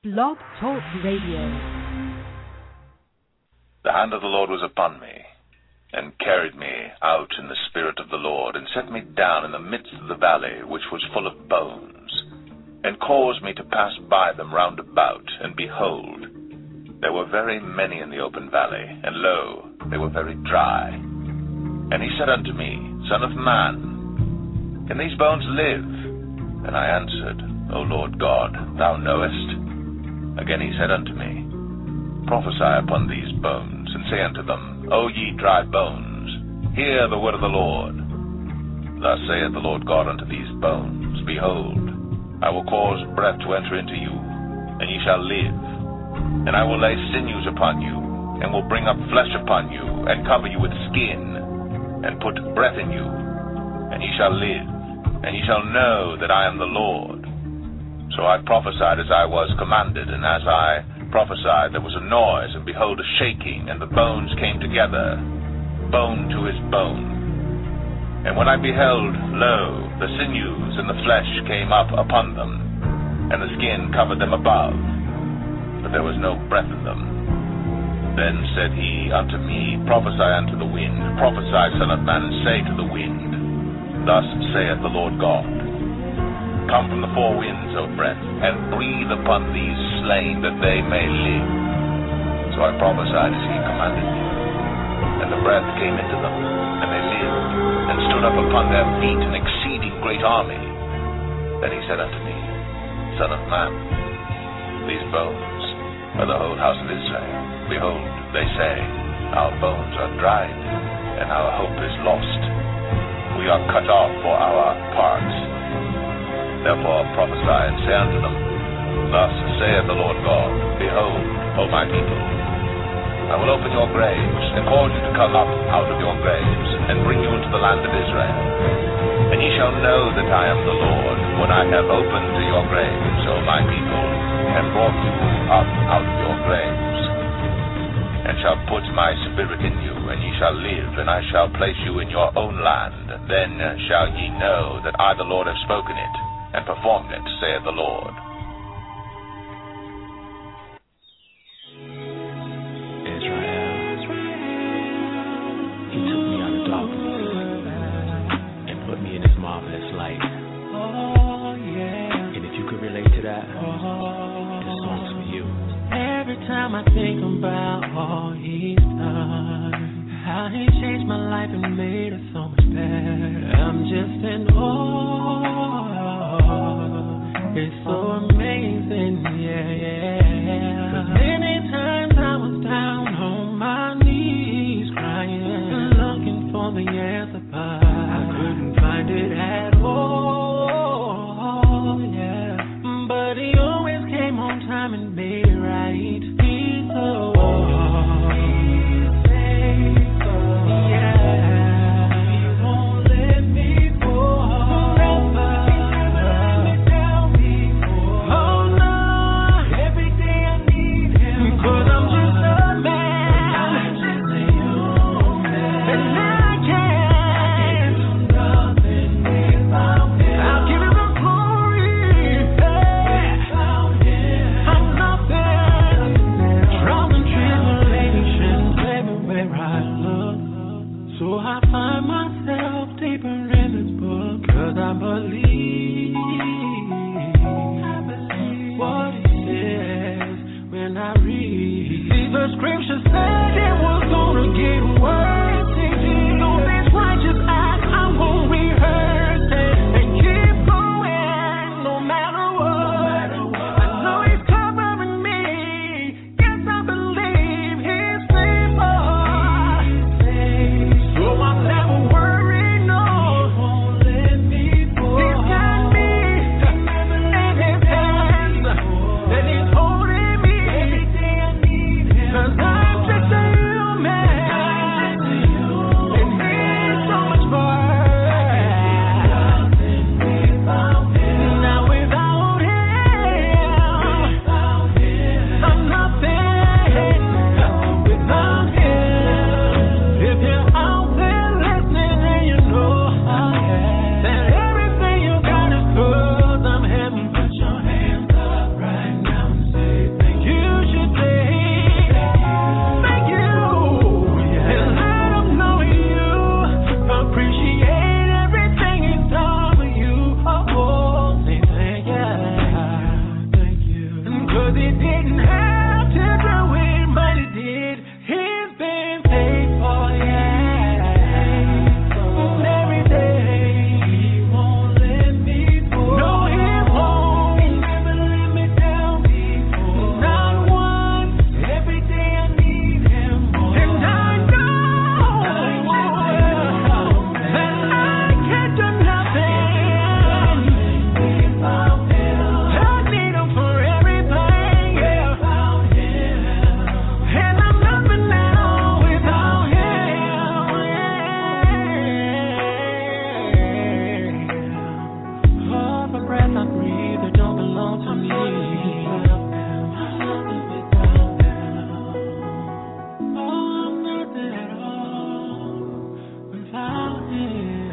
Blog Talk Radio. The hand of the Lord was upon me, and carried me out in the spirit of the Lord, and set me down in the midst of the valley, which was full of bones, and caused me to pass by them round about, and behold, there were very many in the open valley, and lo, they were very dry. And he said unto me, Son of man, can these bones live? And I answered, O Lord God, thou knowest. Again he said unto me, Prophesy upon these bones, and say unto them, O ye dry bones, hear the word of the Lord. Thus saith the Lord God unto these bones, Behold, I will cause breath to enter into you, and ye shall live. And I will lay sinews upon you, and will bring up flesh upon you, and cover you with skin, and put breath in you, and ye shall live, and ye shall know that I am the Lord. So I prophesied as I was commanded, and as I prophesied there was a noise, and behold a shaking, and the bones came together, bone to his bone. And when I beheld, lo, the sinews and the flesh came up upon them, and the skin covered them above, but there was no breath in them. Then said he unto me, Prophesy unto the wind, prophesy, son of man, and say to the wind, Thus saith the Lord God, Come from the four winds, O breath, and breathe upon these slain, that they may live. So I prophesied as he commanded me. And the breath came into them, and they lived, and stood up upon their feet, an exceeding great army. Then he said unto me, Son of man, these bones are the whole house of Israel. Behold, they say, Our bones are dried, and our hope is lost. We are cut off for our parts. Therefore prophesy and say unto them, Thus saith the Lord God, Behold, O my people, I will open your graves, and cause you to come up out of your graves, and bring you into the land of Israel. And ye shall know that I am the Lord, when I have opened your graves, O my people, and brought you up out of your graves, and shall put my spirit in you, and ye shall live, and I shall place you in your own land. Then shall ye know that I the Lord have spoken it, and performed it, saith the Lord. Israel, he took me out of darkness and put me in his marvelous light. And if you could relate to that, this song's for you. Every time I think about all he's done, how he changed my life and made it so much better, I'm just in awe. It's so amazing, yeah. 'Cause many times I was down on my knees, crying, looking for the answer, but I couldn't find it at all, yeah. But he always came on time and made it right. He's so every it didn't have to do it, but it did. He's been faithful, yeah. And every day he won't let me fall. No, he won't. He never let me down before. Not once. Every day I need him more. And I know that I can't do nothing. I need him for everything, yeah. And I'm nothing now without him. Oh, the breath I breathe, it don't belong to me. Oh, I'm nothing at all without him.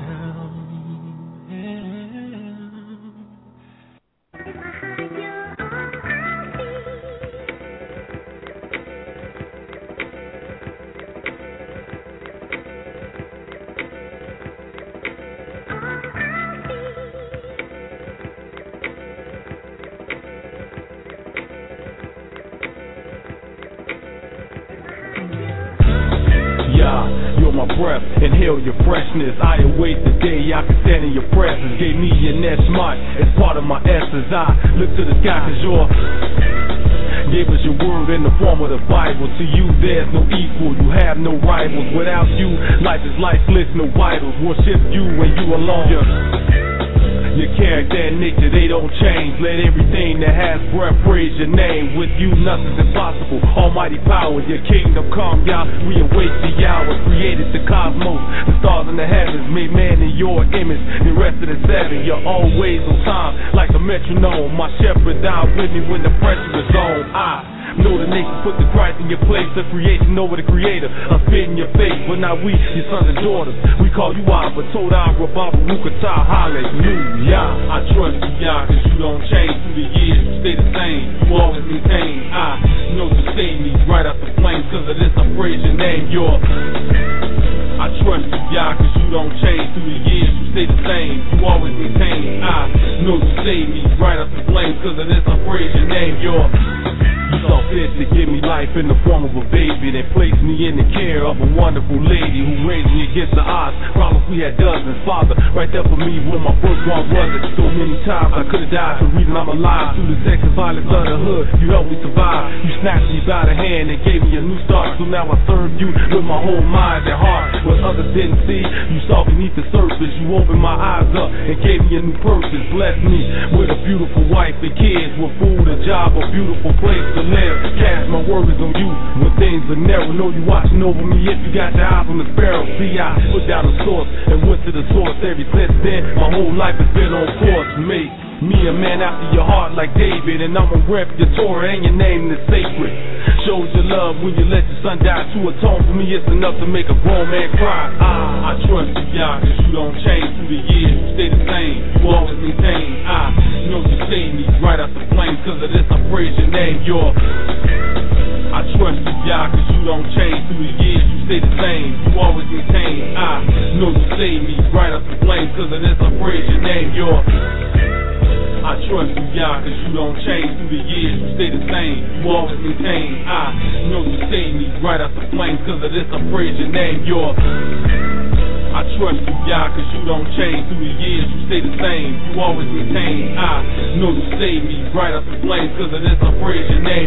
Yeah, you're my breath, inhale your freshness. I await the day I can stand in your presence. Gave me your neshmat as part of my essence. I look to the sky cause you're gave us your word in the form of the Bible. To you there's no equal, you have no rivals. Without you, life is lifeless, no vitals. Worship you and you alone. Your character and nature, they don't change. Let everything that has breath praise your name. With you, nothing's impossible. Almighty power, your kingdom come, y'all. We await the hour. Created the cosmos, the stars in the heavens. Made man in your image. The rest of the seven, you're always on time, like a metronome. My shepherd died with me when the pressure is on. I know the nation put the Christ in your place. The creation over the creator. I spit in your face, but now we, your sons and daughters. We call you Abba, Todah, Rababa, Rukata, hallelujah. I trust you, Yah, cause you don't change through the years. You stay the same, you always maintain. I know you save me right out the flames. Cause of this I praise your name. I trust you, Yah, cause you don't change through the years. You stay the same, you always maintain. I know you save me right out the flames. Cause of this I praise your name. You saw fit to give me life in the form of a baby, then placed me in the care of a wonderful lady who raised me against the odds. Problems we had dozens. Father, right there for me when my first one wasn't. So many times I could've died. The reason I'm alive through the sex and violence of the hood. You helped me survive. You snatched me by the hand and gave me a new start. So now I serve you with my whole mind and heart. What others didn't see, you saw beneath the surface. You opened my eyes up and gave me a new purpose. Blessed me with a beautiful wife and kids, with food, a job, a beautiful place to live. Cast my worries on you when things are narrow. Know you watching over me if you got your eyes on the sparrow. See, I put down the source and went to the source. Ever since then, my whole life has been on course. Make me a man after your heart like David, and I'ma rep your Torah and your name is sacred. Shows your love when you let your son die to atone for me. It's enough to make a grown man cry. I trust you, Yah, cause you don't change through the years. You stay the same, you always maintain. I know you save me right out the flames. Cause of this I praise your name. I trust you, Yah, cause you don't change through the years. You stay the same, you always maintain. I know you save me right out the flames. Cause of this I praise your name. I trust you, Yah, cause you don't change through the years. You stay the same, you always maintain. I know you save me right out the flames. Cause of this I praise your name. I trust you, Yah, cause you don't change through the years. You stay the same, you always maintain. I know you save me right out the flames. Cause of this I praise your name.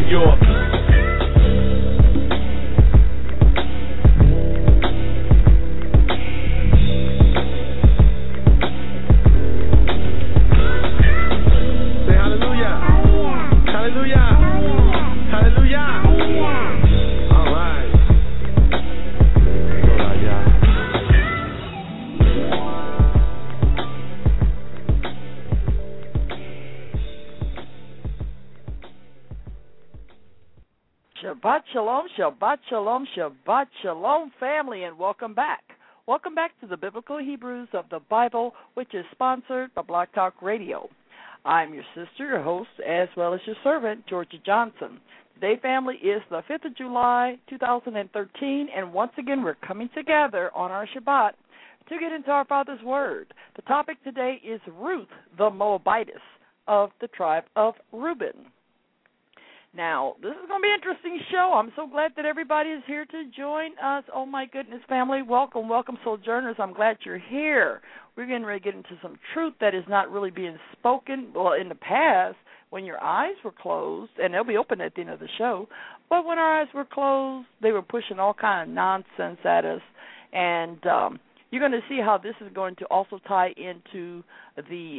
Shabbat Shalom, Shabbat Shalom, Shabbat Shalom, family, and welcome back. Welcome back to the Biblical Hebrews of the Bible, which is sponsored by Blog Talk Radio. I'm your sister, your host, as well as your servant, Georgia Johnson. Today, family, is the 5th of July, 2013, and once again, we're coming together on our Shabbat to get into our Father's Word. The topic today is Ruth the Moabitess of the tribe of Reuben. Now, this is going to be an interesting show. I'm so glad that everybody is here to join us. Oh, my goodness, family. Welcome, welcome, Sojourners. I'm glad you're here. We're getting ready to get into some truth that is not really being spoken. Well, in the past, when your eyes were closed, and they'll be open at the end of the show, but when our eyes were closed, they were pushing all kind of nonsense at us. And you're going to see how this is going to also tie into the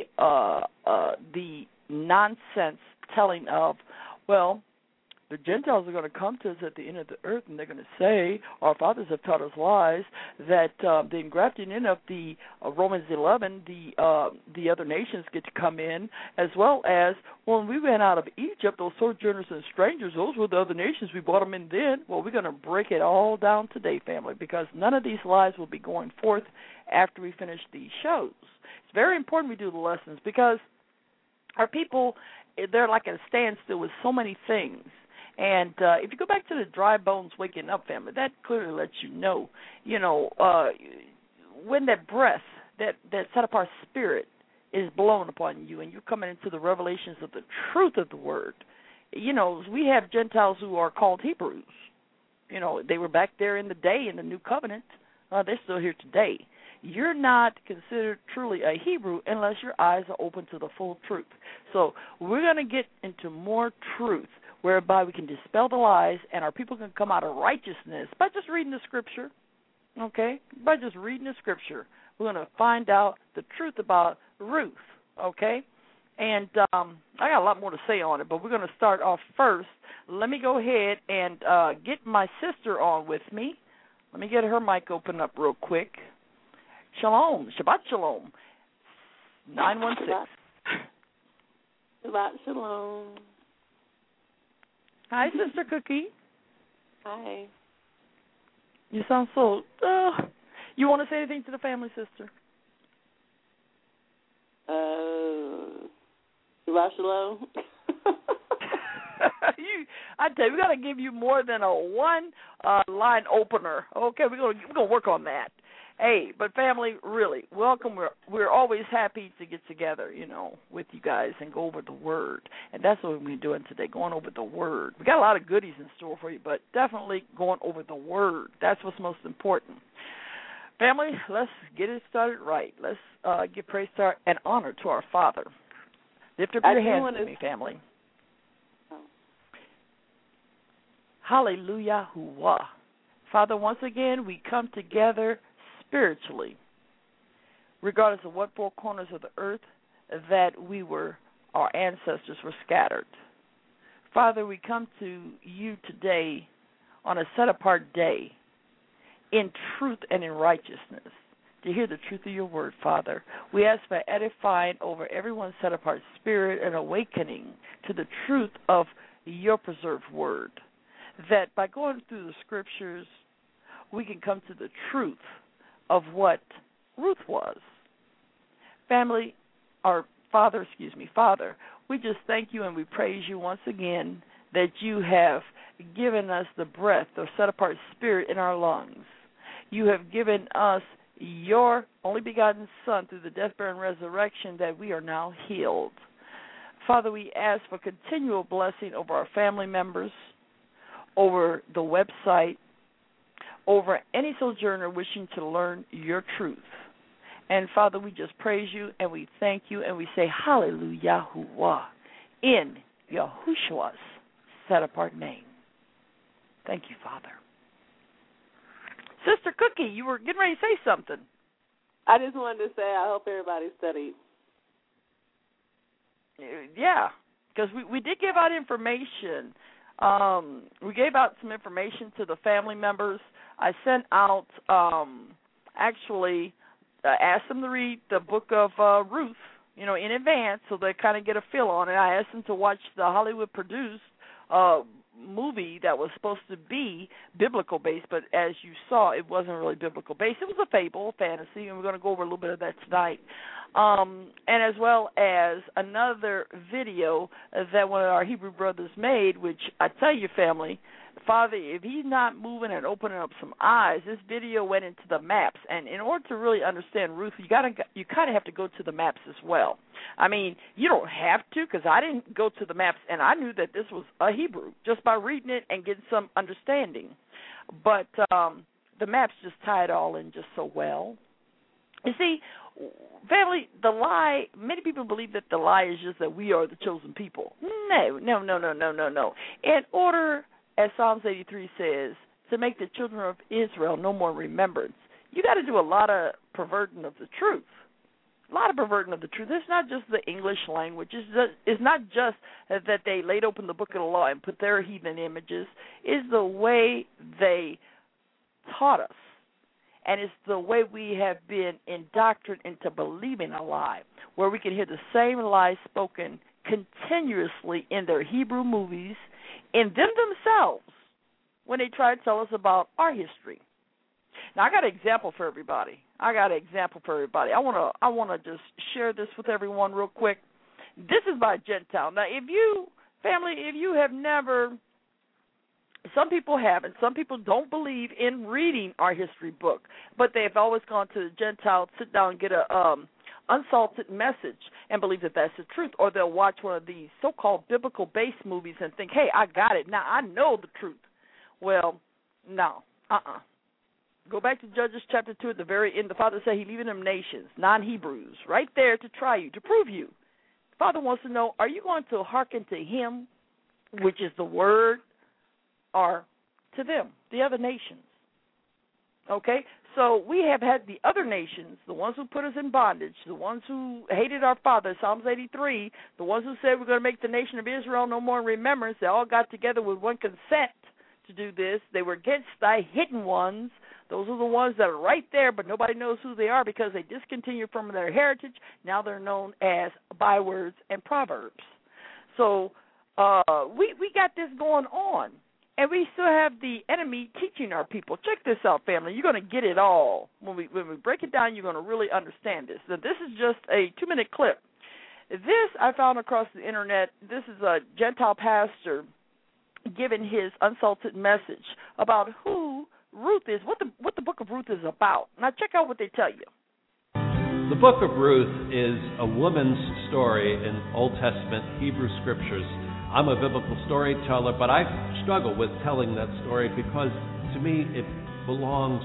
nonsense telling of, well, the Gentiles are going to come to us at the end of the earth, and they're going to say, our fathers have taught us lies, that the engrafting in of the Romans 11, the other nations get to come in, as well as when we went out of Egypt, those sojourners and strangers, those were the other nations. We brought them in then. Well, we're going to break it all down today, family, because none of these lies will be going forth after we finish these shows. It's very important we do the lessons because our people, they're like at a standstill with so many things. And if you go back to the dry bones waking up, family, that clearly lets you know, when that breath, that set-apart spirit is blown upon you and you're coming into the revelations of the truth of the word. We have Gentiles who are called Hebrews. They were back there in the day in the New Covenant. They're still here today. You're not considered truly a Hebrew unless your eyes are open to the full truth. So we're going to get into more truth, whereby we can dispel the lies and our people can come out of righteousness by just reading the Scripture, okay? By just reading the Scripture. We're going to find out the truth about Ruth, okay? And I got a lot more to say on it, but we're going to start off first. Let me go ahead and get my sister on with me. Let me get her mic open up real quick. Shalom. Shabbat shalom. 916. Shabbat shalom. Hi, Sister Cookie. Hi. You sound so... you want to say anything to the family, sister? Shabbat shalom. I tell you, we got to give you more than a one-line opener. Okay, we're gonna work on that. Hey, but family, really, welcome. We're always happy to get together, with you guys and go over the Word. And that's what we're doing today, going over the Word. We got a lot of goodies in store for you, but definitely going over the Word. That's what's most important. Family, let's get it started right. Let's give praise and honor to our Father. Lift up your hands to me, family. Oh. Hallelujah, Huwa. Father, once again, we come together spiritually, regardless of what four corners of the earth that our ancestors were scattered. Father, we come to you today on a set-apart day in truth and in righteousness to hear the truth of your word, Father. We ask for edifying over everyone's set-apart spirit and awakening to the truth of your preserved word, that by going through the scriptures, we can come to the truth of what Ruth was. Family, Father, we just thank you and we praise you once again that you have given us the breath, the set-apart spirit in our lungs. You have given us your only begotten Son through the death, burial, and resurrection that we are now healed. Father, we ask for continual blessing over our family members, over the website, over any sojourner wishing to learn your truth. And, Father, we just praise you and we thank you and we say hallelujah in Yahushua's set-apart name. Thank you, Father. Sister Cookie, you were getting ready to say something. I just wanted to say I hope everybody studied. Yeah, because we did give out information. We gave out some information to the family members. I sent out, asked them to read the book of Ruth, in advance so they kind of get a feel on it. I asked them to watch the Hollywood-produced movie that was supposed to be biblical-based, but as you saw, it wasn't really biblical-based. It was a fable, fantasy, and we're going to go over a little bit of that tonight. And as well as another video that one of our Hebrew brothers made, which I tell you, family, Father, if he's not moving and opening up some eyes, this video went into the maps. And in order to really understand Ruth, you kind of have to go to the maps as well. I mean, you don't have to, because I didn't go to the maps, and I knew that this was a Hebrew just by reading it and getting some understanding. But the maps just tie it all in just so well. You see, family, the lie, many people believe that the lie is just that we are the chosen people. No. In order, as Psalms 83 says, to make the children of Israel no more remembrance, you got to do a lot of perverting of the truth. A lot of perverting of the truth. It's not just the English language. It's not just that they laid open the book of the law and put their heathen images. It's the way they taught us. And it's the way we have been indoctrinated into believing a lie, where we can hear the same lie spoken continuously in their Hebrew movies, in them themselves, when they try to tell us about our history. Now, I got an example for everybody. I want to just share this with everyone real quick. This is by a Gentile. Now, if you have never, some people have, and some people don't believe in reading our history book, but they have always gone to the Gentile, sit down and get a unsalted message and believe that that's the truth, or they'll watch one of these so-called biblical-based movies and think, hey, I got it. Now I know the truth. Well, no, Go back to Judges chapter 2 at the very end. The Father said He leaving them nations, non-Hebrews, right there to try you, to prove you. The Father wants to know, are you going to hearken to Him, which is the Word, or to them, the other nations? Okay? So we have had the other nations, the ones who put us in bondage, the ones who hated our father, Psalms 83, the ones who said we're going to make the nation of Israel no more in remembrance. They all got together with one consent to do this. They were against thy hidden ones. Those are the ones that are right there, but nobody knows who they are because they discontinued from their heritage. Now they're known as bywords and proverbs. So we got this going on. And we still have the enemy teaching our people. Check this out, family. You're going to get it all. When we break it down, you're going to really understand this. Now, this is just a 2-minute clip. This I found across the Internet. This is a Gentile pastor giving his unsalted message about who Ruth is, what the book of Ruth is about. Now, check out what they tell you. The book of Ruth is a woman's story in Old Testament Hebrew scriptures. I'm a biblical storyteller, but I struggle with telling that story because, to me, it belongs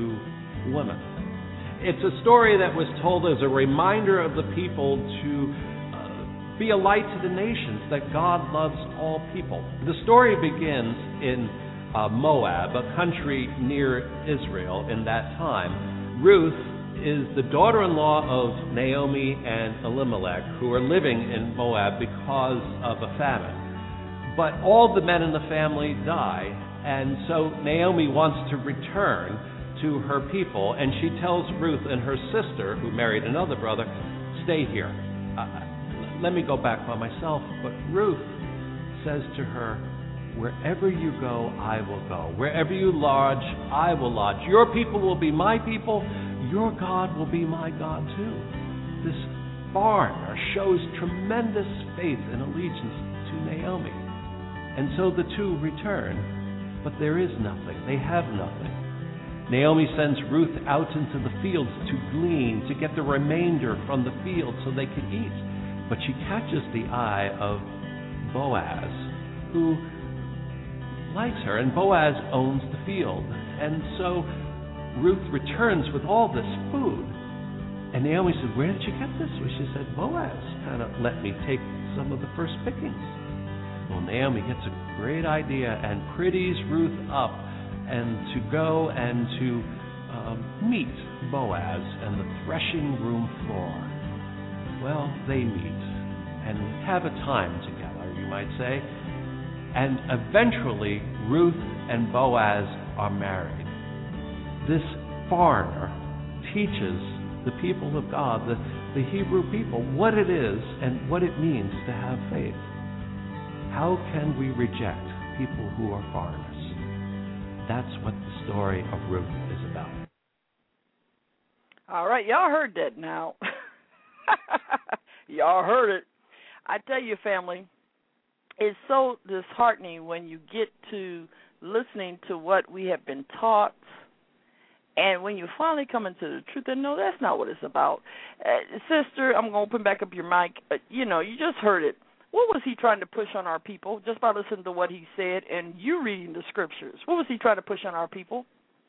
to women. It's a story that was told as a reminder of the people to be a light to the nations, that God loves all people. The story begins in Moab, a country near Israel in that time. Ruth is the daughter-in-law of Naomi and Elimelech, who are living in Moab because of a famine. But all the men in the family die, and so Naomi wants to return to her people, and she tells Ruth and her sister, who married another brother, stay here. Let me go back by myself. But Ruth says to her, wherever you go, I will go. Wherever you lodge, I will lodge. Your people will be my people. Your God will be my God too. This foreigner shows tremendous faith and allegiance to Naomi. And so the two return, but there is nothing. They have nothing. Naomi sends Ruth out into the fields to glean, to get the remainder from the field so they can eat. But she catches the eye of Boaz, who likes her, and Boaz owns the field. And so Ruth returns with all this food. And Naomi said, where did you get this? Well, she said, Boaz kind of let me take some of the first pickings. Well, Naomi gets a great idea and pretties Ruth up and to go and to meet Boaz and the threshing room floor. Well, they meet and have a time together, you might say. And eventually, Ruth and Boaz are married. This foreigner teaches the people of God, the Hebrew people, what it is and what it means to have faith. How can we reject people who are foreigners? That's what the story of Ruth is about. All right, y'all heard that now. Y'all heard it. I tell you, family, it's so disheartening when you get to listening to what we have been taught, and when you finally come into the truth and no, that's not what it's about. Sister, I'm going to open back up your mic. You just heard it. What was he trying to push on our people just by listening to what he said and you reading the scriptures? What was he trying to push on our people?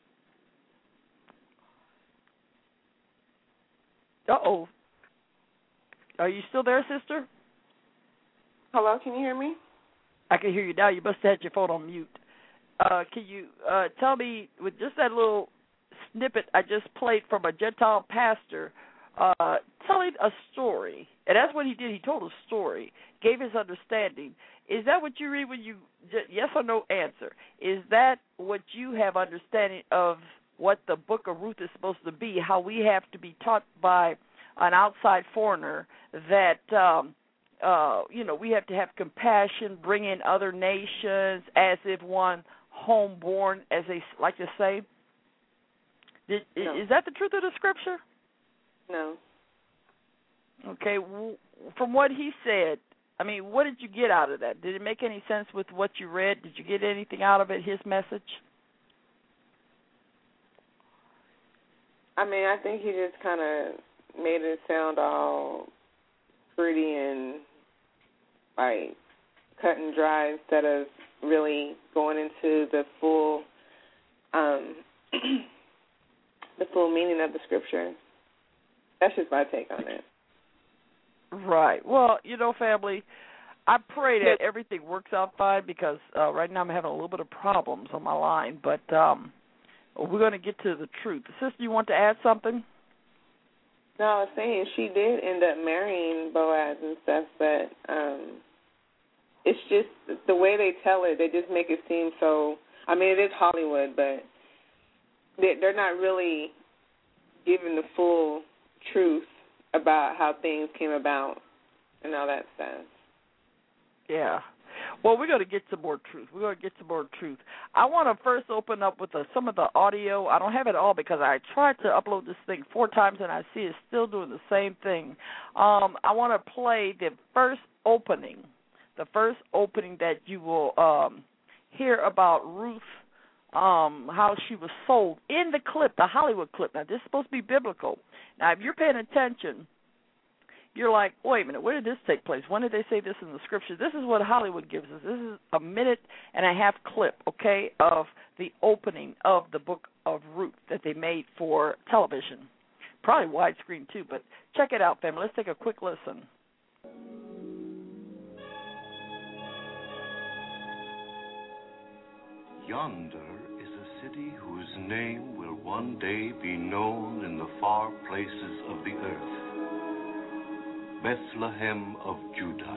Uh-oh. Are you still there, sister? Hello, can you hear me? I can hear you now. You must have had your phone on mute. Can you tell me, with just that little snippet I just played from a Gentile pastor, telling a story, and that's what he did. He told a story, gave his understanding. Is that what you read when you, yes or no answer, is that what you have understanding of what the book of Ruth is supposed to be, how we have to be taught by an outside foreigner that, we have to have compassion, bring in other nations as if one homeborn, as they like to say? No. Is that the truth of the scripture? No. Okay, from what he said, I mean, what did you get out of that? Did it make any sense with what you read? Did you get anything out of it, his message? I mean, I think he just kind of made it sound all pretty and, like, cut and dry instead of really going into the full the full meaning of the scripture. That's just my take on it. Right. Well, family, I pray that everything works out fine because right now I'm having a little bit of problems on my line, but we're going to get to the truth. Sister, you want to add something? No, I was saying she did end up marrying Boaz and stuff, but it's just the way they tell it, they just make it seem so, I mean, it is Hollywood, but they're not really giving the full truth about how things came about and all that stuff. Yeah. Well, we're going to get some more truth. I want to first open up with some of the audio. I don't have it all because I tried to upload this thing 4 times, and I see it's still doing the same thing. I want to play the first opening that you will hear about Ruth, how she was sold in the clip, the Hollywood clip. Now, this is supposed to be biblical. Now, if you're paying attention, you're like, wait a minute, where did this take place? When did they say this in the scripture? This is what Hollywood gives us. This is a 1.5-minute clip, okay, of the opening of the book of Ruth that they made for television. Probably widescreen, too, but check it out, family. Let's take a quick listen. Yonder is a city whose name will one day be known in the far places of the earth. Bethlehem of Judah.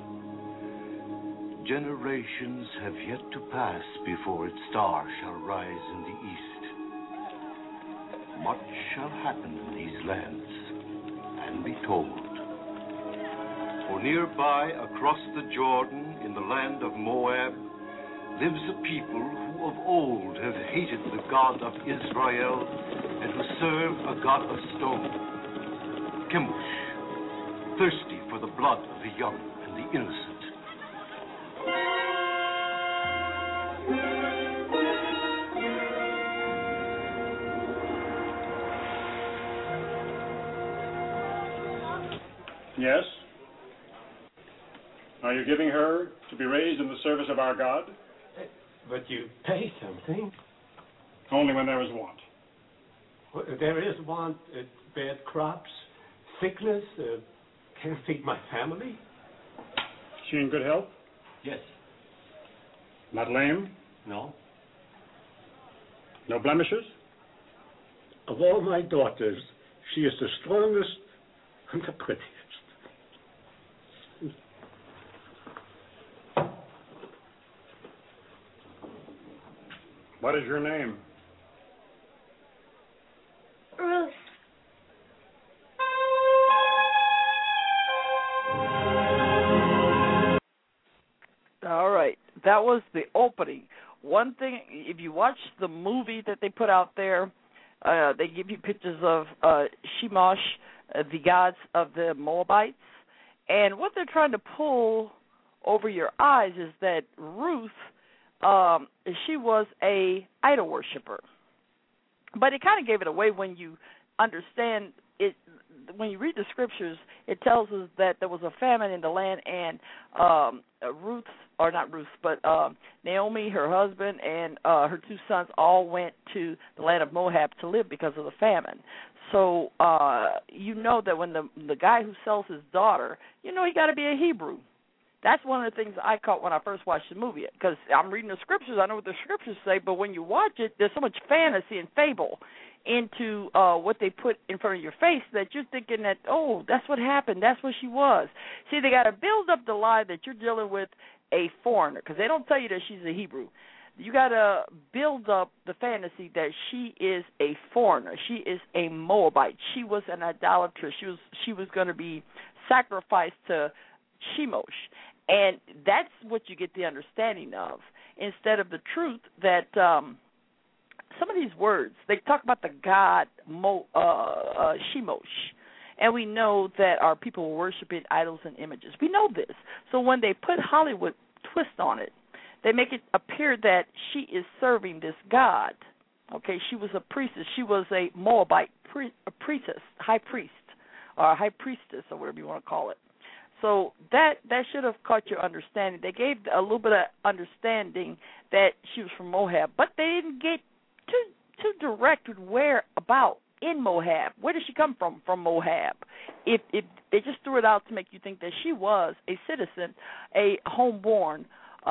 Generations have yet to pass before its star shall rise in the east. Much shall happen in these lands and be told. For nearby, across the Jordan, in the land of Moab, lives a people who of old have hated the God of Israel and who serve a God of stone, Chemosh, thirsty for the blood of the young and the innocent. Yes? Are you giving her to be raised in the service of our God? But you pay something. Only when there is want. Well, there is want, bad crops, sickness, can't feed my family. She in good health? Yes. Not lame? No. No blemishes? Of all my daughters, she is the strongest and the prettiest. What is your name? Ruth. All right. That was the opening. One thing, if you watch the movie that they put out there, they give you pictures of Chemosh, the gods of the Moabites. And what they're trying to pull over your eyes is that Ruth, she was a idol worshiper. But it kind of gave it away when you understand it. When you read the scriptures, it tells us that there was a famine in the land, and Naomi, her husband, and her 2 sons all went to the land of Moab to live because of the famine. So you know that when the guy who sells his daughter, you know he got to be a Hebrew. That's one of the things I caught when I first watched the movie, because I'm reading the scriptures. I know what the scriptures say, but when you watch it, there's so much fantasy and fable into what they put in front of your face that you're thinking that, oh, that's what happened, that's what she was. See, they got to build up the lie that you're dealing with a foreigner, because they don't tell you that she's a Hebrew. You got to build up the fantasy that she is a foreigner. She is a Moabite. She was an idolatress. She was going to be sacrificed to Chemosh. And that's what you get the understanding of, instead of the truth that some of these words, they talk about the god Chemosh, and we know that our people were worshiping idols and images. We know this. So when they put Hollywood twist on it, they make it appear that she is serving this god. Okay, she was a priestess. She was a Moabite priestess, high priest, or high priestess, or whatever you want to call it. So that should have caught your understanding. They gave a little bit of understanding that she was from Moab, but they didn't get too direct with where about in Moab. Where did she come from Moab? If they just threw it out to make you think that she was a citizen, a homeborn,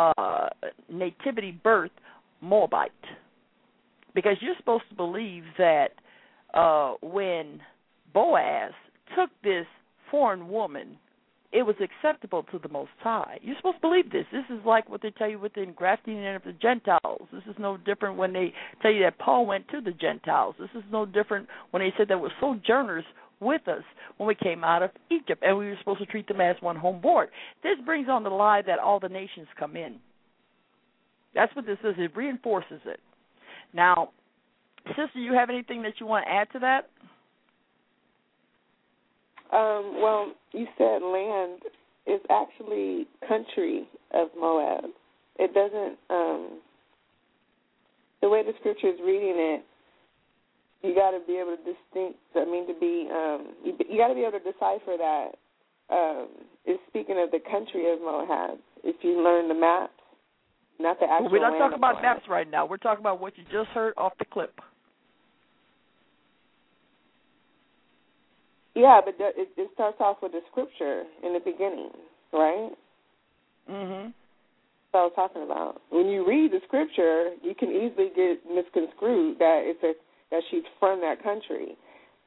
nativity birth Moabite. Because you're supposed to believe that when Boaz took this foreign woman, it was acceptable to the Most High. You're supposed to believe this. This is like what they tell you with the engrafting in of the Gentiles. This is no different when they tell you that Paul went to the Gentiles. This is no different when they said there were sojourners with us when we came out of Egypt, and we were supposed to treat them as one home board. This brings on the lie that all the nations come in. That's what this is. It reinforces it. Now, sister, you have anything that you want to add to that? Well, you said land is actually country of Moab. It doesn't, the way the scripture is reading it, you got to be able to you got to be able to decipher that it's speaking of the country of Moab. If you learn the maps, not the actual. We're not land talking about Moab. maps right now. We're talking about what you just heard off the clip. Yeah, but it starts off with the scripture in the beginning, right? Mm-hmm. That's what I was talking about. When you read the scripture, you can easily get misconstrued that she's from that country.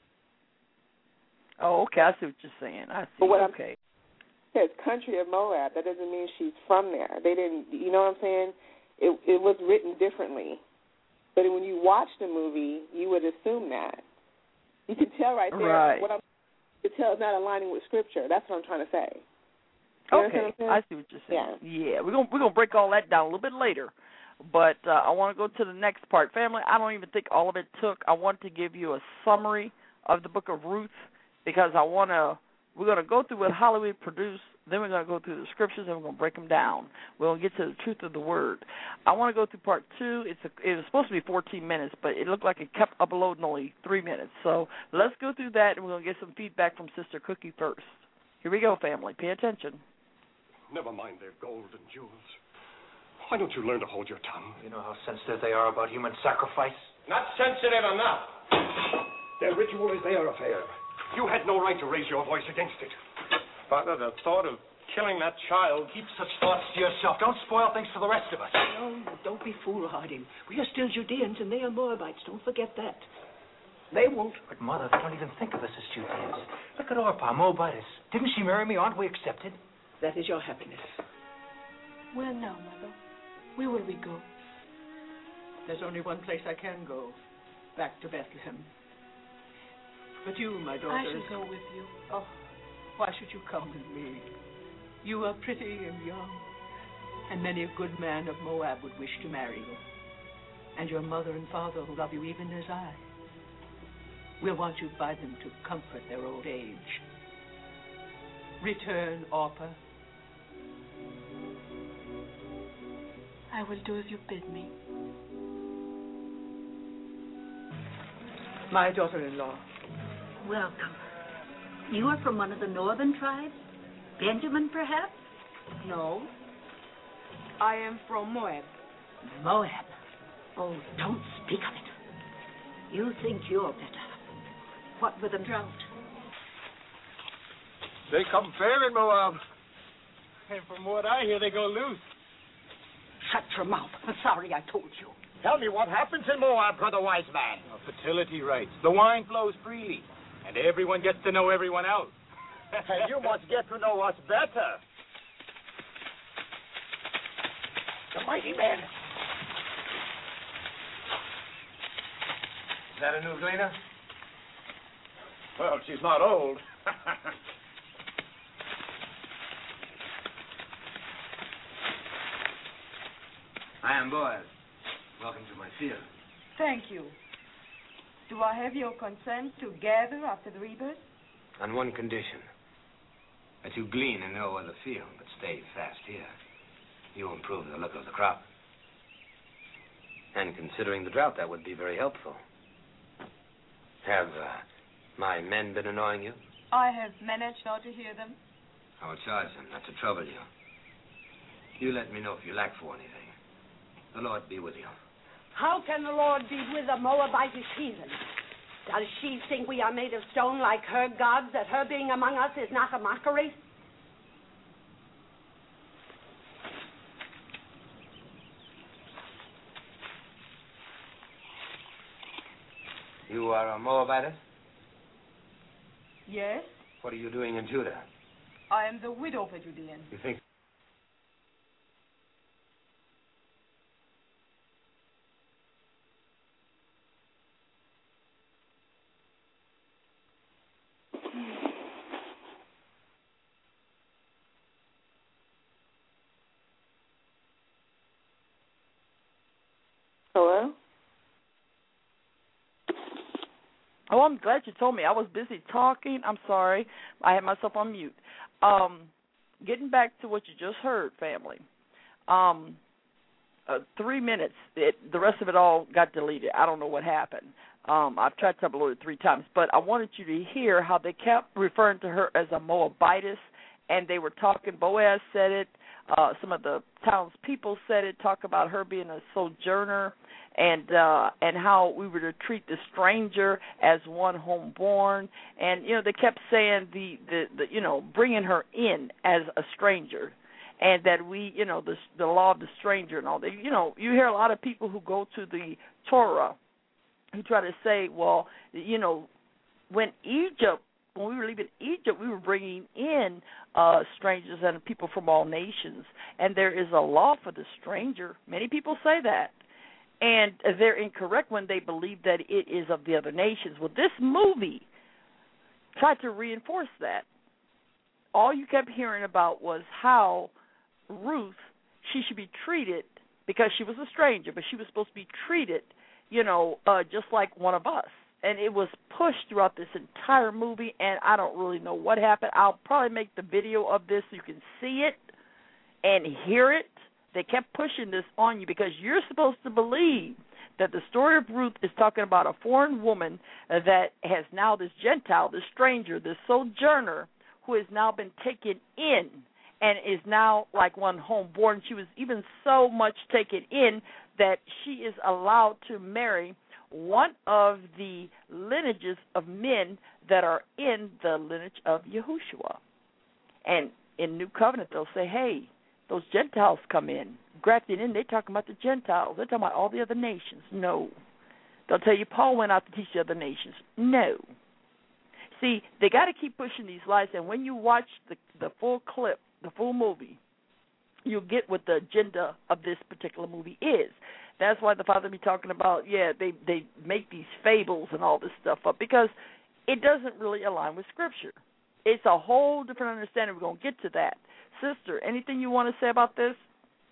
Oh, okay. I see what you're saying. I see. But what okay. It says country of Moab. That doesn't mean she's from there. They didn't. You know what I'm saying? It was written differently. But when you watch the movie, you would assume that. You can tell right there. Right. What I'm to tell is not aligning with scripture. That's what I'm trying to say. Okay, I see what you're saying. Yeah, we're gonna break all that down a little bit later, but I want to go to the next part. Family, I don't even think all of it took. I want to give you a summary of the book of Ruth because we're gonna go through what Hollywood produced, then we're gonna go through the scriptures and we're gonna break them down. We're gonna get to the truth of the word. I want to go through part 2. It was supposed to be 14 minutes, but it looked like it kept uploading only 3 minutes. So let's go through that, and we're gonna get some feedback from Sister Cookie first. Here we go, family. Pay attention. Never mind their gold and jewels. Why don't you learn to hold your tongue? You know how sensitive they are about human sacrifice? Not sensitive enough. Their ritual is their affair. You had no right to raise your voice against it. Father, the thought of killing that child... Keep such thoughts to yourself. Don't spoil things for the rest of us. No, don't be foolhardy. We are still Judeans and they are Moabites. Don't forget that. They won't. But, Mother, they don't even think of us as Judeans. Look at Orpah, Moabitess. Didn't she marry me? Aren't we accepted? That is your happiness. Where now, Mother? Where will we go? There's only one place I can go. Back to Bethlehem. But you, my daughter... I shall go with you. Oh, why should you come with me? You are pretty and young, and many a good man of Moab would wish to marry you. And your mother and father who love you even as I. We'll want you by them to comfort their old age. Return, Orpah. I will do as you bid me. My daughter-in-law. Welcome. You are from one of the northern tribes? Benjamin, perhaps? No. I am from Moab. Moab? Oh, don't speak of it. You think you're better. What with the drought? They come fair in Moab. And from what I hear, they go loose. Shut your mouth. I'm sorry I told you. Tell me what happens in Moab, brother wise man. Fertility rights. The wine flows freely, and everyone gets to know everyone else. And you must get to know us better. The mighty man. Is that a new gleaner? Well, she's not old. I am Boaz. Welcome to my field. Thank you. Do I have your consent to gather after the rebirth? On one condition. That you glean in no other field, but stay fast here. You improve the look of the crop. And considering the drought, that would be very helpful. Have my men been annoying you? I have managed not to hear them. I will charge them not to trouble you. You let me know if you lack for anything. The Lord be with you. How can the Lord be with a Moabitish heathen? Does she think we are made of stone like her gods, that her being among us is not a mockery? You are a Moabitess? Yes, What are you doing in Judah? I am the widow of a Judean. You think... Hello? Oh, I'm glad you told me. I was busy talking. I'm sorry. I had myself on mute. Getting back to what you just heard, family. 3 minutes. The rest of it all got deleted. I don't know what happened. I've tried to upload it 3 times, but I wanted you to hear how they kept referring to her as a Moabitess, and they were talking. Boaz said it. Some of the townspeople said it. Talk about her being a sojourner, and how we were to treat the stranger as one homeborn, and they kept saying the bringing her in as a stranger, and that we the law of the stranger and all that. You hear a lot of people who go to the Torah who try to say, well, when we were leaving Egypt, we were bringing in strangers and people from all nations, and there is a law for the stranger. Many people say that. And they're incorrect when they believe that it is of the other nations. Well, this movie tried to reinforce that. All you kept hearing about was how Ruth, she should be treated, because she was a stranger, but she was supposed to be treated, just like one of us. And it was pushed throughout this entire movie, and I don't really know what happened. I'll probably make the video of this so you can see it and hear it. They kept pushing this on you because you're supposed to believe that the story of Ruth is talking about a foreign woman that has now this Gentile, this stranger, this sojourner who has now been taken in and is now like one homeborn. She was even so much taken in that she is allowed to marry one of the lineages of men that are in the lineage of Yahushua. And in New Covenant, they'll say, hey, those Gentiles come in. Grafted in, they're talking about the Gentiles. They're talking about all the other nations. No. They'll tell you Paul went out to teach the other nations. No. See, they got to keep pushing these lies, and when you watch the full clip, the full movie, you'll get what the agenda of this particular movie is. That's why the Father be talking about, they make these fables and all this stuff up, because it doesn't really align with Scripture. It's a whole different understanding. We're going to get to that. Sister, anything you want to say about this?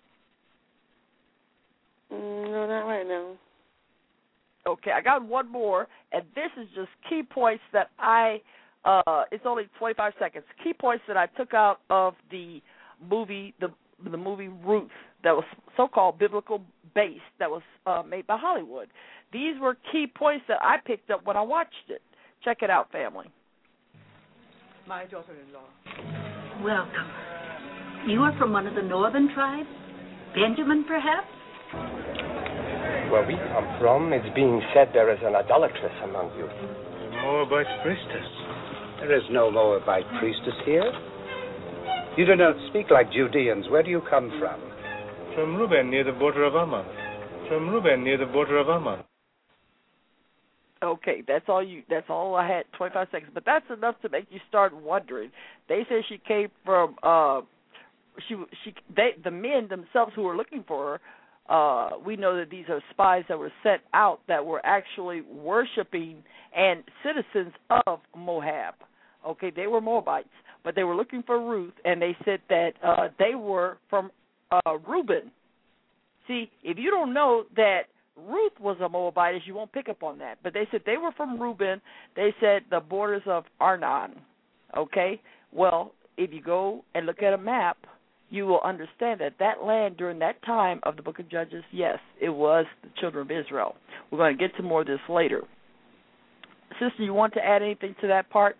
No, not right now. Okay, I got one more, and this is just key points that it's only 25 seconds. Key points that I took out of the movie, the movie Ruth that was so-called biblical based that was made by Hollywood. These were key points that I picked up when I watched it. Check it out, family. My daughter-in-law. Welcome. You are from one of the northern tribes? Benjamin, perhaps? Where we come from, it's being said there is an idolatress among you. A Moabite priestess. There is no Moabite priestess here. You do not speak like Judeans. Where do you come from? From Reuben, near the border of Ammon. From Reuben, near the border of Ammon. Okay, that's all I had, 25 seconds. But that's enough to make you start wondering. They said she came from, the men themselves who were looking for her, we know that these are spies that were sent out that were actually worshiping and citizens of Moab. Okay, they were Moabites, but they were looking for Ruth, and they said that they were from Reuben. See, if you don't know that Ruth was a Moabite, you won't pick up on that. But they said they were from Reuben. They said the borders of Arnon. Okay? Well, if you go and look at a map, you will understand that that land during that time of the book of Judges, yes, it was the children of Israel. We're going to get to more of this later. Sister, you want to add anything to that part?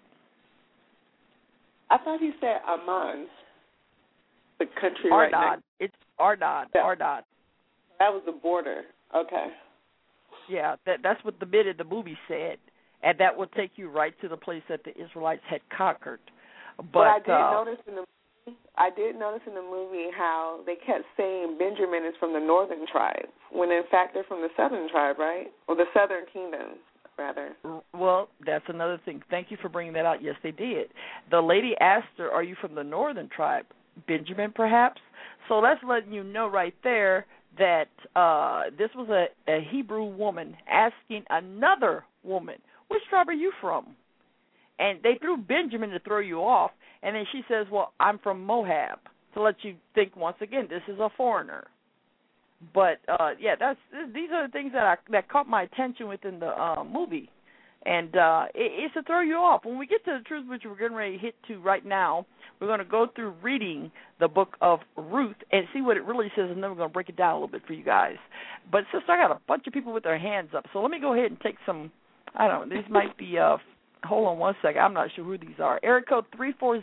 I thought he said Ammon, the country Arnon. right next. It's Arnon. Yeah. Arnon. That was the border. Okay. Yeah, that's what the bit of the movie said, and that will take you right to the place that the Israelites had conquered. But I did notice in the movie how they kept saying Benjamin is from the northern tribe, when in fact they're from the southern tribe, right? Or the southern kingdom, rather. Well, that's another thing. Thank you for bringing that out. Yes, they did. The lady asked her, are you from the northern tribe? Benjamin, perhaps? So that's letting you know right there that this was a Hebrew woman asking another woman, which tribe are you from? And they threw Benjamin to throw you off, and then she says, well, I'm from Moab, to let you think once again this is a foreigner. But, yeah, these are the things that caught my attention within the movie. And it's to throw you off. When we get to the truth, which we're getting ready to hit to right now, we're going to go through reading the book of Ruth and see what it really says, and then we're going to break it down a little bit for you guys. But, sister, I got a bunch of people with their hands up, so let me go ahead and take some, I don't know, these might be, hold on one second. I'm not sure who these are. Area code 340.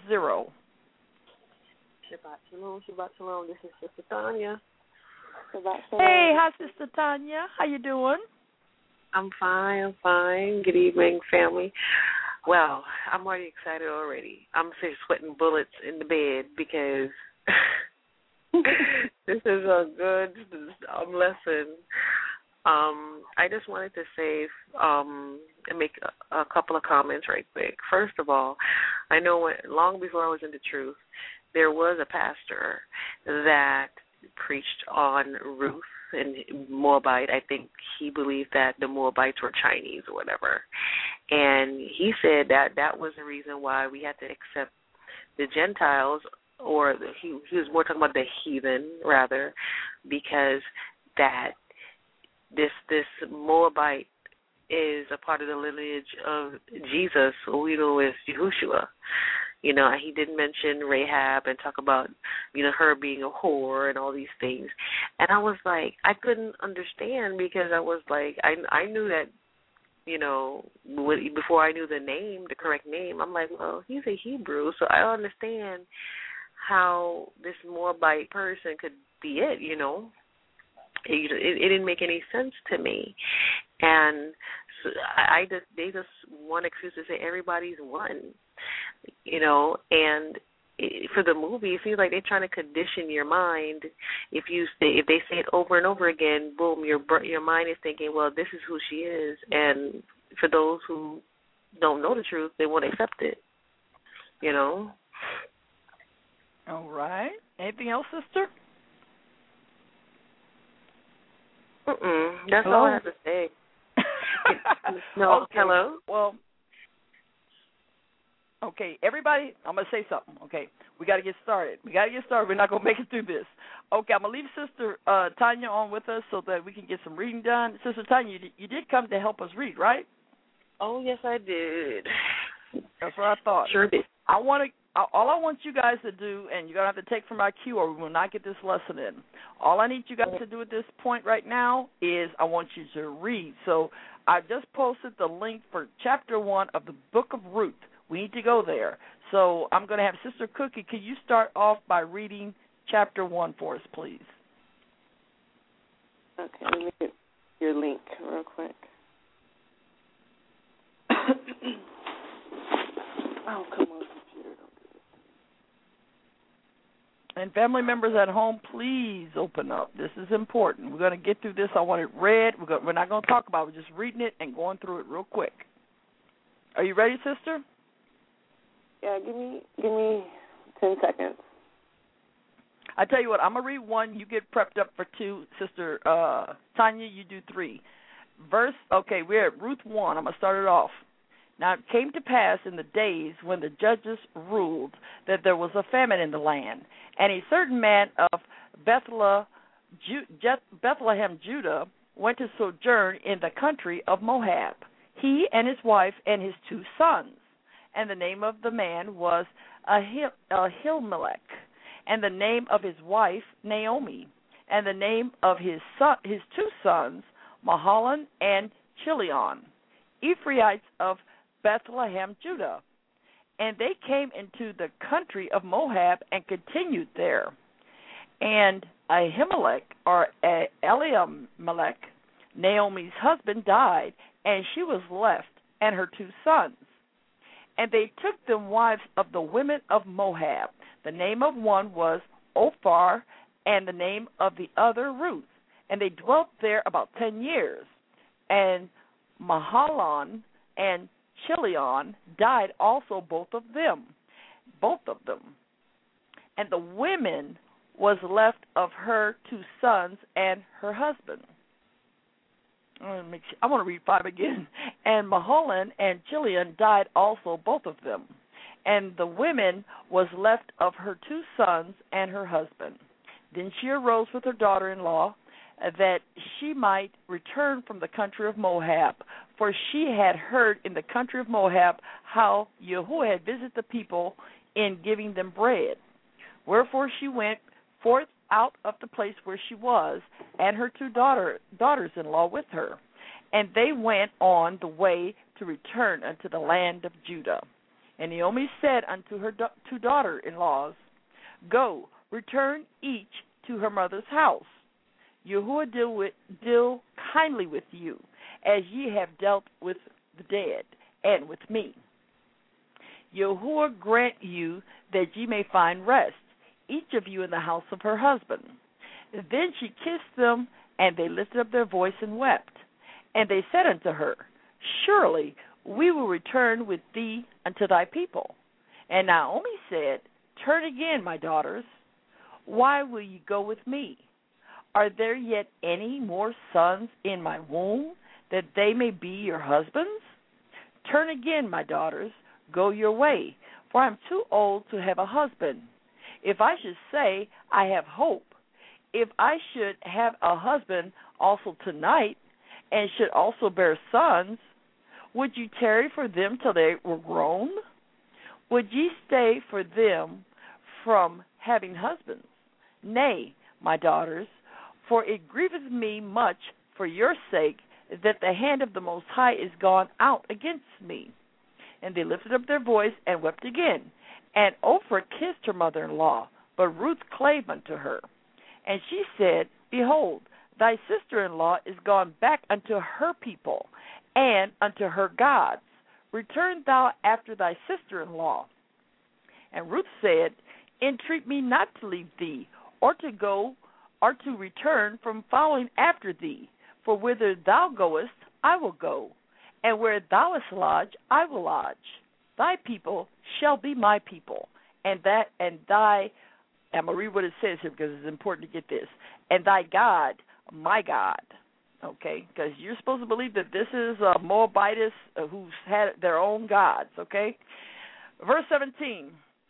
Shabbat shalom, Shabbat shalom. This is Sister Tanya. Shabbat shalom. Hey, hi, Sister Tanya. How you doing? I'm fine. Good evening, family. Well, I'm already excited already. I'm sweating bullets in the bed because this is a good lesson. I just wanted to say and make a couple of comments right quick. First of all, I know long before I was into truth, there was a pastor that preached on Ruth and Moabite. I think he believed that the Moabites were Chinese or whatever. And he said that was the reason why we had to accept the Gentiles, or he was more talking about the heathen, rather, because that this Moabite is a part of the lineage of Jesus, who we know as Yahushua. You know, he didn't mention Rahab and talk about, her being a whore and all these things. And I was like, I couldn't understand, because I was like, I knew that, before I knew the correct name, I'm like, well, he's a Hebrew, so I don't understand how this Moabite person could be it, It didn't make any sense to me. And so they just want excuse to say everybody's one, and for the movie, it seems like they're trying to condition your mind. If they say it over and over again, boom, your mind is thinking, well, this is who she is. And for those who don't know the truth, they won't accept it, All right. Anything else, sister? That's all I have to say. No, okay. Hello? Well, okay, everybody, I'm going to say something. Okay, we got to get started. We're not going to make it through this. Okay, I'm going to leave Sister Tanya on with us so that we can get some reading done. Sister Tanya, you did come to help us read, right? Oh, yes, I did. That's what I thought. Sure did. I want all I want you guys to do, and you're going to have to take from my cue or we will not get this lesson in. All I need you guys to do at this point right now is I want you to read. So I just posted the link for Chapter 1 of the Book of Ruth. We need to go there. So I'm going to have Sister Cookie. Could you start off by reading Chapter 1 for us, please? Okay, let me get your link real quick. Oh, come on, computer, don't do this. And family members at home, please open up. This is important. We're going to get through this. I want it read. We're not going to talk about it. We're just reading it and going through it real quick. Are you ready, sister? Yeah, give me 10 seconds. I tell you what, I'm going to read 1. You get prepped up for 2. Sister Tanya, you do 3. We're at Ruth 1. I'm going to start it off. Now it came to pass in the days when the judges ruled that there was a famine in the land, and a certain man of Bethlehem, Judah, went to sojourn in the country of Moab, he and his wife and his 2 sons. And the name of the man was Ahimelech, and the name of his wife Naomi, and the name of his 2 sons Mahalan and Chilion, Ephrathites of Bethlehem, Judah. And they came into the country of Moab and continued there. And Ahimelech, or Elimelech, Naomi's husband, died, and she was left, and her 2 sons. And they took them wives of the women of Moab. The name of one was Ophar, and the name of the other Ruth. And they dwelt there about 10 years. And Mahalan and Chilion died also, both of them. And the women was left of her 2 sons and her husband. I want to read 5 again. And Mahalan and Chilion died also, both of them. And the women was left of her 2 sons and her husband. Then she arose with her daughter-in-law, that she might return from the country of Moab, for she had heard in the country of Moab how Yahuwah had visited the people in giving them bread. Wherefore she went forth out of the place where she was, and her 2 daughters-in-law with her. And they went on the way to return unto the land of Judah. And Naomi said unto her 2 daughter-in-laws, Go, return each to her mother's house. Yahuwah deal kindly with you, as ye have dealt with the dead, and with me. Yahuwah grant you that ye may find rest, each of you in the house of her husband. Then she kissed them, and they lifted up their voice and wept. And they said unto her, Surely we will return with thee unto thy people. And Naomi said, Turn again, my daughters. Why will ye go with me? Are there yet any more sons in my womb, that they may be your husbands? Turn again, my daughters, go your way, for I am too old to have a husband. If I should say, I have hope, if I should have a husband also tonight, and should also bear sons, would you tarry for them till they were grown? Would ye stay for them from having husbands? Nay, my daughters, for it grieveth me much for your sake that the hand of the Most High is gone out against me. And they lifted up their voice and wept again. And Ophir kissed her mother-in-law, but Ruth clave unto her. And she said, Behold, thy sister-in-law is gone back unto her people, and unto her gods. Return thou after thy sister-in-law. And Ruth said, Entreat me not to leave thee, or to go, or to return from following after thee. For whither thou goest, I will go, and where thou hast lodged, I will lodge. Thy people shall be my people, and I'm going to read what it says here because it's important to get this. And thy God, my God. Okay, because you're supposed to believe that this is a Moabitess who's had their own gods, okay? Verse 17,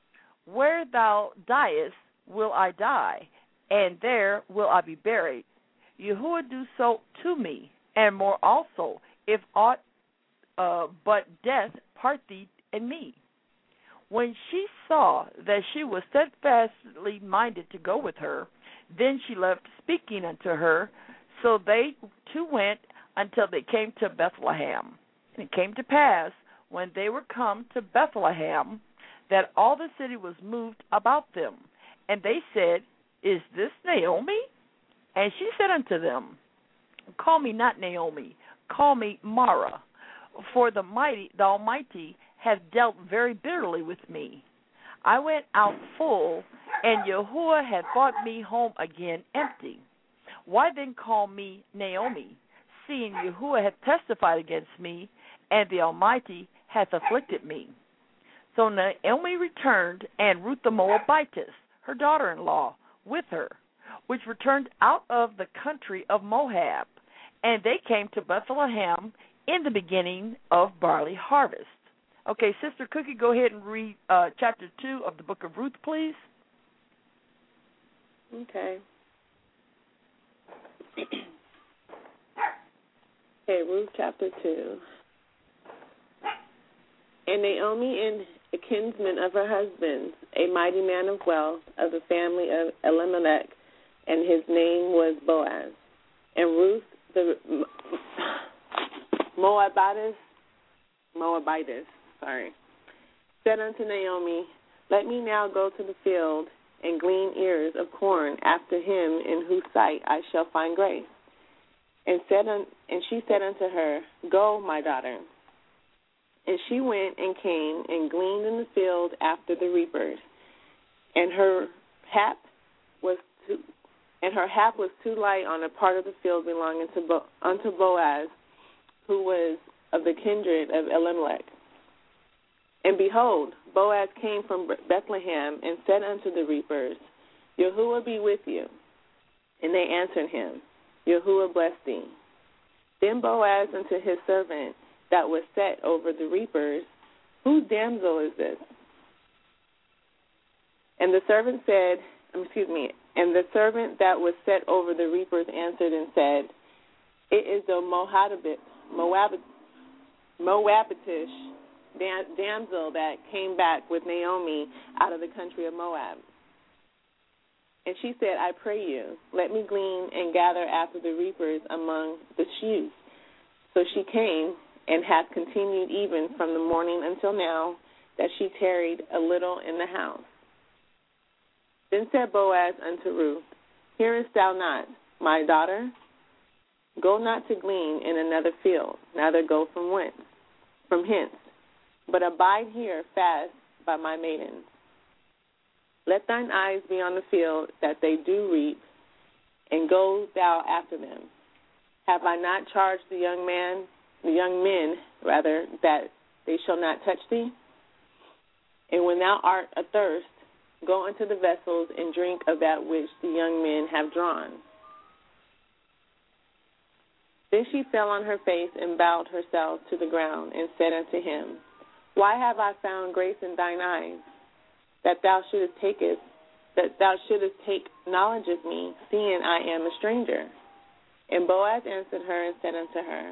Where thou diest will I die, and there will I be buried. Yahuwah do so to me, and more also, if aught but death part thee and me. When she saw that she was steadfastly minded to go with her, then she left speaking unto her. So they two went until they came to Bethlehem. And it came to pass, when they were come to Bethlehem, that all the city was moved about them. And they said, Is this Naomi? And she said unto them, Call me not Naomi, call me Mara, for the Almighty hath dealt very bitterly with me. I went out full, and Yahuwah hath brought me home again empty. Why then call me Naomi, seeing Yahuwah hath testified against me, and the Almighty hath afflicted me? So Naomi returned, and Ruth the Moabitess, her daughter-in-law, with her, which returned out of the country of Moab, and they came to Bethlehem in the beginning of barley harvest. Okay, Sister Cookie, go ahead and read chapter 2 of the book of Ruth, please. Okay. Okay, Ruth chapter 2. And Naomi and a kinsman of her husband's, a mighty man of wealth of the family of Elimelech, and his name was Boaz. And Ruth the Moabitess, said unto Naomi, Let me now go to the field and glean ears of corn after him in whose sight I shall find grace. And she said unto her, Go, my daughter. And she went and came and gleaned in the field after the reapers. And her hap was too light on a part of the field belonging unto Boaz, who was of the kindred of Elimelech. And behold, Boaz came from Bethlehem and said unto the reapers, Yahuwah be with you. And they answered him, Yahuwah bless thee. Then Boaz unto his servant that was set over the reapers, Whose damsel is this? And the servant and the servant that was set over the reapers answered and said, It is the Moabitish damsel that came back with Naomi out of the country of Moab. And she said, I pray you, let me glean and gather after the reapers among the sheaves. So she came and hath continued even from the morning until now, that she tarried a little in the house. Then said Boaz unto Ruth, Hearest thou not, my daughter? Go not to glean in another field, neither go from hence, but abide here fast by my maidens. Let thine eyes be on the field that they do reap, and go thou after them. Have I not charged the young men, that they shall not touch thee? And when thou art athirst, go unto the vessels and drink of that which the young men have drawn. Then she fell on her face and bowed herself to the ground and said unto him, Why have I found grace in thine eyes, that thou shouldest take knowledge of me, seeing I am a stranger? And Boaz answered her and said unto her,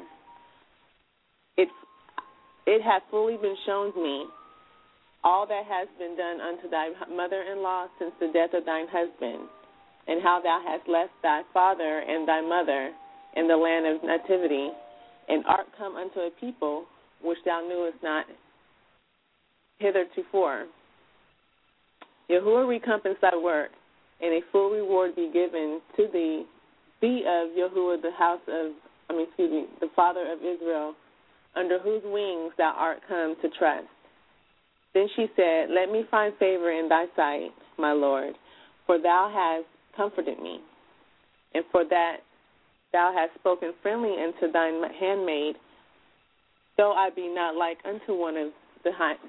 It hath fully been shown me all that has been done unto thy mother-in-law since the death of thine husband, and how thou hast left thy father and thy mother in the land of nativity, and art come unto a people which thou knewest not heretofore. Yahuwah recompense thy work, and a full reward be given to thee of Yahuwah, the Father of Israel, under whose wings thou art come to trust. Then she said, Let me find favor in thy sight, my Lord, for thou hast comforted me, and for that thou hast spoken friendly unto thine handmaid, though I be not like unto one of the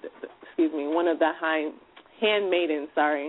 handmaidens.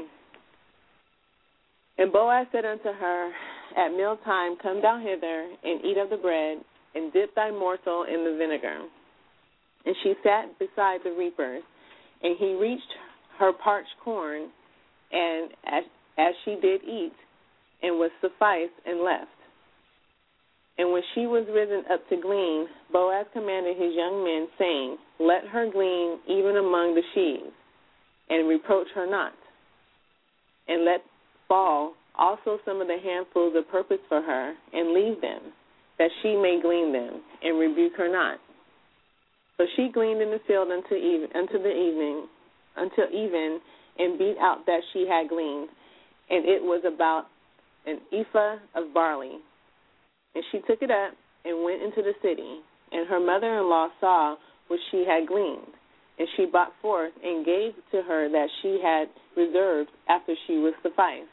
And Boaz said unto her, At mealtime come thou hither, and eat of the bread, and dip thy morsel in the vinegar. And she sat beside the reapers, and he reached her parched corn, and as she did eat, and was sufficed, and left. And when she was risen up to glean, Boaz commanded his young men, saying, Let her glean even among the sheaves. and reproach her not. And let fall also some of the handfuls of purpose for her, and leave them, that she may glean them, and rebuke her not. So she gleaned in the field until even, and beat out that she had gleaned, and it was about an ephah of barley. And she took it up and went into the city, and her mother-in-law saw what she had gleaned, and she brought forth and gave to her that she had reserved after she was sufficed.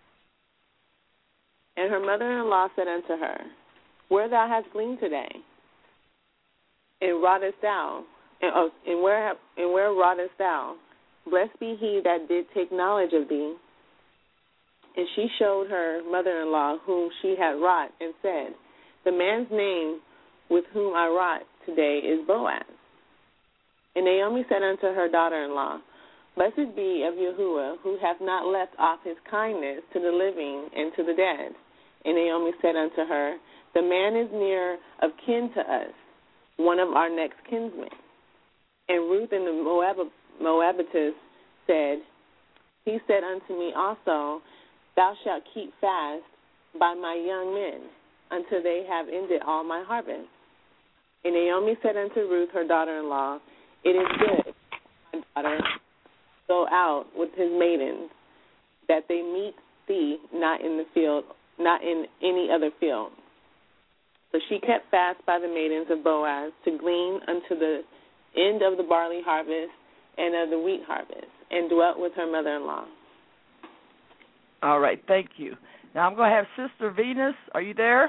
And her mother-in-law said unto her, Where thou hast gleaned today? And wrougest thou? And where wrougest thou? Blessed be he that did take knowledge of thee. And she showed her mother-in-law whom she had wrought, and said, The man's name with whom I wrought today is Boaz. And Naomi said unto her daughter-in-law, Blessed be of Yahuwah, who hath not left off his kindness to the living and to the dead. And Naomi said unto her, The man is near of kin to us, one of our next kinsmen. And Ruth and the Moabitess said, He said unto me also, Thou shalt keep fast by my young men, until they have ended all my harvest. And Naomi said unto Ruth, her daughter-in-law, It is good, my daughter, go out with his maidens, that they meet thee not in the field, not in any other field. So she kept fast by the maidens of Boaz to glean unto the end of the barley harvest and of the wheat harvest, and dwelt with her mother-in-law. All right, thank you. Now I'm going to have Sister Venus. Are you there?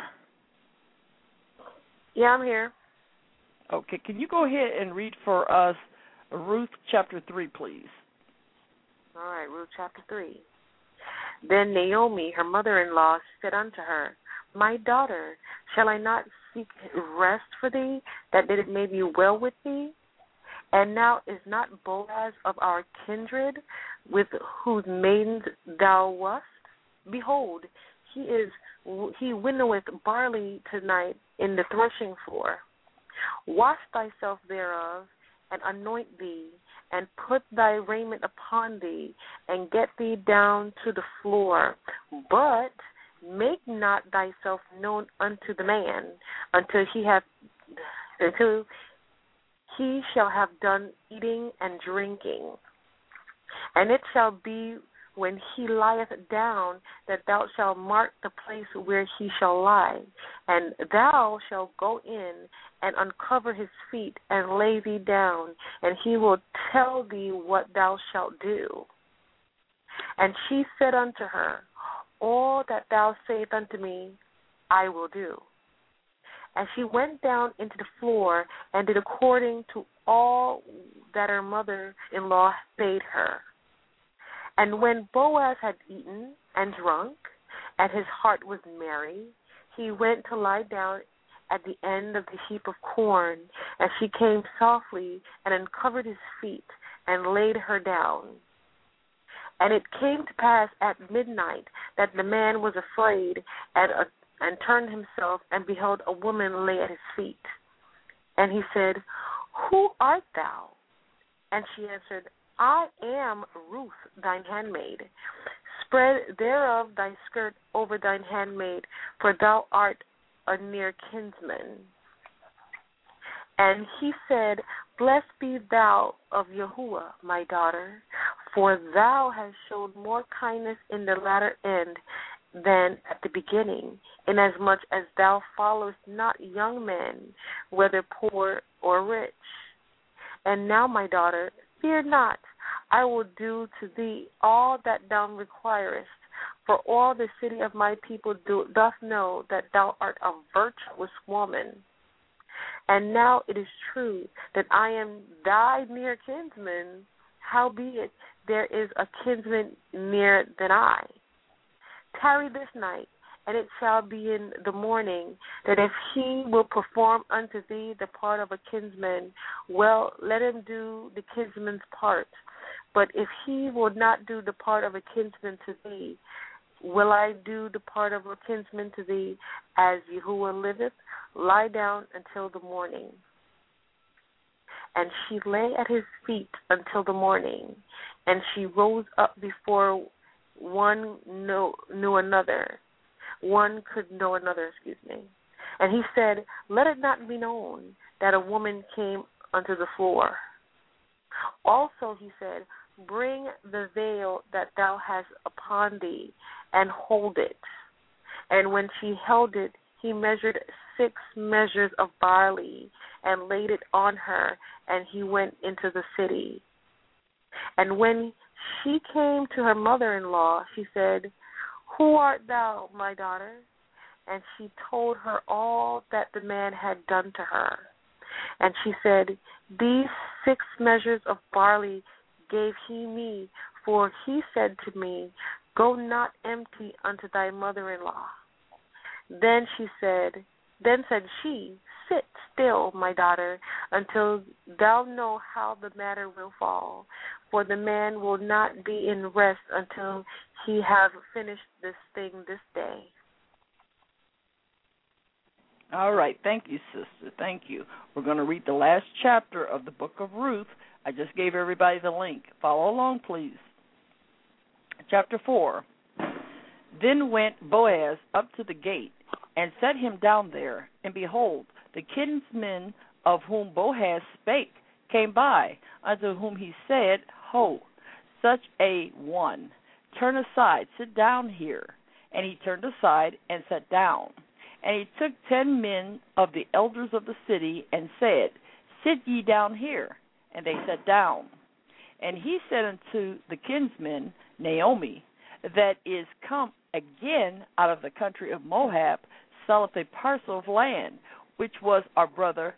Yeah, I'm here. Okay, can you go ahead and read for us Ruth chapter 3, please? All right, Ruth chapter 3. Then Naomi, her mother-in-law, said unto her, My daughter, shall I not seek rest for thee, that it may be well with thee? And now is not Boaz of our kindred, with whose maidens thou wast? Behold, he winnoweth barley tonight in the threshing floor. Wash thyself thereof, and anoint thee, and put thy raiment upon thee, and get thee down to the floor. But make not thyself known unto the man until he shall have done eating and drinking. And it shall be when he lieth down that thou shalt mark the place where he shall lie, and thou shalt go in and uncover his feet and lay thee down, and he will tell thee what thou shalt do. And she said unto her, All that thou sayest unto me, I will do. And she went down into the floor and did according to all that her mother-in-law bade her. And when Boaz had eaten and drunk, and his heart was merry, he went to lie down at the end of the heap of corn, and she came softly and uncovered his feet and laid her down. And it came to pass at midnight that the man was afraid and turned himself, and beheld a woman lay at his feet. And he said, Who art thou? And she answered, I am Ruth, thine handmaid. Spread thereof thy skirt over thine handmaid, for thou art a near kinsman. And he said, Blessed be thou of Yahuwah, my daughter, for thou hast showed more kindness in the latter end than at the beginning, inasmuch as thou followest not young men, whether poor or rich. And now, my daughter, fear not, I will do to thee all that thou requirest, for all the city of my people doth know that thou art a virtuous woman. And now it is true that I am thy near kinsman, howbeit there is a kinsman nearer than I. Tarry this night, and it shall be in the morning, that if he will perform unto thee the part of a kinsman, well, let him do the kinsman's part. But if he will not do the part of a kinsman to thee, will I do the part of a kinsman to thee, as Yahuwah liveth? Lie down until the morning. and she lay at his feet until the morning, and she rose up before one could know another. And he said, let it not be known that a woman came unto the floor. Also he said, bring the veil that thou hast upon thee, and hold it. And when she held it, he measured 6 measures of barley, and laid it on her, and he went into the city. And when she came to her mother-in-law, she said, who art thou, my daughter? And she told her all that the man had done to her. And she said, these 6 measures of barley gave he me, for he said to me, go not empty unto thy mother-in-law. Then said she, sit still, my daughter, until thou know how the matter will fall. For the man will not be in rest until he have finished this thing this day. All right. Thank you, sister. Thank you. We're going to read the last chapter of the book of Ruth. I just gave everybody the link. Follow along, please. Chapter 4. Then went Boaz up to the gate and set him down there. And behold, the kinsmen of whom Boaz spake came by, unto whom he said, ho, such a one, turn aside, sit down here. And he turned aside and sat down. And he took 10 men of the elders of the city, and said, sit ye down here. And they sat down. And he said unto the kinsmen, Naomi, that is come again out of the country of Moab, selleth a parcel of land, which was our brother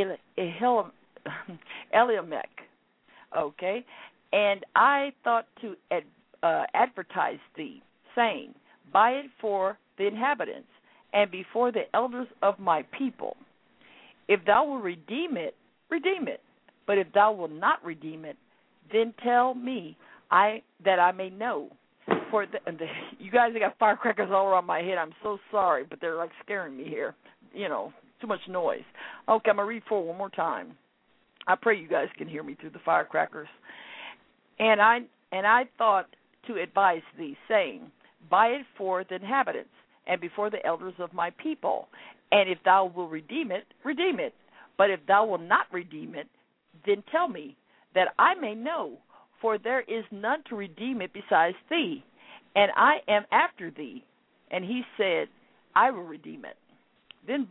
Elimelech. Okay? And I thought to advertise thee, saying, buy it for the inhabitants, and before the elders of my people. If thou wilt redeem it, redeem it. But if thou wilt not redeem it, then tell me, that I may know. For you guys have got firecrackers all around my head. I'm so sorry, but they're like scaring me here. You know, too much noise. Okay, I'm going to read 4 one more time. I pray you guys can hear me through the firecrackers. And I thought to advise thee, saying, buy it for the inhabitants, and before the elders of my people. And if thou wilt redeem it, redeem it. But if thou wilt not redeem it, then tell me, that I may know, for there is none to redeem it besides thee, and I am after thee. And he said, I will redeem it. Then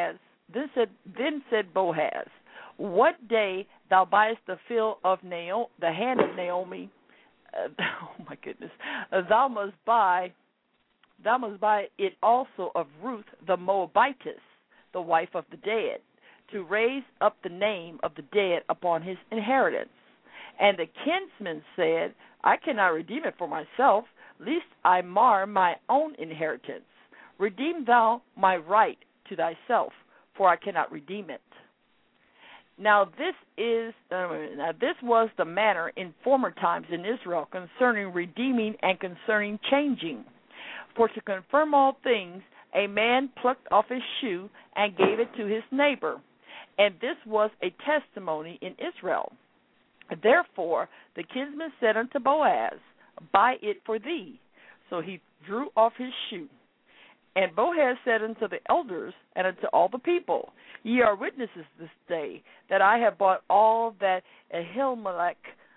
said Boaz, what day thou buyest the field of the hand of Naomi, oh my goodness, thou must buy it also of Ruth the Moabitess, the wife of the dead, to raise up the name of the dead upon his inheritance. And the kinsman said, I cannot redeem it for myself, lest I mar my own inheritance. Redeem thou my right to thyself, for I cannot redeem it. Now this was the manner in former times in Israel concerning redeeming and concerning changing. For to confirm all things, a man plucked off his shoe and gave it to his neighbor. And this was a testimony in Israel. Therefore the kinsman said unto Boaz, buy it for thee. So he drew off his shoe. And Boaz said unto the elders and unto all the people, ye are witnesses this day that I have bought all that Ahimelech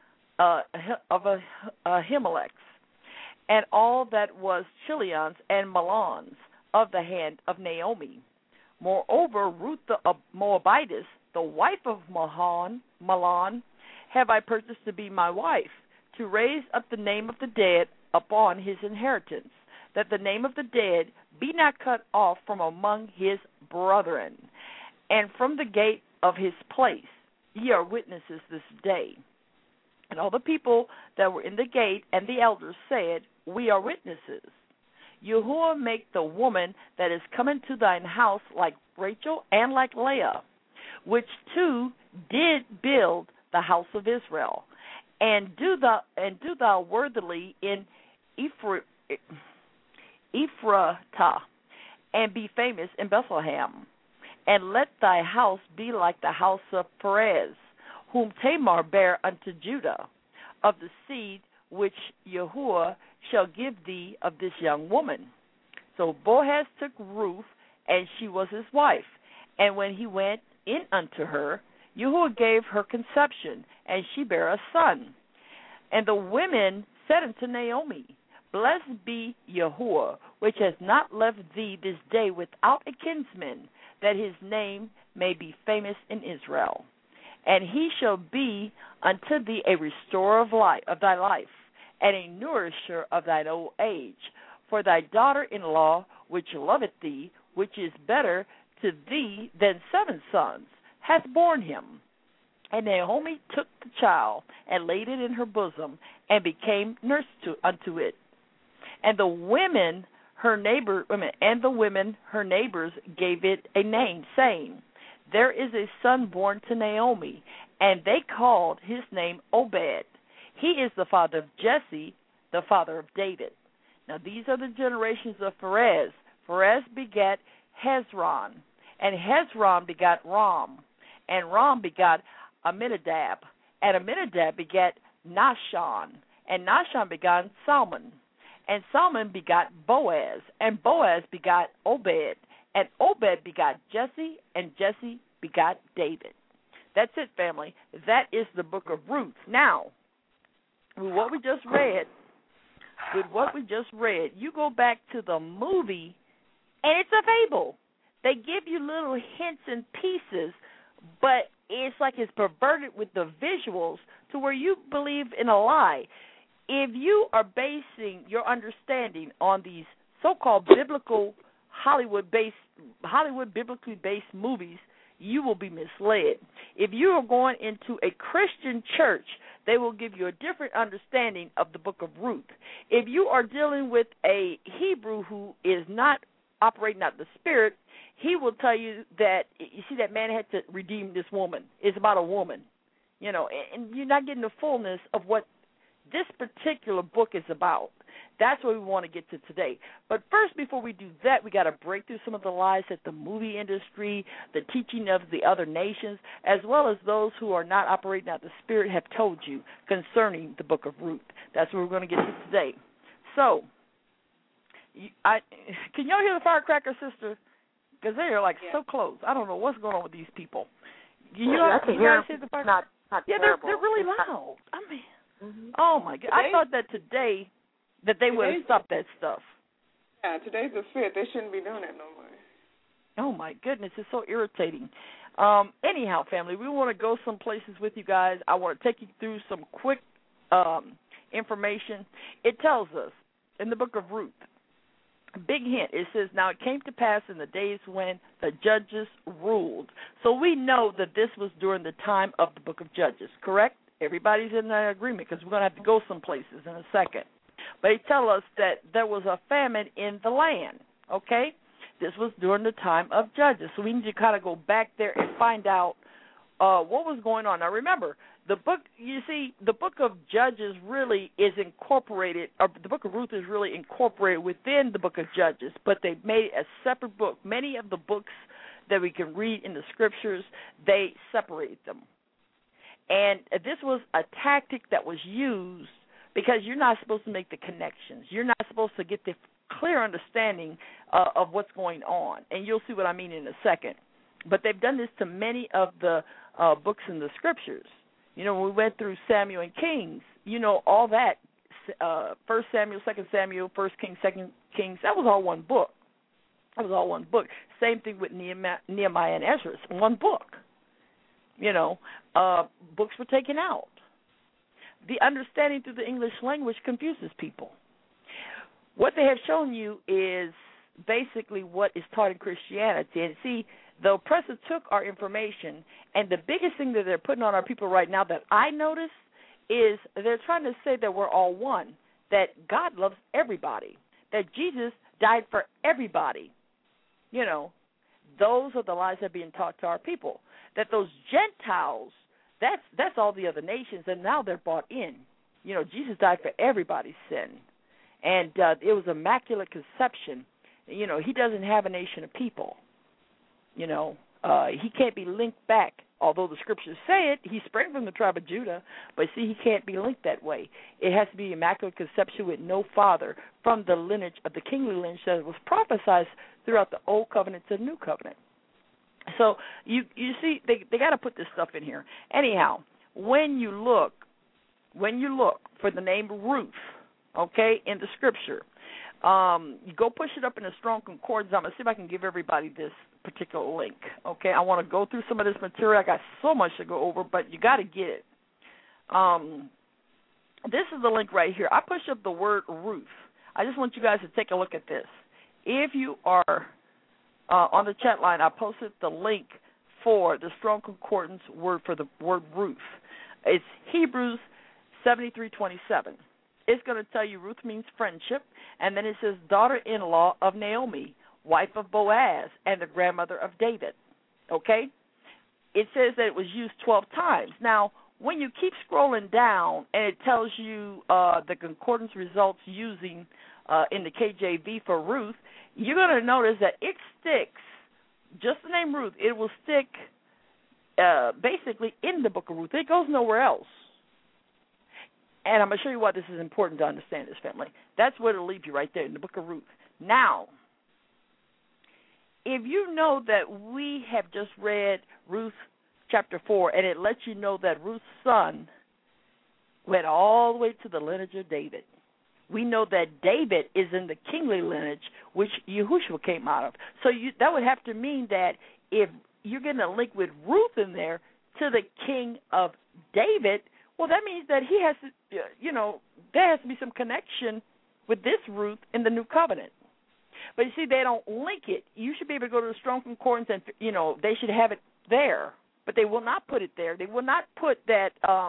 and all that was Chilion's and Mahlon's of the hand of Naomi. Moreover, Ruth the Moabitess, the wife of Mahlon, have I purchased to be my wife, to raise up the name of the dead upon his inheritance, that the name of the dead be not cut off from among his brethren, and from the gate of his place. Ye are witnesses this day. And all the people that were in the gate and the elders said, we are witnesses. Yahuwah make the woman that is come into thine house like Rachel and like Leah, which two did build the house of Israel, and do thou worthily in Ephratah, and be famous in Bethlehem, and let thy house be like the house of Perez, whom Tamar bare unto Judah, of the seed which Yahuwah shall give thee of this young woman. So Boaz took Ruth, and she was his wife. And when he went in unto her, Yahuwah gave her conception, and she bare a son. And the women said unto Naomi, Blessed be Yahuwah, which has not left thee this day without a kinsman, that his name may be famous in Israel. And he shall be unto thee a restorer of thy life, and a nourisher of thine old age. For thy daughter-in-law, which loveth thee, which is better to thee than 7 sons, hath borne him. And Naomi took the child, and laid it in her bosom, and became nurse unto it. And the women her neighbors gave it a name, saying, There is a son born to Naomi, and they called his name Obed. He is the father of Jesse, the father of David. Now these are the generations of Perez. Perez begat Hezron, and Hezron begat Ram, and Ram begat Aminadab, and Aminadab begat Nahshon, and Nahshon begat Salmon, and Salmon begat Boaz, and Boaz begat Obed, and Obed begat Jesse, and Jesse begat David. That's it, family. That is the book of Ruth. Now, with what we just read, you go back to the movie, and it's a fable. They give you little hints and pieces, but it's like it's perverted with the visuals to where you believe in a lie. If you are basing your understanding on these so-called biblical Hollywood biblically based movies, you will be misled. If you are going into a Christian church, they will give you a different understanding of the book of Ruth. If you are dealing with a Hebrew who is not operating out the Spirit, he will tell you that, you see, that man had to redeem this woman. It's about a woman, and you're not getting the fullness of what this particular book is about. That's what we want to get to today. But first, before we do that, we got to break through some of the lies that the movie industry, the teaching of the other nations, as well as those who are not operating out the Spirit have told you concerning the book of Ruth. That's what we're going to get to today. So, can y'all hear the firecracker, sister? Because they're so close. I don't know what's going on with these people. You guys hear the firecracker? They're really loud. I mean, oh my God! I thought that today that they would have stopped that stuff. Yeah, today's the 5th. They shouldn't be doing that no more. Oh my goodness, it's so irritating. Anyhow, family, we want to go some places with you guys. I want to take you through some quick information. It tells us in the book of Ruth. Big hint. It says, now it came to pass in the days when the judges ruled. So we know that this was during the time of the book of Judges, correct? Everybody's in agreement because we're going to have to go some places in a second. But they tell us that there was a famine in the land, okay? This was during the time of Judges. So we need to kind of go back there and find out what was going on. Now remember, the book, you see, the book of Judges really is incorporated, or the book of Ruth is really incorporated within the book of Judges, but they made a separate book. Many of the books that we can read in the scriptures, they separated them. And this was a tactic that was used because you're not supposed to make the connections. You're not supposed to get the clear understanding of what's going on. And you'll see what I mean in a second. But they've done this to many of the books in the scriptures. You know, when we went through Samuel and Kings, you know, all that, 1 Samuel, 2 Samuel, 1 Kings, 2 Kings, that was all one book. That was all one book. Same thing with Nehemiah and Ezra, one book. You know, books were taken out. The understanding through the English language confuses people. What they have shown you is basically what is taught in Christianity. And see, the oppressor took our information, and the biggest thing that they're putting on our people right now that I notice is they're trying to say that we're all one, that God loves everybody, that Jesus died for everybody. You know, those are the lies that are being taught to our people, that those Gentiles, that's all the other nations, and now they're bought in. You know, Jesus died for everybody's sin, and it was immaculate conception. You know, he doesn't have a nation of people. You know, he can't be linked back. Although the scriptures say it, he sprang from the tribe of Judah, but see, he can't be linked that way. It has to be immaculate conception with no father from the lineage of the kingly lineage that was prophesied throughout the Old Covenant to the New Covenant. So you see, they got to put this stuff in here. Anyhow, when you look for the name Ruth, okay, in the scripture, you go push it up in a Strong Concordance. I'm going to see if I can give everybody this particular link, okay? I want to go through some of this material. I got so much to go over, but you got to get it. This is the link right here. I pushed up the word Ruth. I just want you guys to take a look at this. If you are on the chat line, I posted the link for the Strong Concordance word for the word Ruth. It's Hebrews 73:27. It's going to tell you Ruth means friendship, and then it says daughter-in-law of Naomi, wife of Boaz, and the grandmother of David. Okay? It says that it was used 12 times. Now, when you keep scrolling down and it tells you the concordance results using in the KJV for Ruth, you're going to notice that it sticks, just the name Ruth, it will stick basically in the book of Ruth. It goes nowhere else. And I'm going to show you why this is important to understand this, family. That's where it'll leave you right there in the book of Ruth. Now, if you know that we have just read Ruth chapter 4, and it lets you know that Ruth's son went all the way to the lineage of David. We know that David is in the kingly lineage, which Yahushua came out of. So that would have to mean that if you're getting a link with Ruth in there to the king of David, well, that means that he has to, there has to be some connection with this Ruth in the New Covenant. But you see, they don't link it. You should be able to go to the Strong Concordance and, they should have it there. But they will not put it there. They will not put that,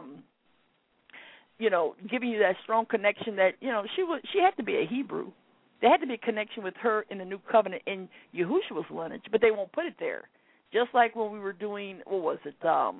giving you that strong connection that, she had to be a Hebrew. There had to be a connection with her in the New Covenant in Yahushua's lineage, but they won't put it there. Just like when we were doing, what was it,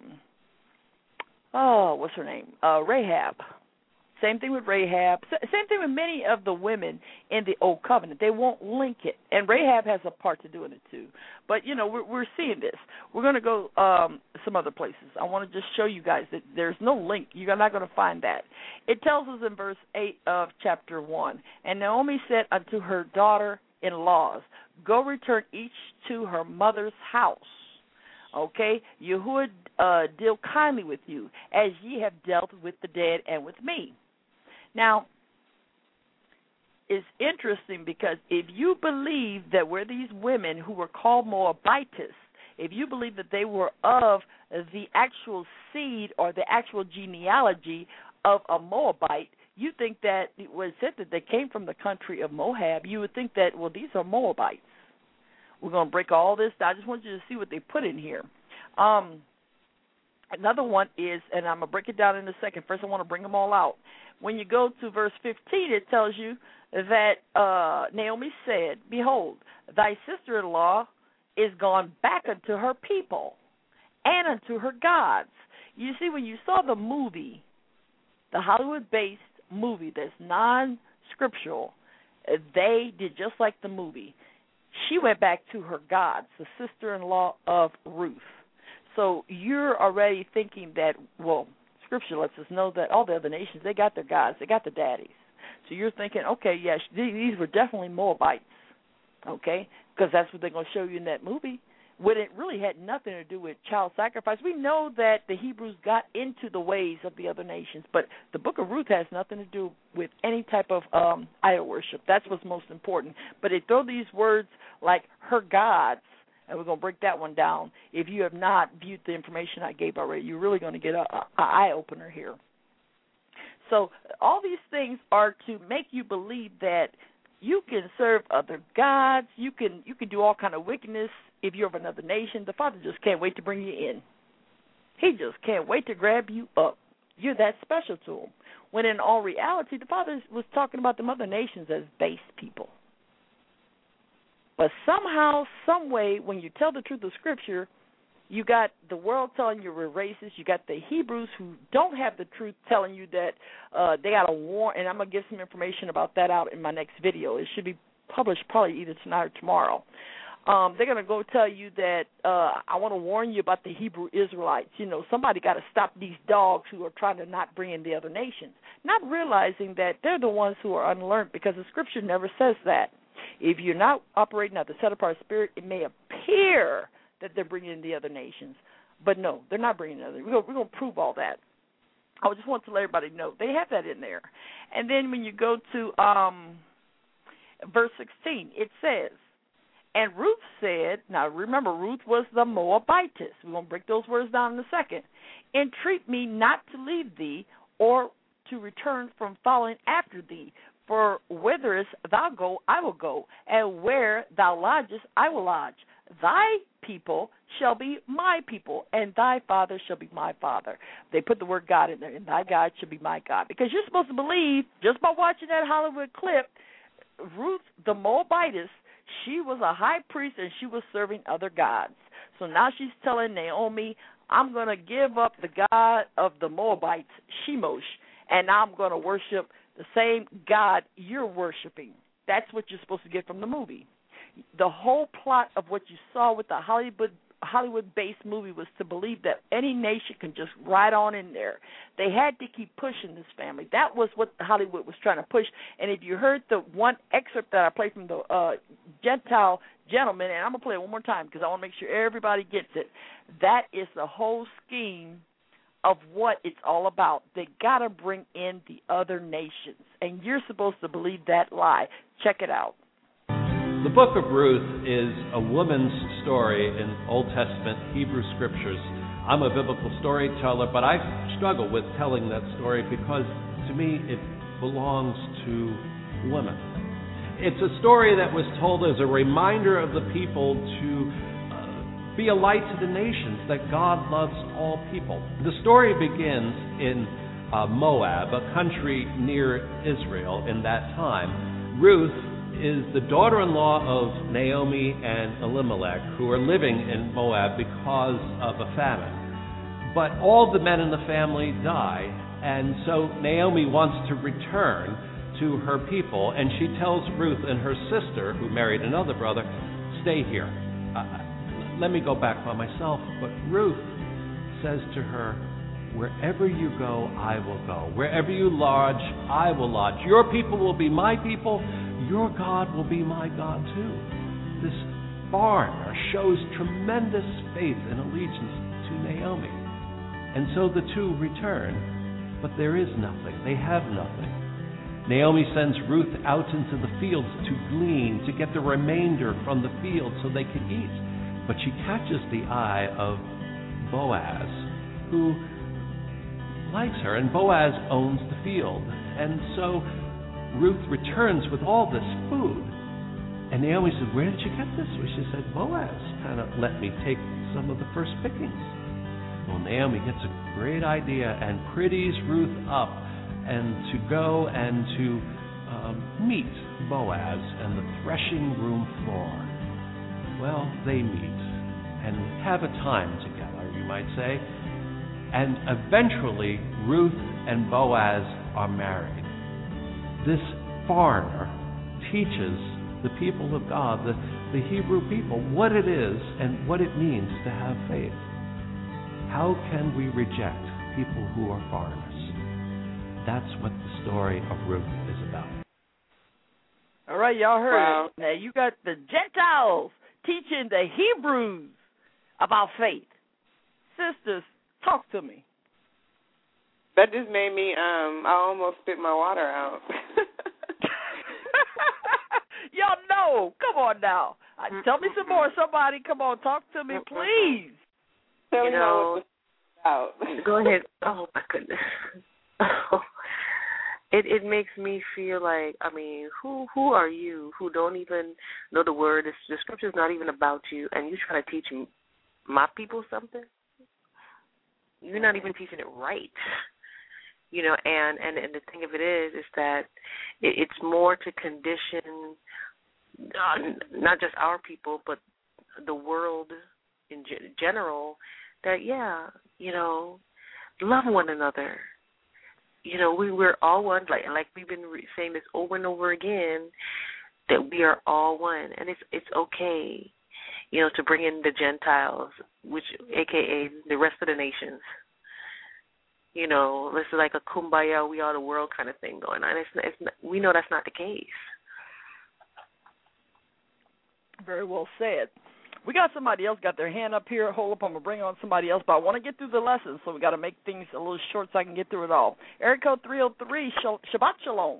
what's her name? Rahab. Same thing with Rahab. Same thing with many of the women in the Old Covenant. They won't link it. And Rahab has a part to do in it too. But, we're seeing this. We're going to go some other places. I want to just show you guys that there's no link. You're not going to find that. It tells us in verse 8 of chapter 1, and Naomi said unto her daughter-in-laws, go return each to her mother's house. Okay, Yahuwah deal kindly with you, as ye have dealt with the dead and with me. Now, it's interesting because if you believe that we're these women who were called Moabites, if you believe that they were of the actual seed or the actual genealogy of a Moabite, you think that it was said that they came from the country of Moab. You would think that, well, these are Moabites. We're going to break all this down. I just want you to see what they put in here. Another one is, and I'm going to break it down in a second. First, I want to bring them all out. When you go to verse 15, it tells you that Naomi said, behold, thy sister-in-law is gone back unto her people and unto her gods. You see, when you saw the movie, the Hollywood-based movie that's non-scriptural, they did just like the movie. She went back to her gods, the sister-in-law of Ruth. So you're already thinking that, well, Scripture lets us know that all the other nations, they got their gods, they got their daddies. So you're thinking, okay, yes, these were definitely Moabites, okay, because that's what they're going to show you in that movie. When it really had nothing to do with child sacrifice. We know that the Hebrews got into the ways of the other nations, but the book of Ruth has nothing to do with any type of idol worship. That's what's most important. But they throw these words like her gods, and we're going to break that one down. If you have not viewed the information I gave already, you're really going to get an eye-opener here. So all these things are to make you believe that you can serve other gods, you can do all kind of wickedness. If you're of another nation, the Father just can't wait to bring you in. He just can't wait to grab you up. You're that special to him. When in all reality, the Father was talking about the other nations as base people. But somehow, some way, when you tell the truth of Scripture, you got the world telling you we're racist. You got the Hebrews who don't have the truth telling you that they got a war. And I'm going to give some information about that out in my next video. It should be published probably either tonight or tomorrow. they're going to go tell you that I want to warn you about the Hebrew Israelites. You know, somebody got to stop these dogs who are trying to not bring in the other nations, not realizing that they're the ones who are unlearned, because the Scripture never says that. If you're not operating at the set-apart spirit, it may appear that they're bringing in the other nations. But no, they're not bringing in other. We're going to prove all that. I just want to let everybody know they have that in there. And then when you go to verse 16, it says, and Ruth said, now remember, Ruth was the Moabitess. We're going to break those words down in a second. Entreat me not to leave thee or to return from following after thee. For whitherest thou go, I will go, and where thou lodgest, I will lodge. Thy people shall be my people, and thy father shall be my father. They put the word God in there, and thy God shall be my God. Because you're supposed to believe, just by watching that Hollywood clip, Ruth the Moabitess, she was a high priest, and she was serving other gods. So now she's telling Naomi, I'm going to give up the God of the Moabites, Shemosh, and I'm going to worship the same God you're worshiping. That's what you're supposed to get from the movie. The whole plot of what you saw with the Hollywood-based movie was to believe that any nation can just ride on in there. They had to keep pushing this family. That was what Hollywood was trying to push. And if you heard the one excerpt that I played from the Gentile gentleman, and I'm going to play it one more time because I want to make sure everybody gets it, that is the whole scheme of what it's all about. They got to bring in the other nations, and you're supposed to believe that lie. Check it out. The book of Ruth is a woman's story in Old Testament Hebrew Scriptures. I'm a biblical storyteller, but I struggle with telling that story because, to me, it belongs to women. It's a story that was told as a reminder of the people to be a light to the nations, that God loves all people. The story begins in Moab, a country near Israel in that time. Ruth is the daughter-in-law of Naomi and Elimelech, who are living in Moab because of a famine. But all the men in the family die, and so Naomi wants to return to her people, and she tells Ruth and her sister, who married another brother, stay here. Let me go back by myself. But Ruth says to her, wherever you go, I will go. Wherever you lodge, I will lodge. Your people will be my people. Your God will be my God too. This foreigner shows tremendous faith and allegiance to Naomi. And so the two return, but there is nothing. They have nothing. Naomi sends Ruth out into the fields to glean, to get the remainder from the field so they can eat. But she catches the eye of Boaz, who likes her, and Boaz owns the field. And so Ruth returns with all this food. And Naomi said, where did you get this? Well, she said, Boaz kind of let me take some of the first pickings. Well, Naomi gets a great idea and pretties Ruth up and to go and to meet Boaz and the threshing room floor. Well, they meet and have a time together, you might say. And eventually, Ruth and Boaz are married. This foreigner teaches the people of God, the Hebrew people, what it is and what it means to have faith. How can we reject people who are foreigners? That's what the story of Ruth is about. All right, y'all heard it. Now, you got the Gentiles teaching the Hebrews about faith. Sisters, talk to me. That just made me, I almost spit my water out. Y'all know. Come on now. Tell me some more. Somebody, come on, talk to me, please. Tell me how it's out. Go ahead. Oh, my goodness. It makes me feel like, I mean, who are you who don't even know the word? The scripture's not even about you, and you try to teach my people something? You're not even teaching it right. You know, and the thing of it is that it's more to condition not just our people, but the world in general, that, yeah, you know, love one another. You know, we're all one, like we've been saying this over and over again, that we are all one, and it's okay. to bring in the Gentiles, which, a.k.a. the rest of the nations. This is like a kumbaya, we are the world kind of thing going on. We know that's not the case. Very well said. We got somebody else got their hand up here. Hold up, I'm going to bring on somebody else, but I want to get through the lesson, so we got to make things a little short so I can get through it all. Area code 303, Shabbat Shalom.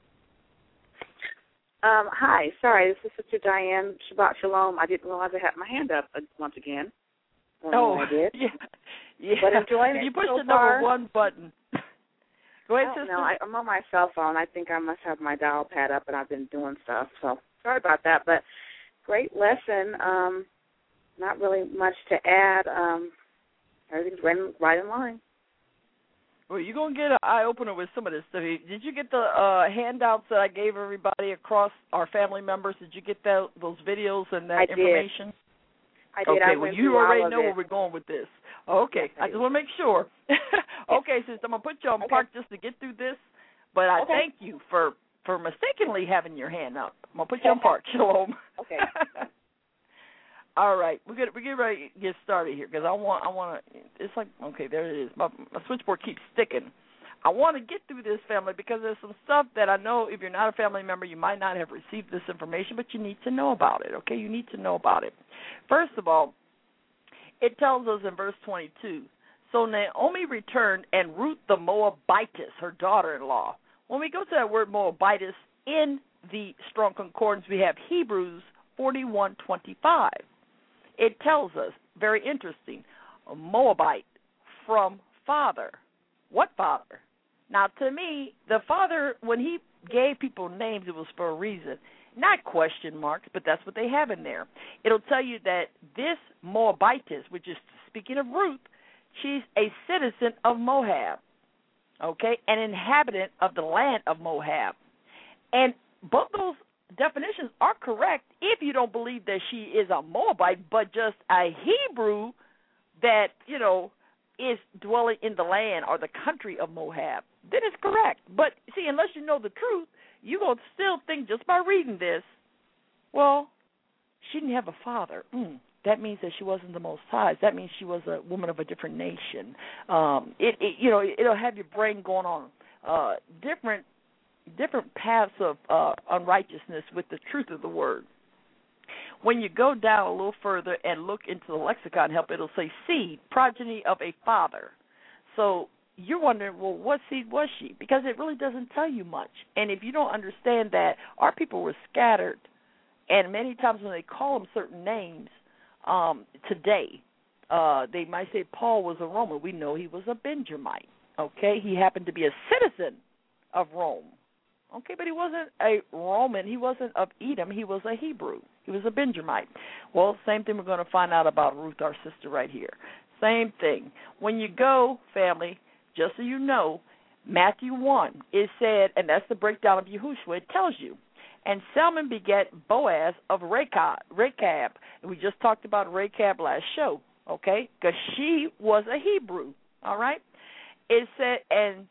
Hi, sorry, this is Sister Diane. Shabbat Shalom. I didn't realize I had my hand up once again. I did. Yeah. But enjoying it you pushed so the far. number one button. Go ahead, sister. No, I'm on my cell phone. I think I must have my dial pad up, and I've been doing stuff. So sorry about that. But great lesson. Not really much to add. Everything's right in line. Well, you're going to get an eye-opener with some of this stuff. Did you get the handouts that I gave everybody across our family members? Did you get those videos and that information? I did. Okay, well, you already know where we're going with this. Okay, I just want to make sure. Okay, sister, I'm going to put you on park just to get through this, but I thank you for mistakenly having your hand up. I'm going to put you on park. Shalom. Okay. All right, we're getting ready to get started here because I want to. It's like, okay, there it is. My switchboard keeps sticking. I want to get through this, family, because there's some stuff that I know if you're not a family member, you might not have received this information, but you need to know about it, okay? You need to know about it. First of all, it tells us in verse 22, so Naomi returned and Ruth the Moabitess, her daughter-in-law. When we go to that word Moabitess, in the Strong Concordance, we have Hebrews 41:25. It tells us, very interesting, a Moabite from father. What father? Now, to me, the father, when he gave people names, it was for a reason. Not question marks, but that's what they have in there. It'll tell you that this Moabitess, which is speaking of Ruth, she's a citizen of Moab, okay, an inhabitant of the land of Moab. And both those definitions are correct if you don't believe that she is a Moabite, but just a Hebrew that, is dwelling in the land or the country of Moab, then it's correct. But, see, unless you know the truth, you're going to still think just by reading this, well, she didn't have a father. That means that she wasn't the Most High. That means she was a woman of a different nation. It'll have your brain going on different paths of unrighteousness with the truth of the word. When you go down a little further and look into the lexicon help, it'll say seed, progeny of a father. So you're wondering, well, what seed was she? Because it really doesn't tell you much. And if you don't understand that our people were scattered, and many times when they call them certain names today, they might say Paul was a Roman. We know he was a Benjamite, okay? He happened to be a citizen of Rome. Okay, but he wasn't a Roman. He wasn't of Edom. He was a Hebrew. He was a Benjamite. Well, same thing we're going to find out about Ruth, our sister right here. Same thing. When you go, family, just so you know, Matthew 1, it said, and that's the breakdown of Yahushua, it tells you, and Salmon begat Boaz of Rechab. And we just talked about Rechab last show, okay, because she was a Hebrew, all right? It said, and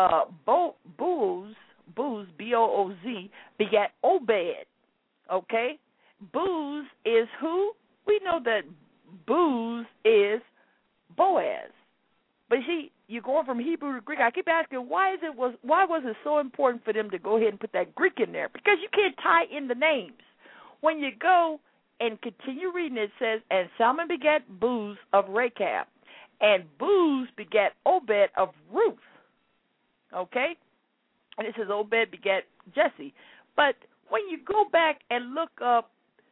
Booz, B-O-O-Z, begat Obed, okay? Booz is who? We know that Booz is Boaz. But see, you're going from Hebrew to Greek. I keep asking, why was it so important for them to go ahead and put that Greek in there? Because you can't tie in the names. When you go and continue reading, it says, and Salmon begat Booz of Rechab, and Booz begat Obed of Ruth, okay? And it says Obed begat Jesse. But when you go back and look up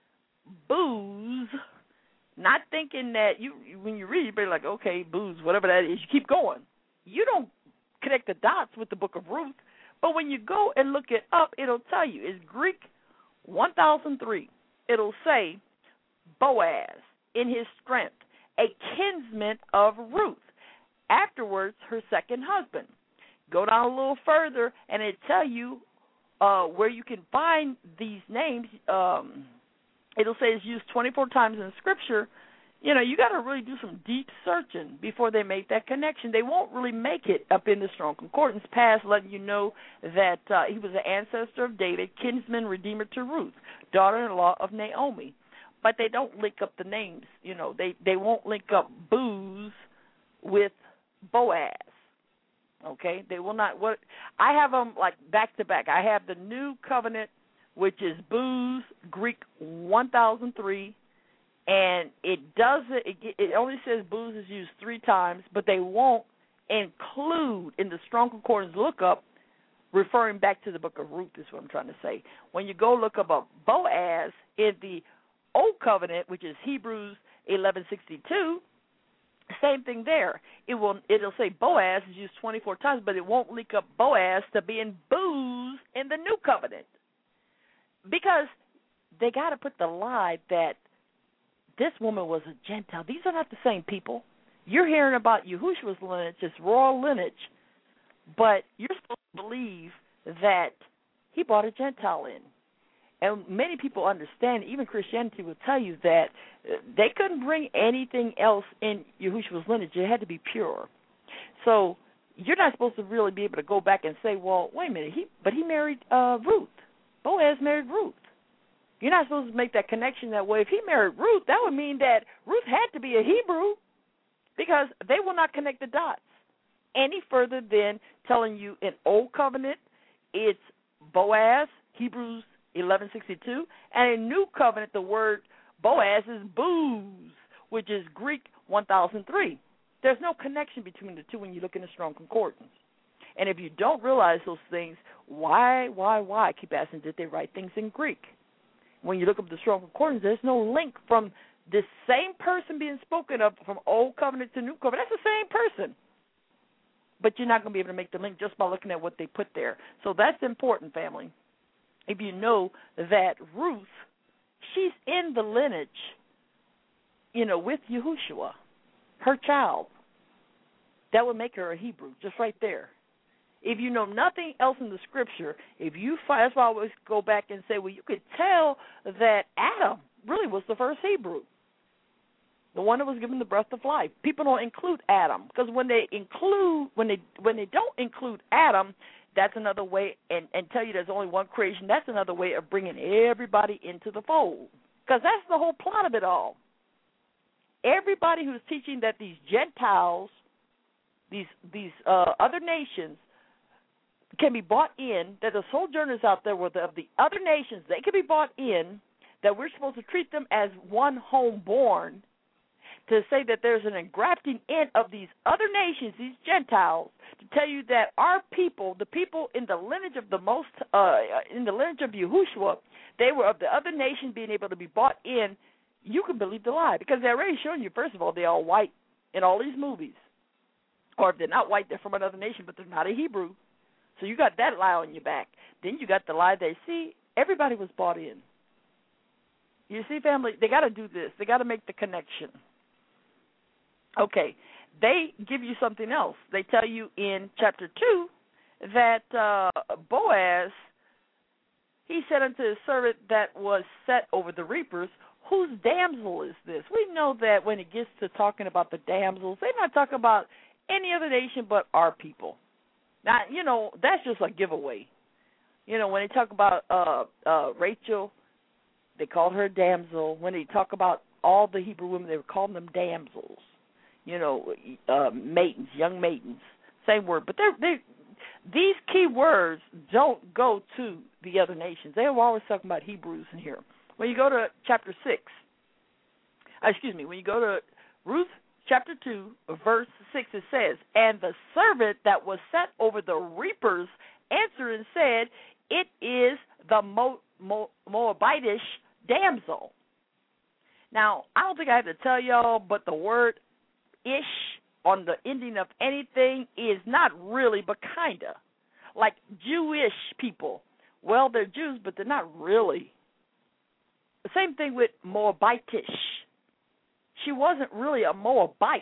Booz, not thinking that when you read, you're like, okay, Booz, whatever that is, you keep going. You don't connect the dots with the book of Ruth. But when you go and look it up, it'll tell you. It's Greek 1003. It'll say Boaz in his strength, a kinsman of Ruth. Afterwards, her second husband. Go down a little further, and it tell you where you can find these names. It'll say it's used 24 times in Scripture. You got to really do some deep searching before they make that connection. They won't really make it up in the Strong Concordance past letting you know that he was an ancestor of David, kinsman, redeemer to Ruth, daughter-in-law of Naomi. but they don't link up the names. You know, they won't link up Booz with Boaz. Okay, they will not. What I have them like back to back. I have the New Covenant, which is Booz, Greek 1003, and it only says Booz is used 3 times, but they won't include in the Strong Concordance lookup referring back to the book of Ruth is what I'm trying to say. When you go look up Boaz in the Old Covenant, which is Hebrews 11:62, same thing there. It'll say Boaz is used 24 times, but it won't link up Boaz to being Booz in the New Covenant. Because they got to put the lie that this woman was a Gentile. These are not the same people. You're hearing about Yahushua's lineage, it's royal lineage, but you're supposed to believe that he brought a Gentile in. And many people understand, even Christianity will tell you that they couldn't bring anything else in Yahushua's lineage. It had to be pure. So you're not supposed to really be able to go back and say, well, wait a minute, he married Ruth. Boaz married Ruth. You're not supposed to make that connection that way. If he married Ruth, that would mean that Ruth had to be a Hebrew, because they will not connect the dots any further than telling you in Old Covenant it's Boaz, Hebrews 11:62, and in New Covenant the word Boaz is Booz, which is Greek 1003. There's no connection between the two when you look in the Strong Concordance. And if you don't realize those things, why? I keep asking, did they write things in Greek? When you look up the Strong Concordance, there's no link from this same person being spoken of from Old Covenant to New Covenant. That's the same person. But you're not going to be able to make the link just by looking at what they put there. So that's important, family. If you know that Ruth, she's in the lineage, with Yahushua, her child, that would make her a Hebrew, just right there. If you know nothing else in the Scripture, that's why I always go back and say, well, you could tell that Adam really was the first Hebrew, the one that was given the breath of life. People don't include Adam, because when they don't include Adam, that's another way, and tell you there's only one creation, that's another way of bringing everybody into the fold, because that's the whole plot of it all. Everybody who's teaching that these Gentiles, these other nations, can be bought in, that the sojourners out there of the other nations, they can be bought in, that we're supposed to treat them as one homeborn, to say that there's an engrafting in of these other nations, these Gentiles, to tell you that our people, the people in the lineage of in the lineage of Yahushua, they were of the other nation being able to be bought in. You can believe the lie, because they're already showing you, first of all, they're all white in all these movies. Or if they're not white, they're from another nation, but they're not a Hebrew. So you got that lie on your back. Then you got the lie they see. Everybody was bought in. You see, family, they got to do this. They got to make the connection. Okay, they give you something else. They tell you in chapter 2 that Boaz, he said unto his servant that was set over the reapers, whose damsel is this? We know that when it gets to talking about the damsels, they're not talking about any other nation but our people. Now, that's just a giveaway. When they talk about Rachel, they called her damsel. When they talk about all the Hebrew women, they were calling them damsels. Maidens, young maidens, same word. But these key words don't go to the other nations. They were always talking about Hebrews in here. When you go to chapter 6, when you go to Ruth chapter 2, verse 6, it says, and the servant that was set over the reapers answered and said, it is the Moabitish damsel. Now, I don't think I have to tell y'all, but the word ish on the ending of anything is not really, but kinda. Like Jewish people. Well, they're Jews, but they're not really. The same thing with Moabitish. She wasn't really a Moabite.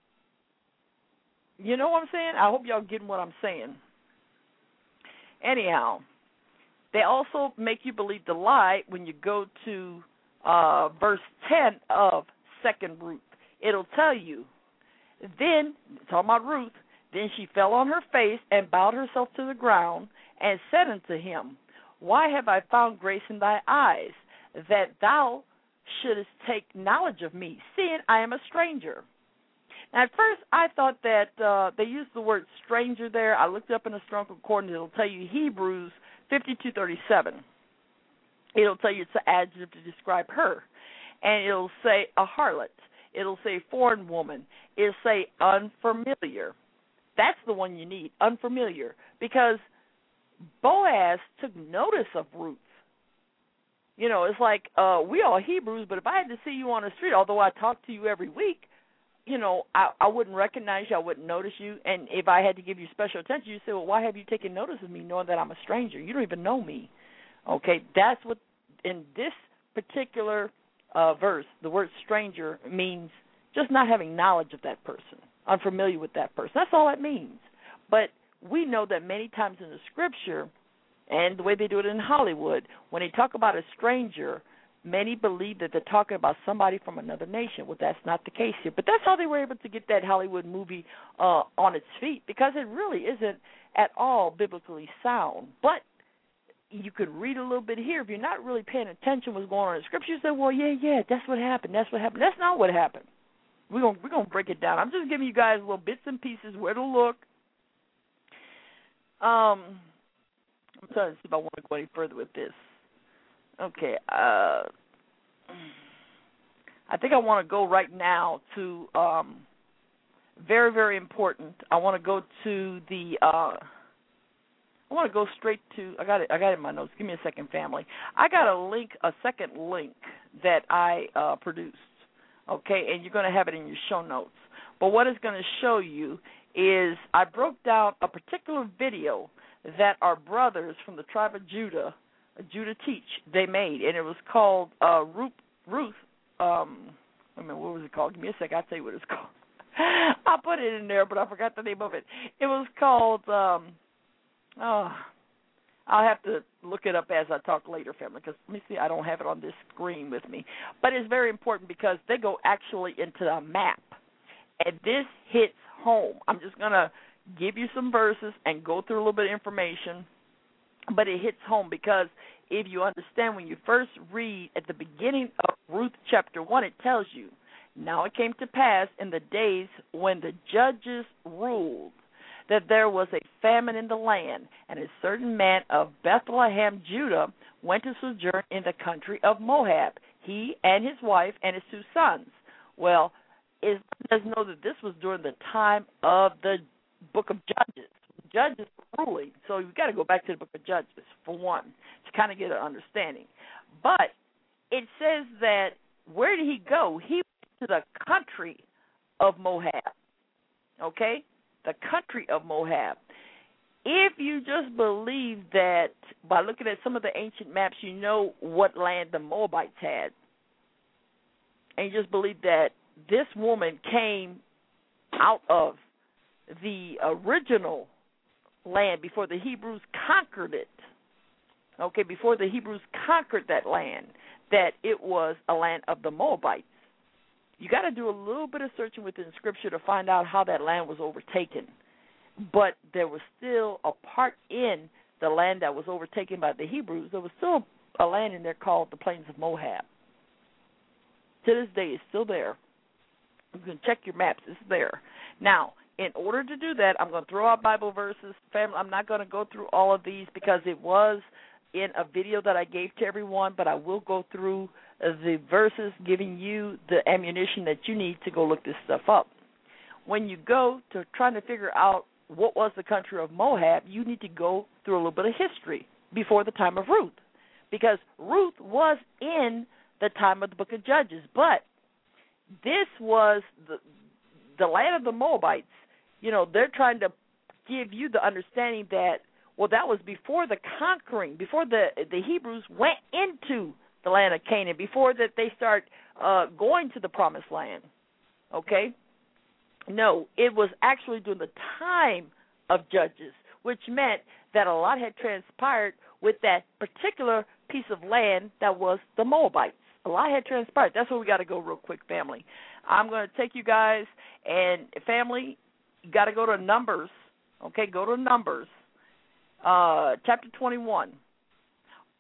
You know what I'm saying? I hope y'all getting what I'm saying. Anyhow, they also make you believe the lie when you go to verse 10 of 2nd Ruth. It'll tell you, then, talking about Ruth, then she fell on her face and bowed herself to the ground and said unto him, why have I found grace in thy eyes, that thou shouldest take knowledge of me, seeing I am a stranger. Now, at first, I thought that they used the word stranger there. I looked up in the Strong's Concordance. It'll tell you Hebrews 52:37. It'll tell you it's an adjective to describe her. And it'll say a harlot. It'll say foreign woman. It'll say unfamiliar. That's the one you need, unfamiliar, because Boaz took notice of Ruth. You know, it's like we all Hebrews, but if I had to see you on the street, although I talk to you every week, you know, I wouldn't recognize you, I wouldn't notice you, and if I had to give you special attention, you'd say, well, why have you taken notice of me knowing that I'm a stranger? You don't even know me. Okay, that's what, in this particular verse, the word stranger means just not having knowledge of that person, unfamiliar with that person. That's all it means. But we know that many times in the Scripture, and the way they do it in Hollywood, when they talk about a stranger, many believe that they're talking about somebody from another nation. Well, that's not the case here. But that's how they were able to get that Hollywood movie on its feet, because it really isn't at all biblically sound. But you could read a little bit here. If you're not really paying attention to what's going on in the Scripture, you say, well, yeah, that's what happened. That's what happened. That's not what happened. We're gonna break it down. I'm just giving you guys little bits and pieces where to look. I'm trying to see if I want to go any further with this. Okay. I think I want to go right now to very, very important. I want to go to the. I want to go straight to. I got it in my notes. Give me a second, family. I got a second link that I produced. Okay, and you're going to have it in your show notes. But what it's going to show you is I broke down a particular video that our brothers from the tribe of Judah Teach, they made, and it was called Ruth. Wait a minute, what was it called? Give me a sec, I'll tell you what it's called. I put it in there, but I forgot the name of it. It was called, I'll have to look it up as I talk later, family, because let me see, I don't have it on this screen with me. But it's very important because they go actually into the map, and this hits home. I'm just going to give you some verses and go through a little bit of information, but it hits home because if you understand, when you first read at the beginning of Ruth chapter 1, it tells you, now it came to pass in the days when the judges ruled that there was a famine in the land, and a certain man of Bethlehem, Judah, went to sojourn in the country of Moab, he and his wife and his 2 sons. Well, it does know that this was during the time of the book of Judges. Judges were ruling, so you've got to go back to the book of Judges, for one, to kind of get an understanding. But it says that, where did he go? He went to the country of Moab, okay? The country of Moab. If you just believe that by looking at some of the ancient maps, you know what land the Moabites had, and you just believe that this woman came out of the original land before the Hebrews conquered it, okay, before the Hebrews conquered that land, that it was a land of the Moabites. You got to do a little bit of searching within Scripture to find out how that land was overtaken. But there was still a part in the land that was overtaken by the Hebrews. There was still a land in there called the Plains of Moab. To this day, it's still there. You can check your maps. It's there. Now, in order to do that, I'm going to throw out Bible verses. Family, I'm not going to go through all of these because it was in a video that I gave to everyone, but I will go through the verses giving you the ammunition that you need to go look this stuff up. When you go to trying to figure out what was the country of Moab, you need to go through a little bit of history before the time of Ruth, because Ruth was in the time of the book of Judges, but this was the land of the Moabites. You know, they're trying to give you the understanding that, well, that was before the conquering, before the Hebrews went into the land of Canaan, before that they start going to the promised land, okay? No, it was actually during the time of Judges, which meant that a lot had transpired with that particular piece of land that was the Moabites. A lot had transpired. That's where we got to go real quick, family. I'm going to take you guys, and family, you got to go to Numbers, okay? Go to Numbers, chapter 21.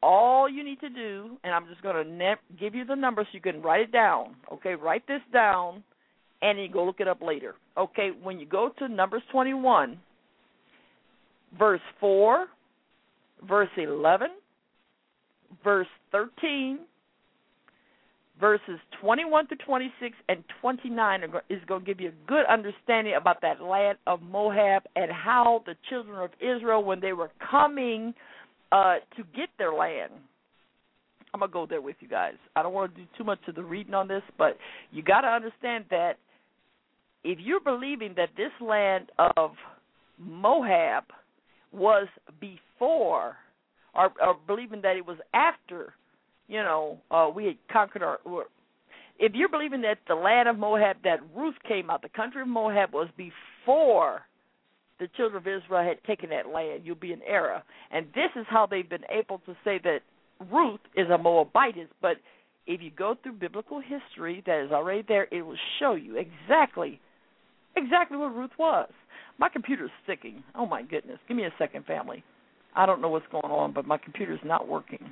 all you need to do, and I'm just going to give you the number so you can write it down. Okay, write this down, and you go look it up later. Okay, when you go to Numbers 21, verse 4, verse 11, verse 13, verses 21 to 26 and 29 is going to give you a good understanding about that land of Moab and how the children of Israel, when they were coming to get their land. I'm going to go there with you guys. I don't want to do too much of the reading on this, but you got to understand that if you're believing that this land of Moab was before, or believing that it was after, we had conquered if you're believing that the land of Moab, that Ruth came out, the country of Moab was before the children of Israel had taken that land, you'll be in error. And this is how they've been able to say that Ruth is a Moabitess. But if you go through biblical history that is already there, it will show you exactly what Ruth was. My computer's sticking. Oh, my goodness. Give me a second, family. I don't know what's going on, but my computer's not working.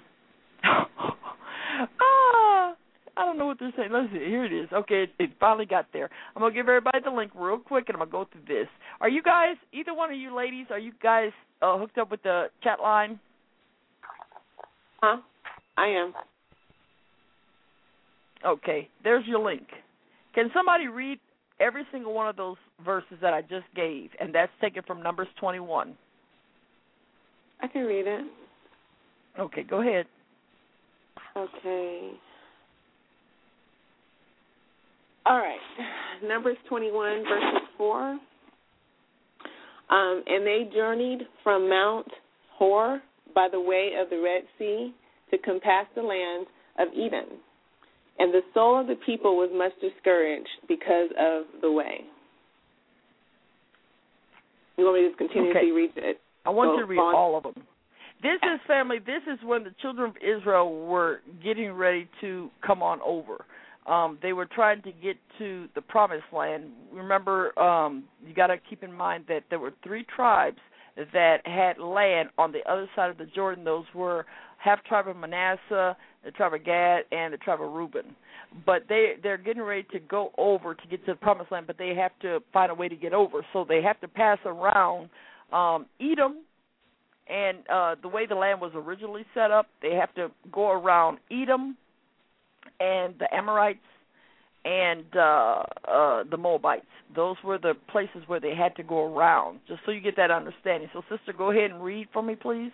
I don't know what they're saying. Let's see. Here it is. Okay, it finally got there. I'm going to give everybody the link real quick, and I'm going to go through this. Are you guys, either one of you ladies, are you guys hooked up with the chat line? Huh? I am. Okay, there's your link. Can somebody read every single one of those verses that I just gave? And that's taken from Numbers 21. I can read it. Okay, go ahead. Okay. All right. Numbers 21, verses 4. And they journeyed from Mount Hor by the way of the Red Sea to compass the land of Edom. And the soul of the people was much discouraged because of the way. You want me to just continuously read it? I want you to read all of them. This is, family, this is when the children of Israel were getting ready to come on over. They were trying to get to the promised land. Remember, you got to keep in mind that there were 3 tribes that had land on the other side of the Jordan. Those were half tribe of Manasseh, the tribe of Gad, and the tribe of Reuben. But they're getting ready to go over to get to the promised land, but they have to find a way to get over. So they have to pass around Edom, and the way the land was originally set up, they have to go around Edom and the Amorites and the Moabites. Those were the places where they had to go around, just so you get that understanding. So, sister, go ahead and read for me, please.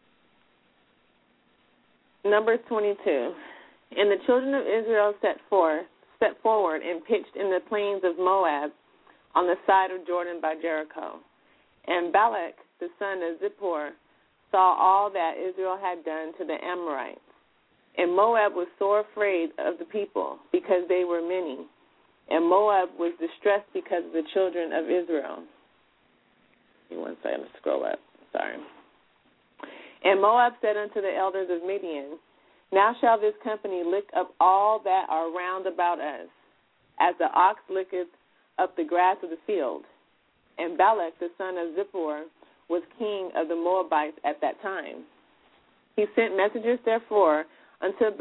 Numbers 22. And the children of Israel set forward and pitched in the plains of Moab on the side of Jordan by Jericho. And Balak, the son of Zippor, saw all that Israel had done to the Amorites. And Moab was sore afraid of the people, because they were many. And Moab was distressed because of the children of Israel. Give me one second, let's scroll up. Sorry. And Moab said unto the elders of Midian, Now shall this company lick up all that are round about us, as the ox licketh up the grass of the field. And Balak, the son of Zippor, was king of the Moabites at that time. He sent messengers, therefore, unto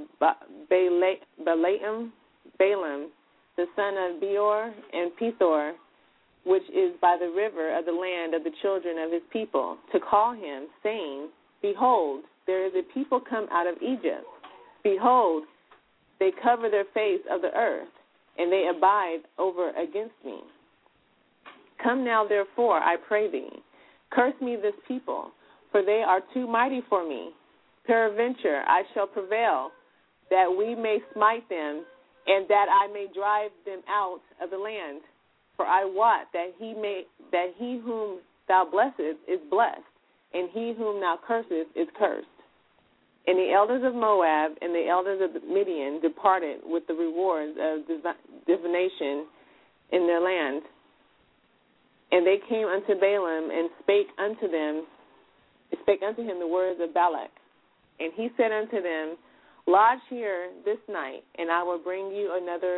Balaam, the son of Beor, and Pethor, which is by the river of the land of the children of his people, to call him, saying, Behold, there is a people come out of Egypt. Behold, they cover their face of the earth, and they abide over against me. Come now, therefore, I pray thee, curse me this people, for they are too mighty for me. Peradventure I shall prevail, that we may smite them, and that I may drive them out of the land. For I wot that he whom thou blessest is blessed, and he whom thou cursest is cursed. And the elders of Moab and the elders of Midian departed with the rewards of divination in their land. And they came unto Balaam and spake unto him the words of Balak. And he said unto them, Lodge here this night, and I will bring you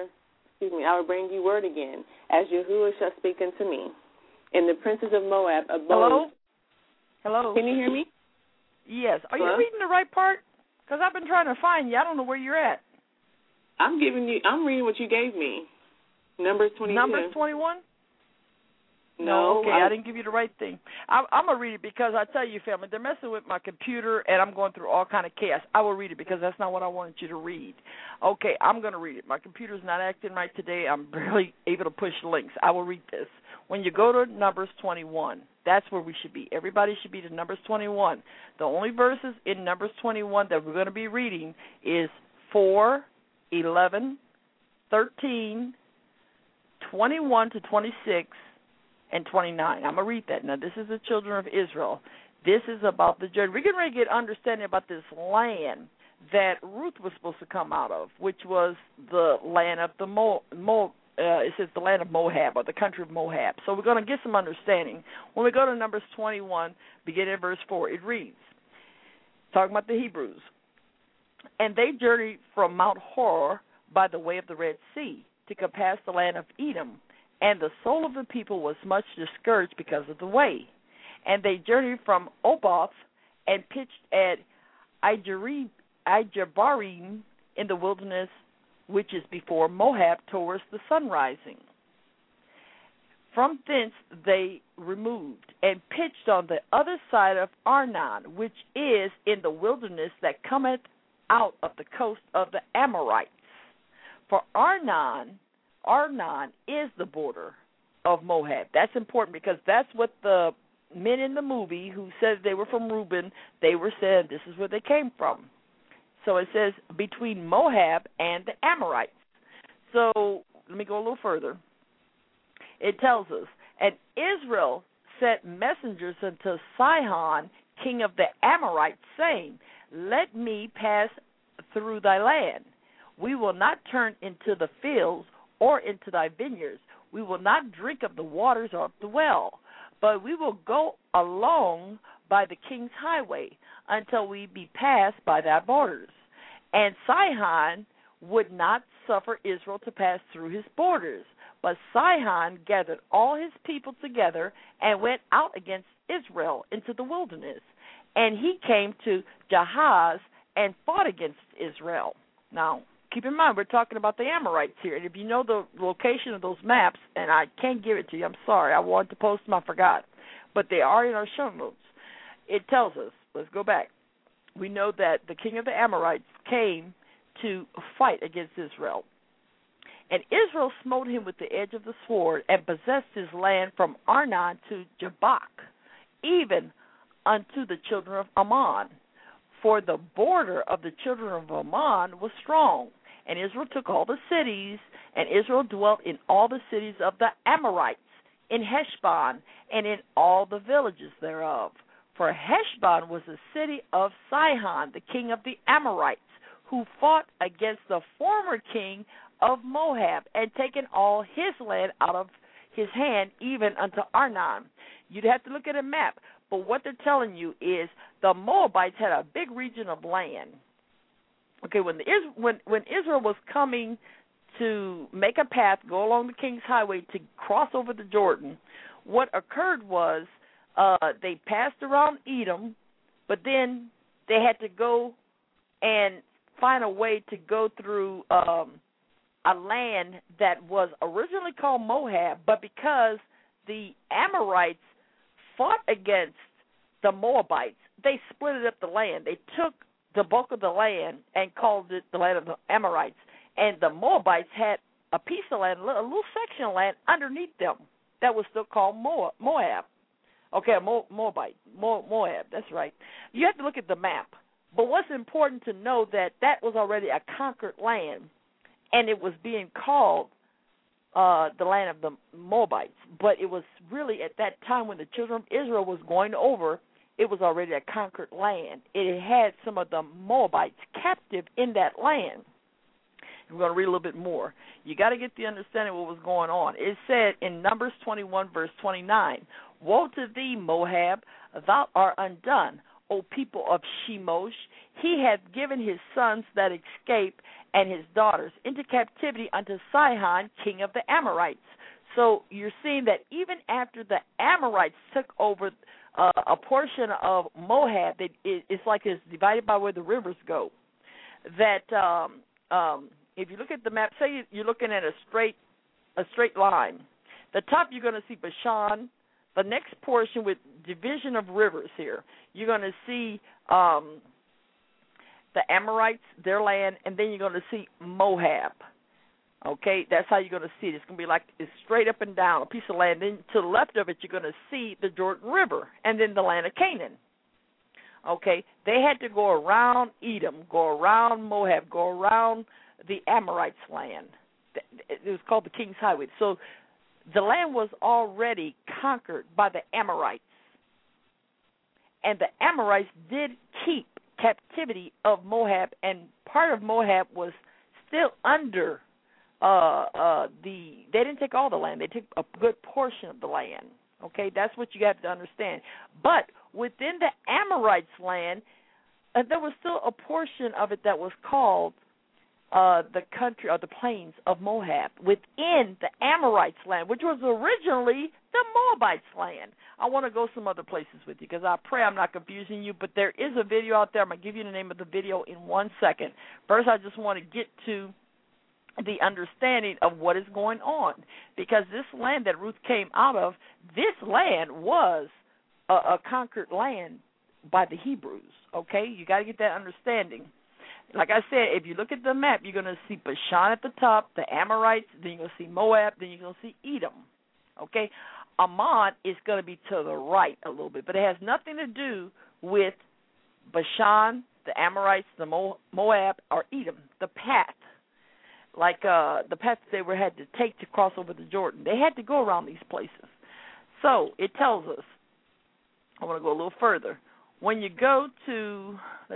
word again, as Yahuwah shall speak unto me. And the princes of Moab abode. Hello? Can you hear me? Yes. Are Hello? you reading the right part? Because I've been trying to find you. I don't know where you're at. I'm reading what you gave me. Numbers 22. Numbers 21? No. Okay, I didn't give you the right thing. I'm going to read it because I tell you, family, they're messing with my computer, and I'm going through all kind of chaos. I will read it because that's not what I wanted you to read. Okay, I'm going to read it. My computer's not acting right today. I'm barely able to push links. I will read this. When you go to Numbers 21, that's where we should be. Everybody should be to Numbers 21. The only verses in Numbers 21 that we're going to be reading is 4, 11, 13, 21 to 26, and 29. I'm going to read that. Now, this is the children of Israel. This is about the journey. We're going to get understanding about this land that Ruth was supposed to come out of, which was the land of the it says the land of Moab, or the country of Moab. So we're going to get some understanding. When we go to Numbers 21, beginning at verse 4, it reads, talking about the Hebrews, and they journeyed from Mount Hor by the way of the Red Sea to compass the land of Edom, and the soul of the people was much discouraged because of the way. And they journeyed from Oboth and pitched at Ijebarim in the wilderness, which is before Moab, towards the sun rising. From thence they removed and pitched on the other side of Arnon, which is in the wilderness that cometh out of the coast of the Amorites. For Arnon is the border of Moab. That's important because that's what the men in the movie who said they were from Reuben, they were saying this is where they came from. So it says between Moab and the Amorites. So let me go a little further. It tells us, and Israel sent messengers unto Sihon, king of the Amorites, saying, let me pass through thy land. We will not turn into the fields or into thy vineyards. We will not drink of the waters or of the well, but we will go along by the king's highway until we be passed by thy borders. And Sihon would not suffer Israel to pass through his borders, but Sihon gathered all his people together and went out against Israel into the wilderness. And he came to Jahaz and fought against Israel. Now, keep in mind, we're talking about the Amorites here. And if you know the location of those maps, and I can't give it to you, I'm sorry. I wanted to post them, I forgot. But they are in our show notes. It tells us, let's go back. We know that the king of the Amorites came to fight against Israel. And Israel smote him with the edge of the sword and possessed his land from Arnon to Jabbok, even unto the children of Ammon. For the border of the children of Ammon was strong. And Israel took all the cities, and Israel dwelt in all the cities of the Amorites, in Heshbon, and in all the villages thereof. For Heshbon was the city of Sihon, the king of the Amorites, who fought against the former king of Moab, and taken all his land out of his hand, even unto Arnon. You'd have to look at a map, but what they're telling you is the Moabites had a big region of land. Okay, when Israel was coming to make a path, go along the King's Highway to cross over the Jordan, what occurred was they passed around Edom, but then they had to go and find a way to go through a land that was originally called Moab, but because the Amorites fought against the Moabites, they split up the land. They took the bulk of the land and called it the land of the Amorites, and the Moabites had a piece of land, a little section of land underneath them that was still called Moab. Okay, Moab, that's right. You have to look at the map. But what's important to know that was already a conquered land, and it was being called the land of the Moabites. But it was really at that time when the children of Israel was going over, it was already a conquered land. It had some of the Moabites captive in that land. We're going to read a little bit more. You got to get the understanding of what was going on. It said in Numbers 21, verse 29, woe to thee, Moab, thou art undone, O people of Shemosh. He hath given his sons that escape and his daughters into captivity unto Sihon, king of the Amorites. So you're seeing that even after the Amorites took over a portion of Moab, it's like it's divided by where the rivers go. That if you look at the map, say you're looking at a straight line. The top you're going to see Bashan. The next portion with division of rivers here, you're going to see the Amorites, their land, and then you're going to see Moab. Okay, that's how you're going to see it. It's going to be like it's straight up and down, a piece of land. Then to the left of it, you're going to see the Jordan River, and then the land of Canaan. Okay, they had to go around Edom, go around Moab, go around the Amorites' land. It was called the King's Highway. So the land was already conquered by the Amorites, and the Amorites did keep captivity of Moab, and part of Moab was still under they didn't take all the land. They took a good portion of the land. Okay, that's what you have to understand. But within the Amorites' land, there was still a portion of it that was called the country or the plains of Moab within the Amorites' land, which was originally the Moabites' land. I want to go some other places with you because I pray I'm not confusing you, but there is a video out there. I'm going to give you the name of the video in 1 second. First, I just want to get to the understanding of what is going on, because this land that Ruth came out of, this land was a conquered land by the Hebrews, okay? You got to get that understanding. Like I said, if you look at the map, you're going to see Bashan at the top, the Amorites, then you're going to see Moab, then you're going to see Edom, okay? Ammon is going to be to the right a little bit, but it has nothing to do with Bashan, the Amorites, the Moab, or Edom, the path. Like the path they had to take to cross over the Jordan. They had to go around these places. So it tells us, I want to go a little further. When you go to,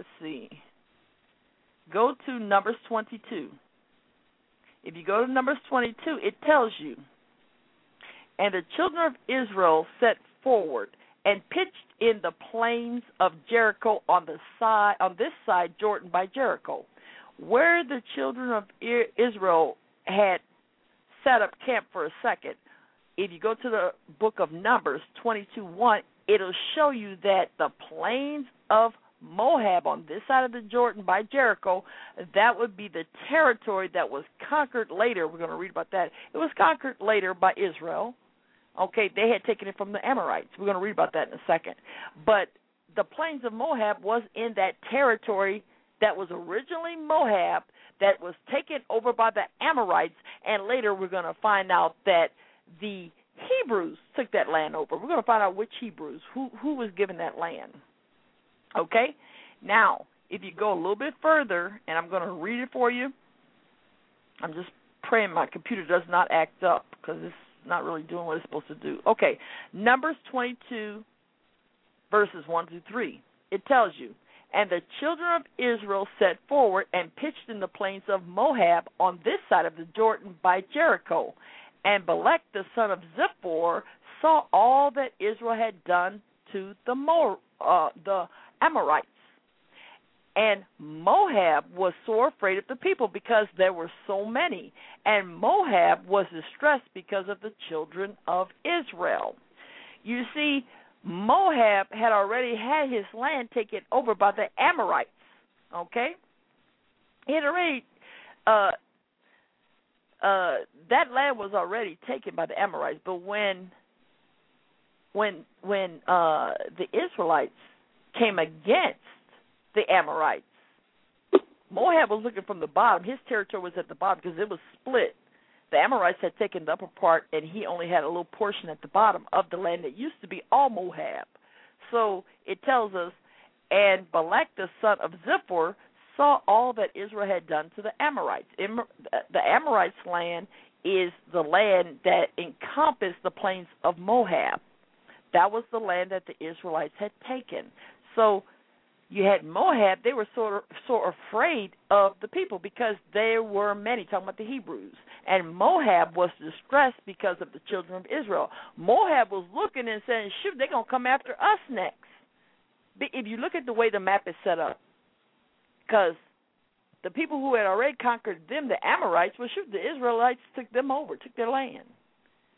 go to Numbers 22. If you go to Numbers 22, it tells you, and the children of Israel set forward and pitched in the plains of Jericho on this side Jordan by Jericho. Where the children of Israel had set up camp for a second, if you go to the book of Numbers 22:1, it'll show you that the plains of Moab on this side of the Jordan by Jericho, that would be the territory that was conquered later. We're going to read about that. It was conquered later by Israel. Okay, they had taken it from the Amorites. We're going to read about that in a second. But the plains of Moab was in that territory that was originally Moab, that was taken over by the Amorites, and later we're going to find out that the Hebrews took that land over. We're going to find out which Hebrews, who was given that land. Okay? Now, if you go a little bit further, and I'm going to read it for you. I'm just praying my computer does not act up because it's not really doing what it's supposed to do. Okay, Numbers 22, verses 1 through 3. It tells you, and the children of Israel set forward and pitched in the plains of Moab on this side of the Jordan by Jericho. And Balak the son of Zippor saw all that Israel had done to the Amorites. And Moab was sore afraid of the people because there were so many. And Moab was distressed because of the children of Israel. You see, Moab had already had his land taken over by the Amorites, okay? He had already, that land was already taken by the Amorites, but when the Israelites came against the Amorites, Moab was looking from the bottom. His territory was at the bottom because it was split. The Amorites had taken the upper part, and he only had a little portion at the bottom of the land that used to be all Moab. So it tells us, and Balak the son of Zippor saw all that Israel had done to the Amorites. The Amorites' land is the land that encompassed the plains of Moab. That was the land that the Israelites had taken. So you had Moab, they were so afraid of the people because there were many, talking about the Hebrews. And Moab was distressed because of the children of Israel. Moab was looking and saying, shoot, they're going to come after us next. If you look at the way the map is set up, because the people who had already conquered them, the Amorites, well, shoot, the Israelites took them over, took their land.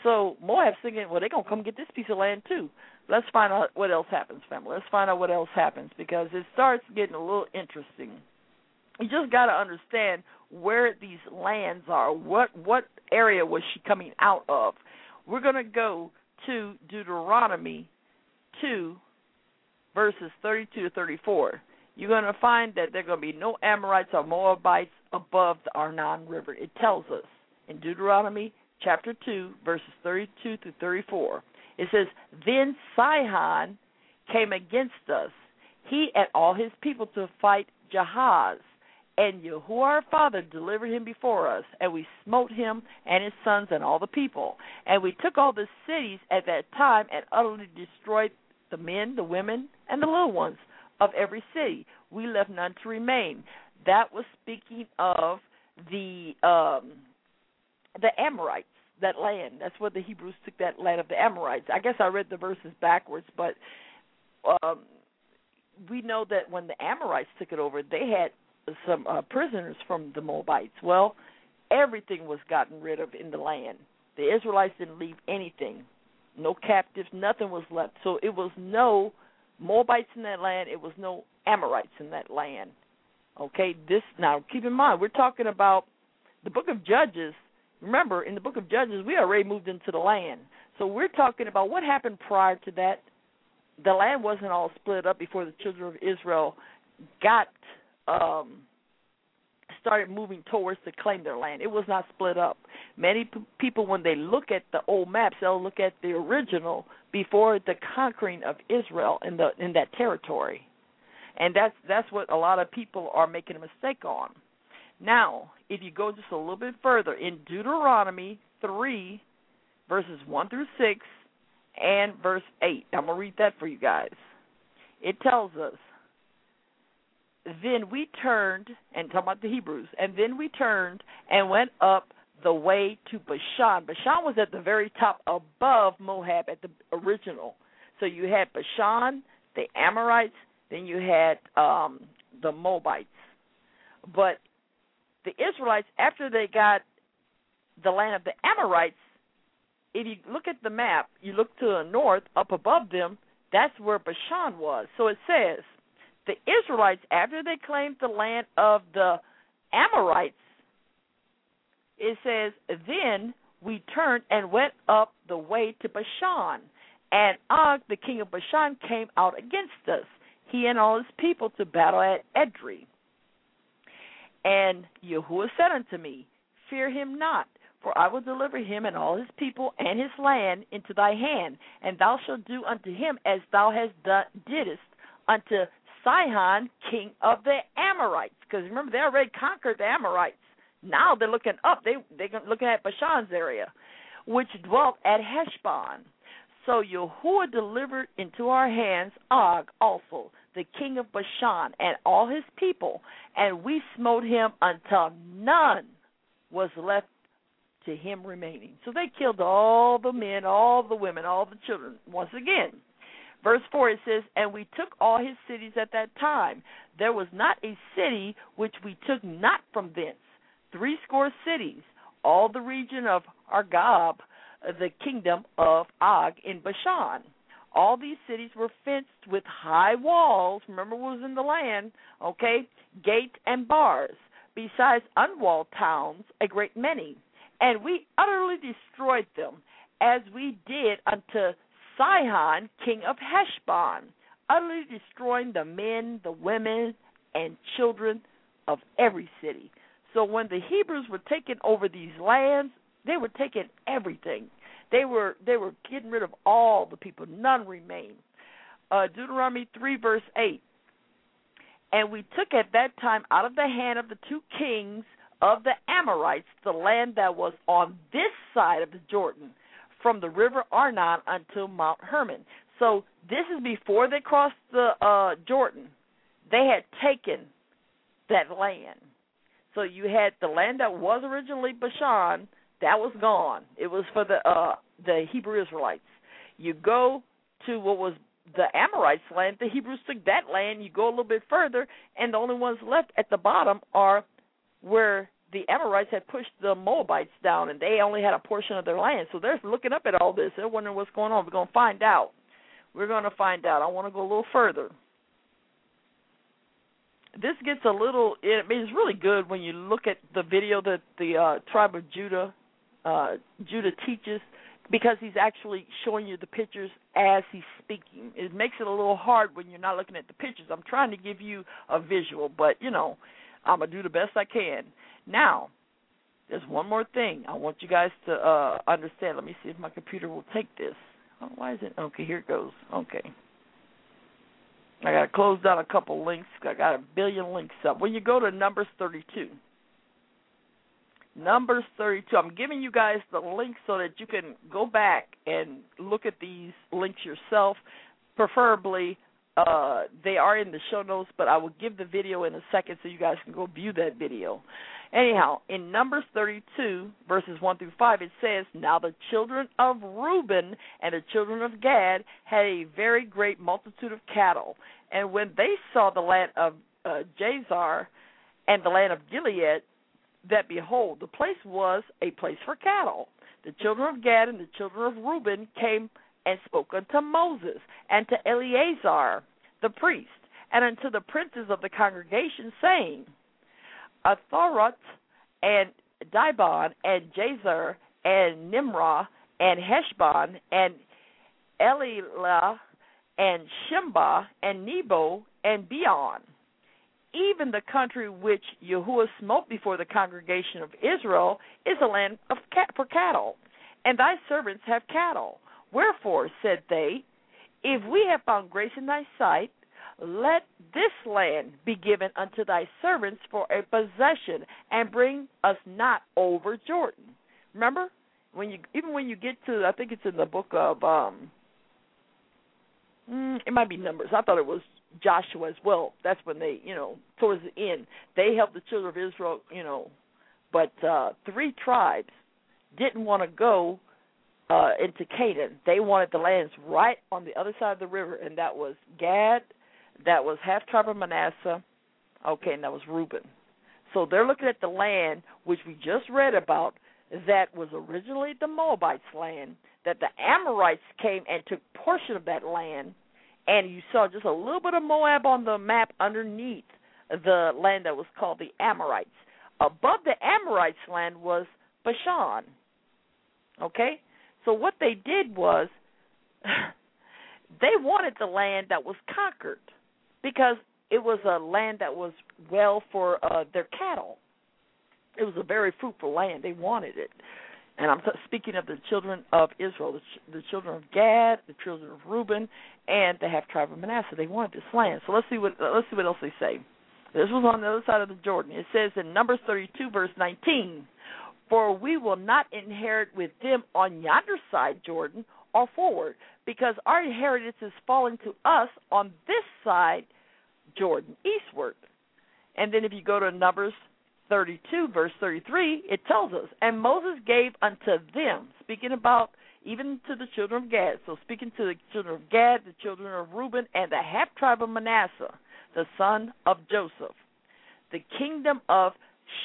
So Moab's thinking, well, they're going to come get this piece of land too. Let's find out what else happens, family. Let's find out what else happens, because it starts getting a little interesting. You just got to understand where these lands are. What area was she coming out of? We're going to go to Deuteronomy 2, verses 32 to 34. You're going to find that there are going to be no Amorites or Moabites above the Arnon River. It tells us in Deuteronomy chapter 2, verses 32 to 34. It says, then Sihon came against us, he and all his people, to fight Jahaz. And Yahuwah our father delivered him before us, and we smote him and his sons and all the people. And we took all the cities at that time and utterly destroyed the men, the women, and the little ones of every city. We left none to remain. That was speaking of the Amorites, that land. That's where the Hebrews took, that land of the Amorites. I guess I read the verses backwards, but we know that when the Amorites took it over, they had some prisoners from the Moabites. Well, everything was gotten rid of in the land. The Israelites didn't leave anything. No captives, nothing was left. So it was no Moabites in that land. It was no Amorites in that land. Okay, now keep in mind, we're talking about the book of Judges. Remember, in the book of Judges, we already moved into the land. So we're talking about what happened prior to that. The land wasn't all split up before the children of Israel started moving towards to claim their land. It was not split up. Many people, when they look at the old maps, they'll look at the original before the conquering of Israel in that territory. And that's what a lot of people are making a mistake on. Now, if you go just a little bit further, in Deuteronomy 3, verses 1 through 6, and verse 8, I'm going to read that for you guys. It tells us, then we turned, and talking about the Hebrews, and then we turned and went up the way to Bashan. Bashan was at the very top above Moab at the original. So you had Bashan, the Amorites, then you had the Moabites. But the Israelites, after they got the land of the Amorites, if you look at the map, you look to the north, up above them, that's where Bashan was. So it says, the Israelites, after they claimed the land of the Amorites, it says, then we turned and went up the way to Bashan. And Og, the king of Bashan, came out against us, he and all his people, to battle at Edrei. And Yahuwah said unto me, fear him not, for I will deliver him and all his people and his land into thy hand, and thou shalt do unto him as thou didst unto Sihon, king of the Amorites. Because remember, they already conquered the Amorites. Now they're looking up. They're looking at Bashan's area, which dwelt at Heshbon. So Yahuwah delivered into our hands Og also, the king of Bashan, and all his people, and we smote him until none was left to him remaining. So they killed all the men, all the women, all the children. Once again, verse 4, it says, and we took all his cities at that time. There was not a city which we took not from thence. 80 cities, all the region of Argob, the kingdom of Og in Bashan. All these cities were fenced with high walls. Remember, it was in the land, okay? Gate and bars, besides unwalled towns, a great many. And we utterly destroyed them, as we did unto Sihon, king of Heshbon, utterly destroying the men, the women, and children of every city. So when the Hebrews were taking over these lands, they were taking everything. They were getting rid of all the people. None remained. Deuteronomy 3, verse 8. And we took at that time out of the hand of the two kings of the Amorites the land that was on this side of the Jordan, from the river Arnon until Mount Hermon. So this is before they crossed the Jordan. They had taken that land. So you had the land that was originally Bashan, that was gone. It was for the Hebrew Israelites. You go to what was the Amorites' land. The Hebrews took that land. You go a little bit further, and the only ones left at the bottom are where the Amorites had pushed the Moabites down, and they only had a portion of their land. So they're looking up at all this. They're wondering what's going on. We're going to find out. We're going to find out. I want to go a little further. This gets a little, I mean, it's really good when you look at the video that the tribe of Judah teaches, because he's actually showing you the pictures as he's speaking. It makes it a little hard when you're not looking at the pictures. I'm trying to give you a visual, but, you know, I'm going to do the best I can. Now, there's one more thing I want you guys to understand. Let me see if my computer will take this. Oh, why is it? Okay, here it goes. Okay. I got to close down a couple links. I got a billion links up. When you go to Numbers 32, I'm giving you guys the link so that you can go back and look at these links yourself. Preferably, they are in the show notes, but I will give the video in a second so you guys can go view that video. Anyhow, in Numbers 32, verses 1 through 5, it says, "Now the children of Reuben and the children of Gad had a very great multitude of cattle. And when they saw the land of Jazer and the land of Gilead, that behold, the place was a place for cattle. The children of Gad and the children of Reuben came and spoke unto Moses and to Eleazar the priest and unto the princes of the congregation, saying, Atharoth and Dibon and Jazer and Nimrah and Heshbon and Elilah and Shimba and Nebo and Beon, even the country which Yahuwah smote before the congregation of Israel, is a land of for cattle, and thy servants have cattle. Wherefore, said they, if we have found grace in thy sight, let this land be given unto thy servants for a possession, and bring us not over Jordan." Remember, when you get to, I think it's in the book of, it might be Numbers. I thought it was Joshua as well. That's when they, towards the end, they helped the children of Israel, but 3 tribes didn't want to go into Canaan. They wanted the lands right on the other side of the river, and that was Gad, that was half tribe of Manasseh, okay, and that was Reuben. So they're looking at the land, which we just read about, that was originally the Moabites' land, that the Amorites came and took portion of that land, and you saw just a little bit of Moab on the map underneath the land that was called the Amorites. Above the Amorites' land was Bashan, okay? So what they did was they wanted the land that was conquered because it was a land that was well for their cattle. It was a very fruitful land. They wanted it. And I'm speaking of the children of Israel, the children of Gad, the children of Reuben, and the half-tribe of Manasseh. They wanted this land. So let's see what else they say. This was on the other side of the Jordan. It says in Numbers 32, verse 19, "For we will not inherit with them on yonder side Jordan or forward, because our inheritance is falling to us on this side Jordan, eastward." And then if you go to Numbers 32, verse 33, it tells us, "And Moses gave unto them," speaking about even to the children of Gad, so speaking to the children of Gad, the children of Reuben, and the half-tribe of Manasseh, the son of Joseph, the kingdom of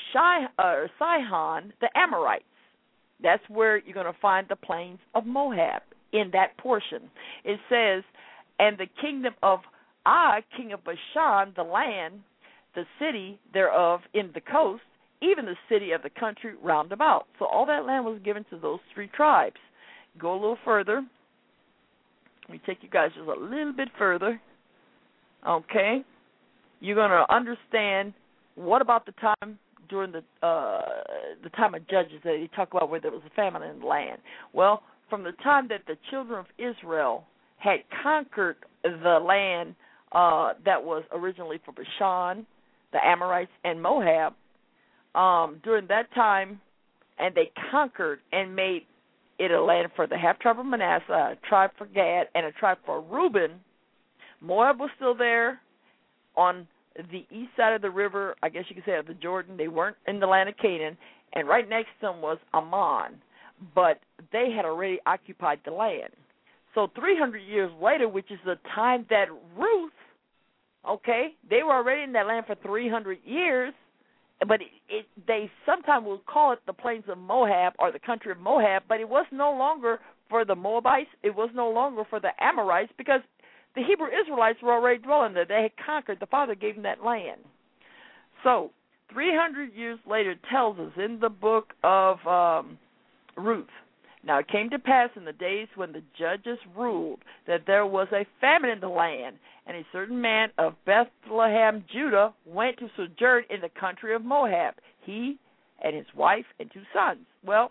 Sihon, the Amorites. That's where you're going to find the plains of Moab in that portion. It says, "And the kingdom of Og, king of Bashan, the land, the city thereof in the coast, even the city of the country round about." So all that land was given to those 3 tribes. Go a little further. Let me take you guys just a little bit further. Okay. You're going to understand what about the time during the time of Judges that they talk about where there was a famine in the land. Well, from the time that the children of Israel had conquered the land that was originally for Bashan, the Amorites, and Moab, during that time, and they conquered and made it a land for the half-tribe of Manasseh, a tribe for Gad, and a tribe for Reuben. Moab was still there on the east side of the river, I guess you could say, of the Jordan. They weren't in the land of Canaan, and right next to them was Ammon, but they had already occupied the land. So 300 years later, which is the time that Ruth, okay, they were already in that land for 300 years, but they sometimes will call it the plains of Moab or the country of Moab, but it was no longer for the Moabites. It was no longer for the Amorites because the Hebrew Israelites were already dwelling there. They had conquered. The Father gave them that land. So 300 years later tells us in the book of Ruth, now it came to pass in the days when the judges ruled that there was a famine in the land, and a certain man of Bethlehem, Judah, went to sojourn in the country of Moab, he and his wife and 2 sons. Well,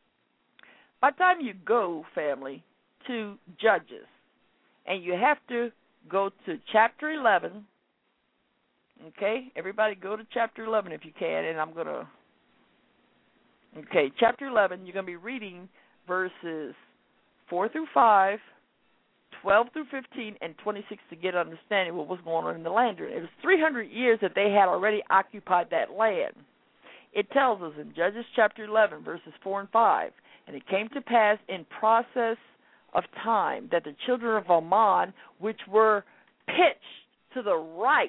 by the time you go, family, to Judges, and you have to go to chapter 11, okay? Everybody go to chapter 11 if you can, and I'm going to... Okay, chapter 11, you're going to be reading verses 4 through 5, 12 through 15, and 26 to get understanding what was going on in the land. It was 300 years that they had already occupied that land. It tells us in Judges chapter 11, verses 4 and 5, and it came to pass in process of time that the children of Ammon, which were pitched to the right,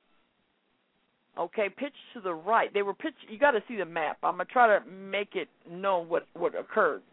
okay, pitched to the right. They were pitched. You got to see the map. I'm going to try to make it known what occurred.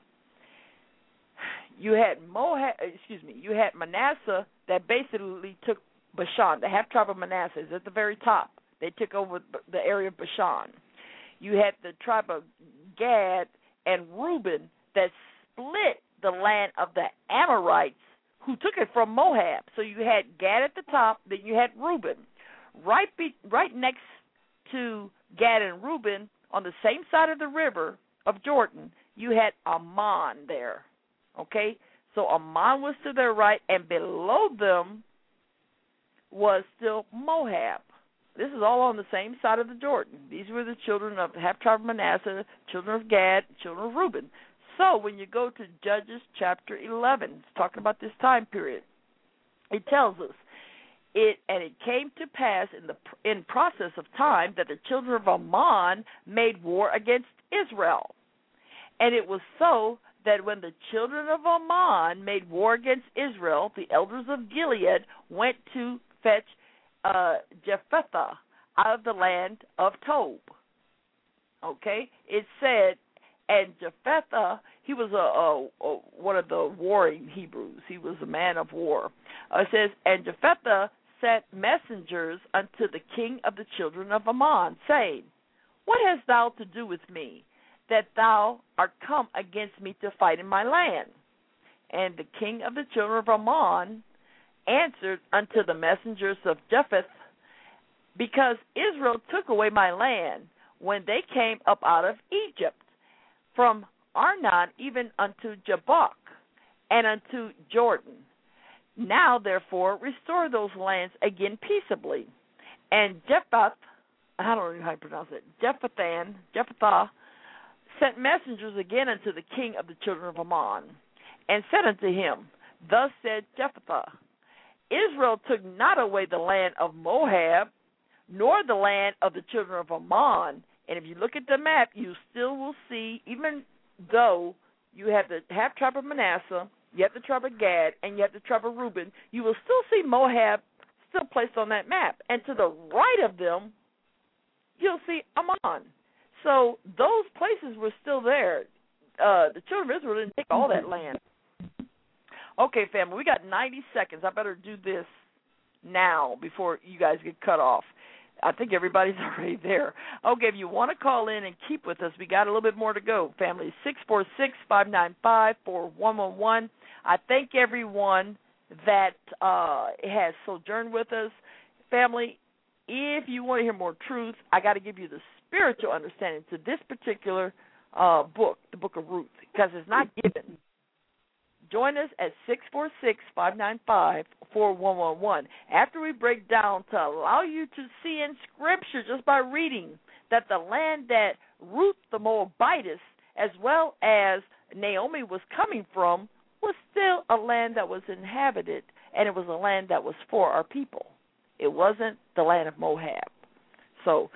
You had you had Manasseh that basically took Bashan. The half tribe of Manasseh is at the very top. They took over the area of Bashan. You had the tribe of Gad and Reuben that split the land of the Amorites who took it from Moab. So you had Gad at the top, then you had Reuben. Right next to Gad and Reuben, on the same side of the river of Jordan, you had Ammon there. Okay? So Ammon was to their right, and below them was still Moab. This is all on the same side of the Jordan. These were the children of the half-tribe of Manasseh, children of Gad, children of Reuben. So when you go to Judges chapter 11, it's talking about this time period, it tells us, it came to pass in process of time that the children of Ammon made war against Israel. And it was so that when the children of Ammon made war against Israel, the elders of Gilead went to fetch Jephthah out of the land of Tob. Okay? It said, and Jephthah, he was one of the warring Hebrews. He was a man of war. It says, and Jephthah sent messengers unto the king of the children of Ammon, saying, what hast thou to do with me, that thou art come against me to fight in my land? And the king of the children of Ammon answered unto the messengers of Jephthah, because Israel took away my land when they came up out of Egypt, from Arnon even unto Jabbok, and unto Jordan. Now, therefore, restore those lands again peaceably. And Jephthah, I don't know how to pronounce it, Jephthah sent messengers again unto the king of the children of Ammon, and said unto him, thus said Jephthah, Israel took not away the land of Moab, nor the land of the children of Ammon. And if you look at the map, you still will see, even though you have the half tribe of Manasseh, you have the tribe of Gad, and you have the tribe of Reuben, you will still see Moab still placed on that map. And to the right of them, you'll see Ammon. So those places were still there. The children of Israel didn't take all that land. Okay, family, we got 90 seconds. I better do this now before you guys get cut off. I think everybody's already there. Okay, if you want to call in and keep with us, we got a little bit more to go. Family, 646-595-4111. I thank everyone that has sojourned with us. Family, if you want to hear more truth, I got to give you the spiritual understanding to this particular book, the book of Ruth, because it's not given. Join us at 646-595-4111. After we break down to allow you to see in Scripture just by reading that the land that Ruth the Moabitess as well as Naomi was coming from was still a land that was inhabited, and it was a land that was for our people. It wasn't the land of Moab. So,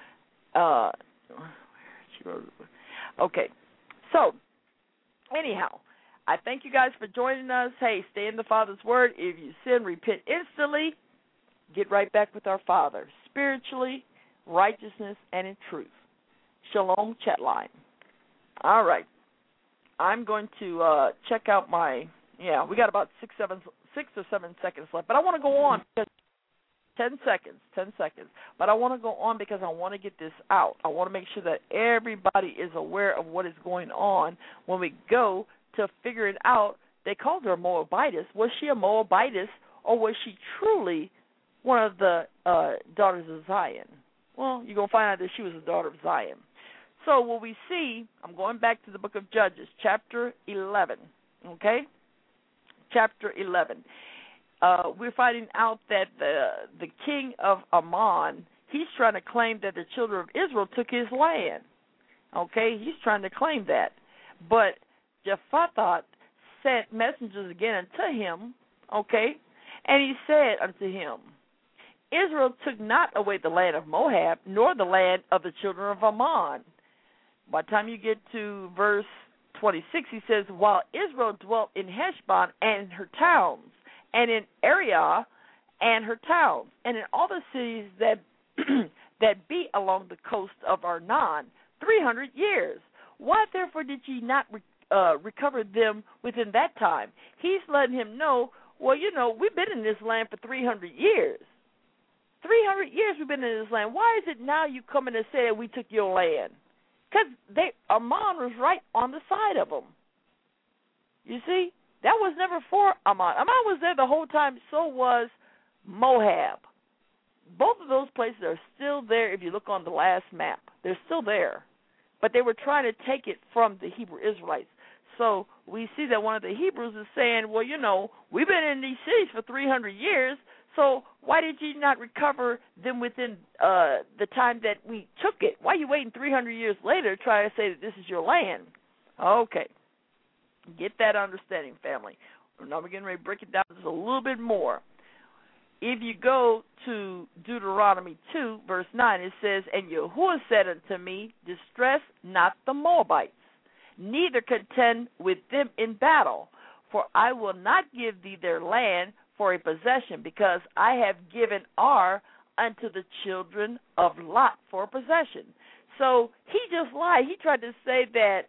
okay. So, anyhow, I thank you guys for joining us. Hey, stay in the Father's Word. If you sin, repent instantly. Get right back with our Father, spiritually, righteousness, and in truth. Shalom chat line. All right. I'm going to check out my, we got about 6 or 7 seconds left, but I want to go on because 10 seconds. But I want to go on because I want to get this out. I want to make sure that everybody is aware of what is going on when we go to figure it out. They called her a Moabitess. Was she a Moabitess, or was she truly one of the daughters of Zion? Well, you're going to find out that she was a daughter of Zion. So what we see, I'm going back to the book of Judges, chapter 11, okay? Chapter 11. We're finding out that the king of Ammon, he's trying to claim that the children of Israel took his land, okay? He's trying to claim that. But Jephthah sent messengers again unto him, okay? And he said unto him, Israel took not away the land of Moab, nor the land of the children of Ammon. By the time you get to verse 26, he says, while Israel dwelt in Heshbon and her towns, and in Ariah and her towns, and in all the cities that that be along the coast of Arnon, 300 years. Why therefore did ye not recover them within that time? He's letting him know, well, we've been in this land for 300 years. 300 years we've been in this land. Why is it now you coming to say that we took your land? Because Ammon was right on the side of them. You see? That was never for Ammon. Ammon was there the whole time, so was Moab. Both of those places are still there if you look on the last map. They're still there. But they were trying to take it from the Hebrew Israelites. So we see that one of the Hebrews is saying, well, we've been in these cities for 300 years, so why did you not recover them within the time that we took it? Why are you waiting 300 years later to try to say that this is your land? Okay. Get that understanding, family. Now we're getting ready to break it down just a little bit more. If you go to Deuteronomy 2, verse 9, it says, and Yahuwah said unto me, distress not the Moabites, neither contend with them in battle, for I will not give thee their land for a possession, because I have given Ar unto the children of Lot for a possession. So he just lied. He tried to say that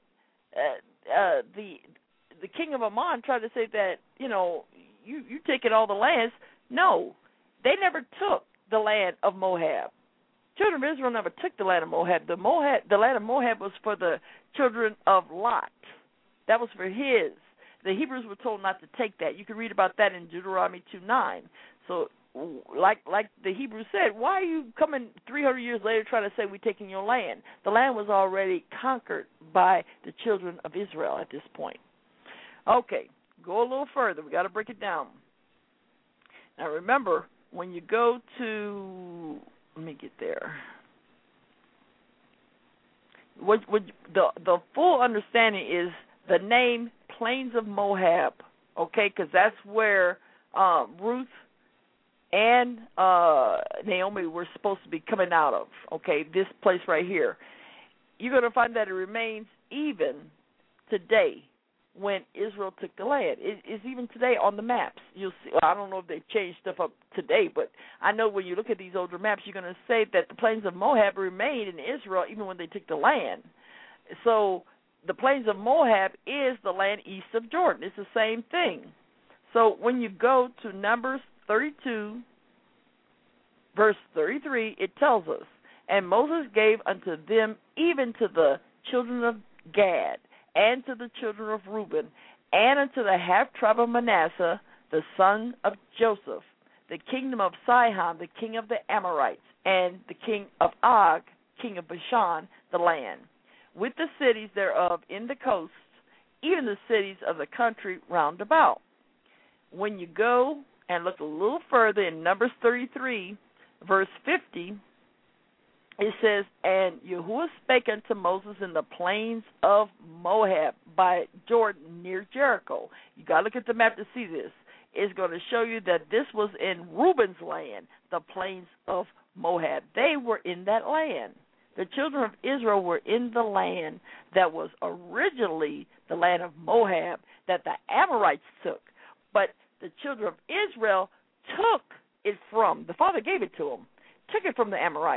the king of Ammon tried to say that, you taking all the lands. No, they never took the land of Moab. Children of Israel never took the land of Moab. The land of Moab was for the children of Lot. That was for his. The Hebrews were told not to take that. You can read about that in Deuteronomy 2:9. So, like the Hebrews said, why are you coming 300 years later trying to say we're taking your land? The land was already conquered by the children of Israel at this point. Okay, go a little further. We got to break it down. Now, remember, when you go to, let me get there. The full understanding is the name Plains of Moab, okay, because that's where Ruth and Naomi were supposed to be coming out of, okay, this place right here. You're going to find that it remains even today when Israel took the land. It's even today on the maps. You'll see. Well, I don't know if they've changed stuff up today, but I know when you look at these older maps, you're going to say that the Plains of Moab remained in Israel even when they took the land. So the Plains of Moab is the land east of Jordan. It's the same thing. So when you go to Numbers 32, verse 33, it tells us, and Moses gave unto them even to the children of Gad, and to the children of Reuben, and unto the half-tribe of Manasseh, the son of Joseph, the kingdom of Sihon, the king of the Amorites, and the king of Og, king of Bashan, the land, with the cities thereof in the coasts, even the cities of the country round about. When you go and look a little further in Numbers 33, verse 50, it says, and Yahuwah spake unto Moses in the plains of Moab by Jordan near Jericho. You got to look at the map to see this. It's going to show you that this was in Reuben's land, the plains of Moab. They were in that land. The children of Israel were in the land that was originally the land of Moab that the Amorites took. But the children of Israel took it from, the Father gave it to them, took it from the Amorites.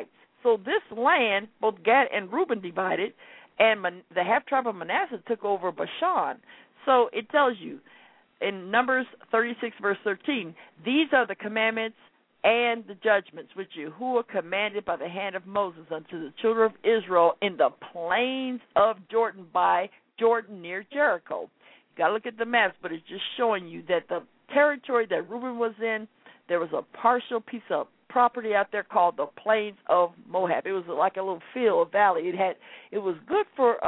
So this land, both Gad and Reuben divided, and the half-tribe of Manasseh took over Bashan. So it tells you in Numbers 36, verse 13, these are the commandments and the judgments which Yahuwah commanded by the hand of Moses unto the children of Israel in the plains of Jordan by Jordan near Jericho. You got to look at the maps, but it's just showing you that the territory that Reuben was in, there was a partial piece of property out there called the Plains of Moab. It was like a little field, a valley. It was good for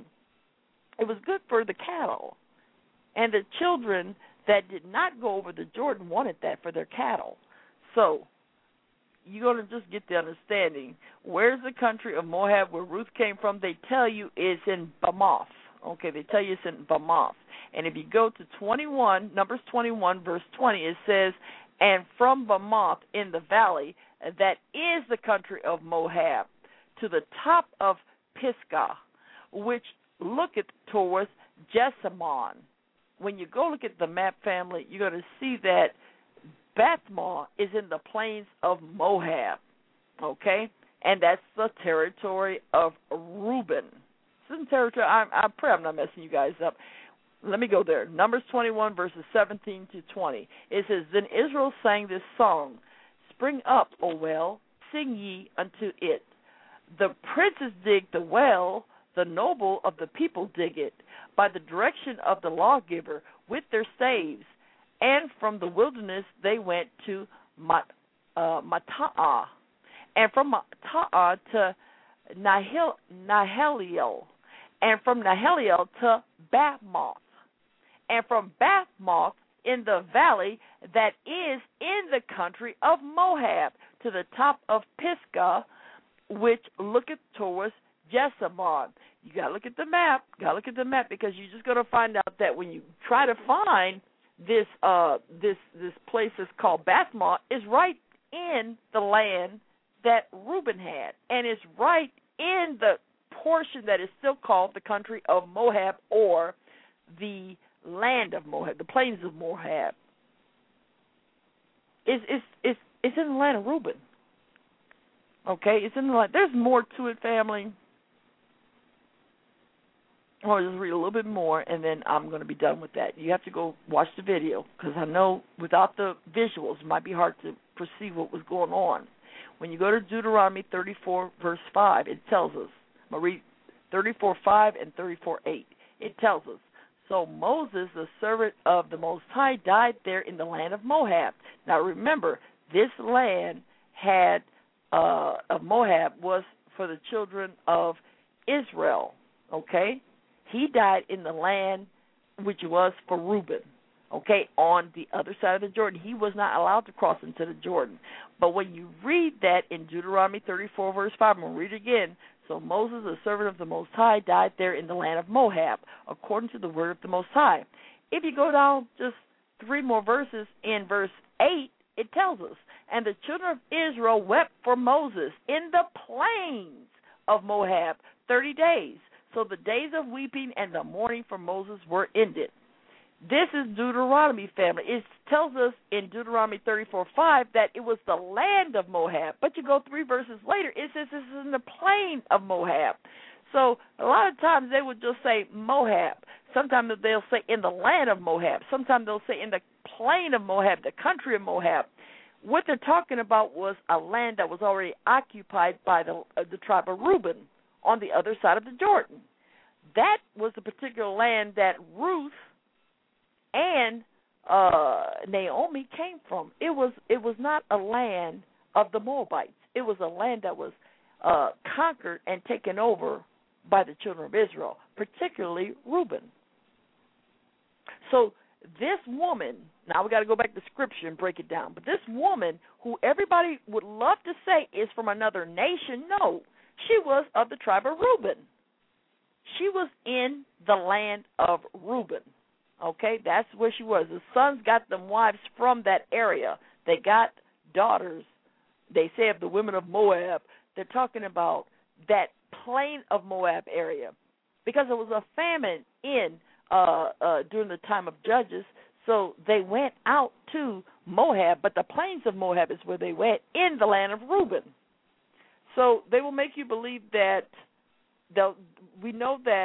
the cattle, and the children that did not go over the Jordan wanted that for their cattle. So you're going to just get the understanding. Where's the country of Moab where Ruth came from? They tell you it's in Bamoth. Okay, they tell you it's in Bamoth. And if you go to Numbers 21, verse 20, it says, and from Bamoth in the valley, that is the country of Moab, to the top of Pisgah, which looketh towards Jessamon. When you go look at the map, family, you're going to see that Bethmar is in the plains of Moab, okay? And that's the territory of Reuben. This is territory. I pray I'm not messing you guys up. Let me go there. Numbers 21, verses 17 to 20. It says, then Israel sang this song, spring up, O well, sing ye unto it. The princes dig the well, the noble of the people dig it, by the direction of the lawgiver with their staves. And from the wilderness they went to Mata'ah, and from Mata'ah to Nahaliel, and from Nahaliel to Bathmoth, and from Bathmoth in the valley that is in the country of Moab, to the top of Pisgah, which looketh towards Jessamon. You got to look at the map. Because you're just going to find out that when you try to find this place that's called Bathmoth is right in the land that Reuben had, and it's right in the portion that is still called the country of Moab, or the land of Moab, the plains of Moab. It's in the land of Reuben. Okay, it's in the land. There's more to it, family. I'll just read a little bit more, and then I'm going to be done with that. You have to go watch the video, because I know without the visuals, it might be hard to perceive what was going on. When you go to Deuteronomy 34, verse 5, it tells us, I'm going to read 34:5 and 34:8. It tells us, so Moses, the servant of the Most High, died there in the land of Moab. Now remember, this land of Moab was for the children of Israel, okay? He died in the land which was for Reuben, okay, on the other side of the Jordan. He was not allowed to cross into the Jordan. But when you read that in Deuteronomy 34, verse 5, I'm going to read it again. So Moses, the servant of the Most High, died there in the land of Moab, according to the word of the Most High. If you go down just 3 more verses, in verse 8, it tells us, and the children of Israel wept for Moses in the plains of Moab 30 days. So the days of weeping and the mourning for Moses were ended. This is Deuteronomy, family. It tells us in Deuteronomy 34:5 that it was the land of Moab. But you go 3 verses later, it says this is in the plain of Moab. So a lot of times they would just say Moab. Sometimes they'll say in the land of Moab. Sometimes they'll say in the plain of Moab, the country of Moab. What they're talking about was a land that was already occupied by the tribe of Reuben on the other side of the Jordan. That was the particular land that Ruth and Naomi came from. It was not a land of the Moabites. It was a land that was conquered and taken over by the children of Israel, particularly Reuben. So this woman, now we got to go back to Scripture and break it down, but this woman, who everybody would love to say is from another nation, no, she was of the tribe of Reuben. She was in the land of Reuben. Okay, that's where she was. The sons got them wives from that area. They got daughters. They say of the women of Moab. They're talking about that plain of Moab area, because it was a famine in during the time of Judges. So they went out to Moab, but the plains of Moab is where they went, in the land of Reuben. So they will make you believe that we know that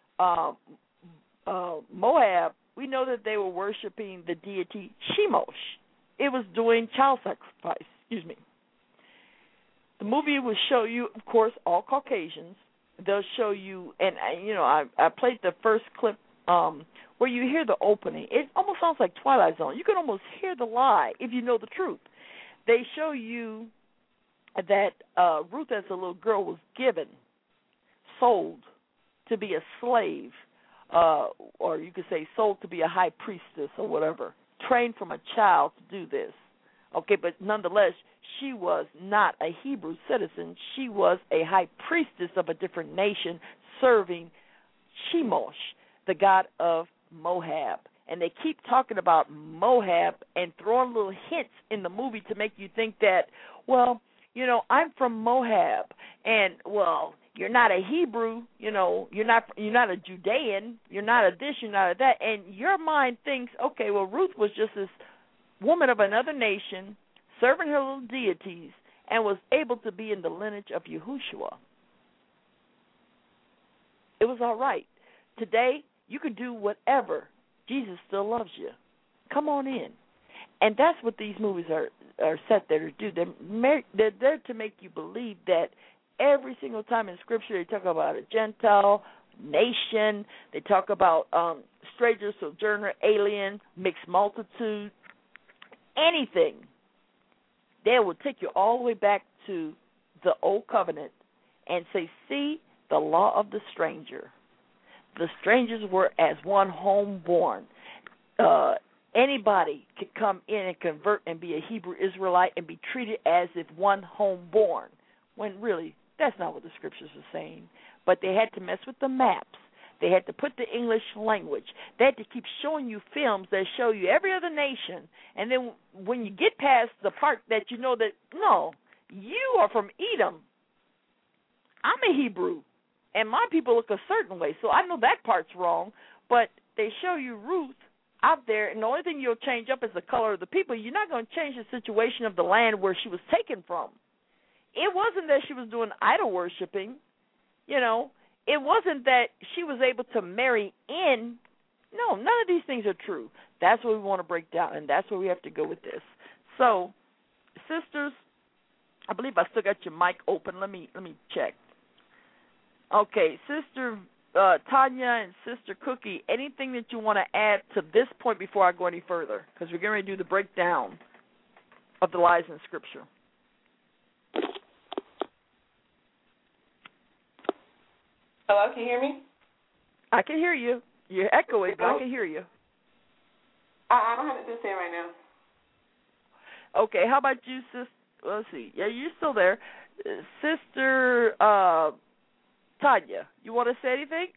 Moab, we know that they were worshiping the deity Chemosh. It was doing child sacrifice. Excuse me. The movie will show you, of course, all Caucasians. They'll show you, and I played the first clip where you hear the opening. It almost sounds like Twilight Zone. You can almost hear the lie if you know the truth. They show you that Ruth, as a little girl, was sold to be a slave, or you could say sold to be a high priestess or whatever, trained from a child to do this. Okay, but nonetheless, she was not a Hebrew citizen. She was a high priestess of a different nation serving Chemosh, the god of Moab. And they keep talking about Moab and throwing little hints in the movie to make you think that, well, I'm from Moab, and, well, you're not a Hebrew, you're not a Judean, you're not a this, you're not a that, and your mind thinks, okay, well, Ruth was just this woman of another nation, serving her little deities, and was able to be in the lineage of Yahushua. It was all right. Today, you can do whatever. Jesus still loves you. Come on in. And that's what these movies are set there to do. They're there to make you believe that every single time in Scripture they talk about a Gentile, nation, they talk about stranger, sojourner, alien, mixed multitude, anything. They will take you all the way back to the Old Covenant and say, see, the law of the stranger. The strangers were as one homeborn. Anybody could come in and convert and be a Hebrew Israelite and be treated as if one homeborn, when really that's not what the Scriptures are saying. But they had to mess with the maps. They had to put the English language. They had to keep showing you films that show you every other nation. And then when you get past the part that you know that, no, you are from Edom. I'm a Hebrew, and my people look a certain way. So I know that part's wrong. But they show you Ruth out there, and the only thing you'll change up is the color of the people. You're not going to change the situation of the land where she was taken from. It wasn't that she was doing idol worshiping, It wasn't that she was able to marry in. No, none of these things are true. That's what we want to break down, and that's where we have to go with this. So, sisters, I believe I still got your mic open. Let me check. Okay, Sister Tanya and Sister Cookie, anything that you want to add to this point before I go any further? Because we're going to do the breakdown of the lies in Scripture. Hello, can you hear me? I can hear you. You're echoing, but I can hear you. I don't have anything to say right now. Okay, how about you, Sister? Let's see. Yeah, you're still there. Sister Tanya, you want to say anything?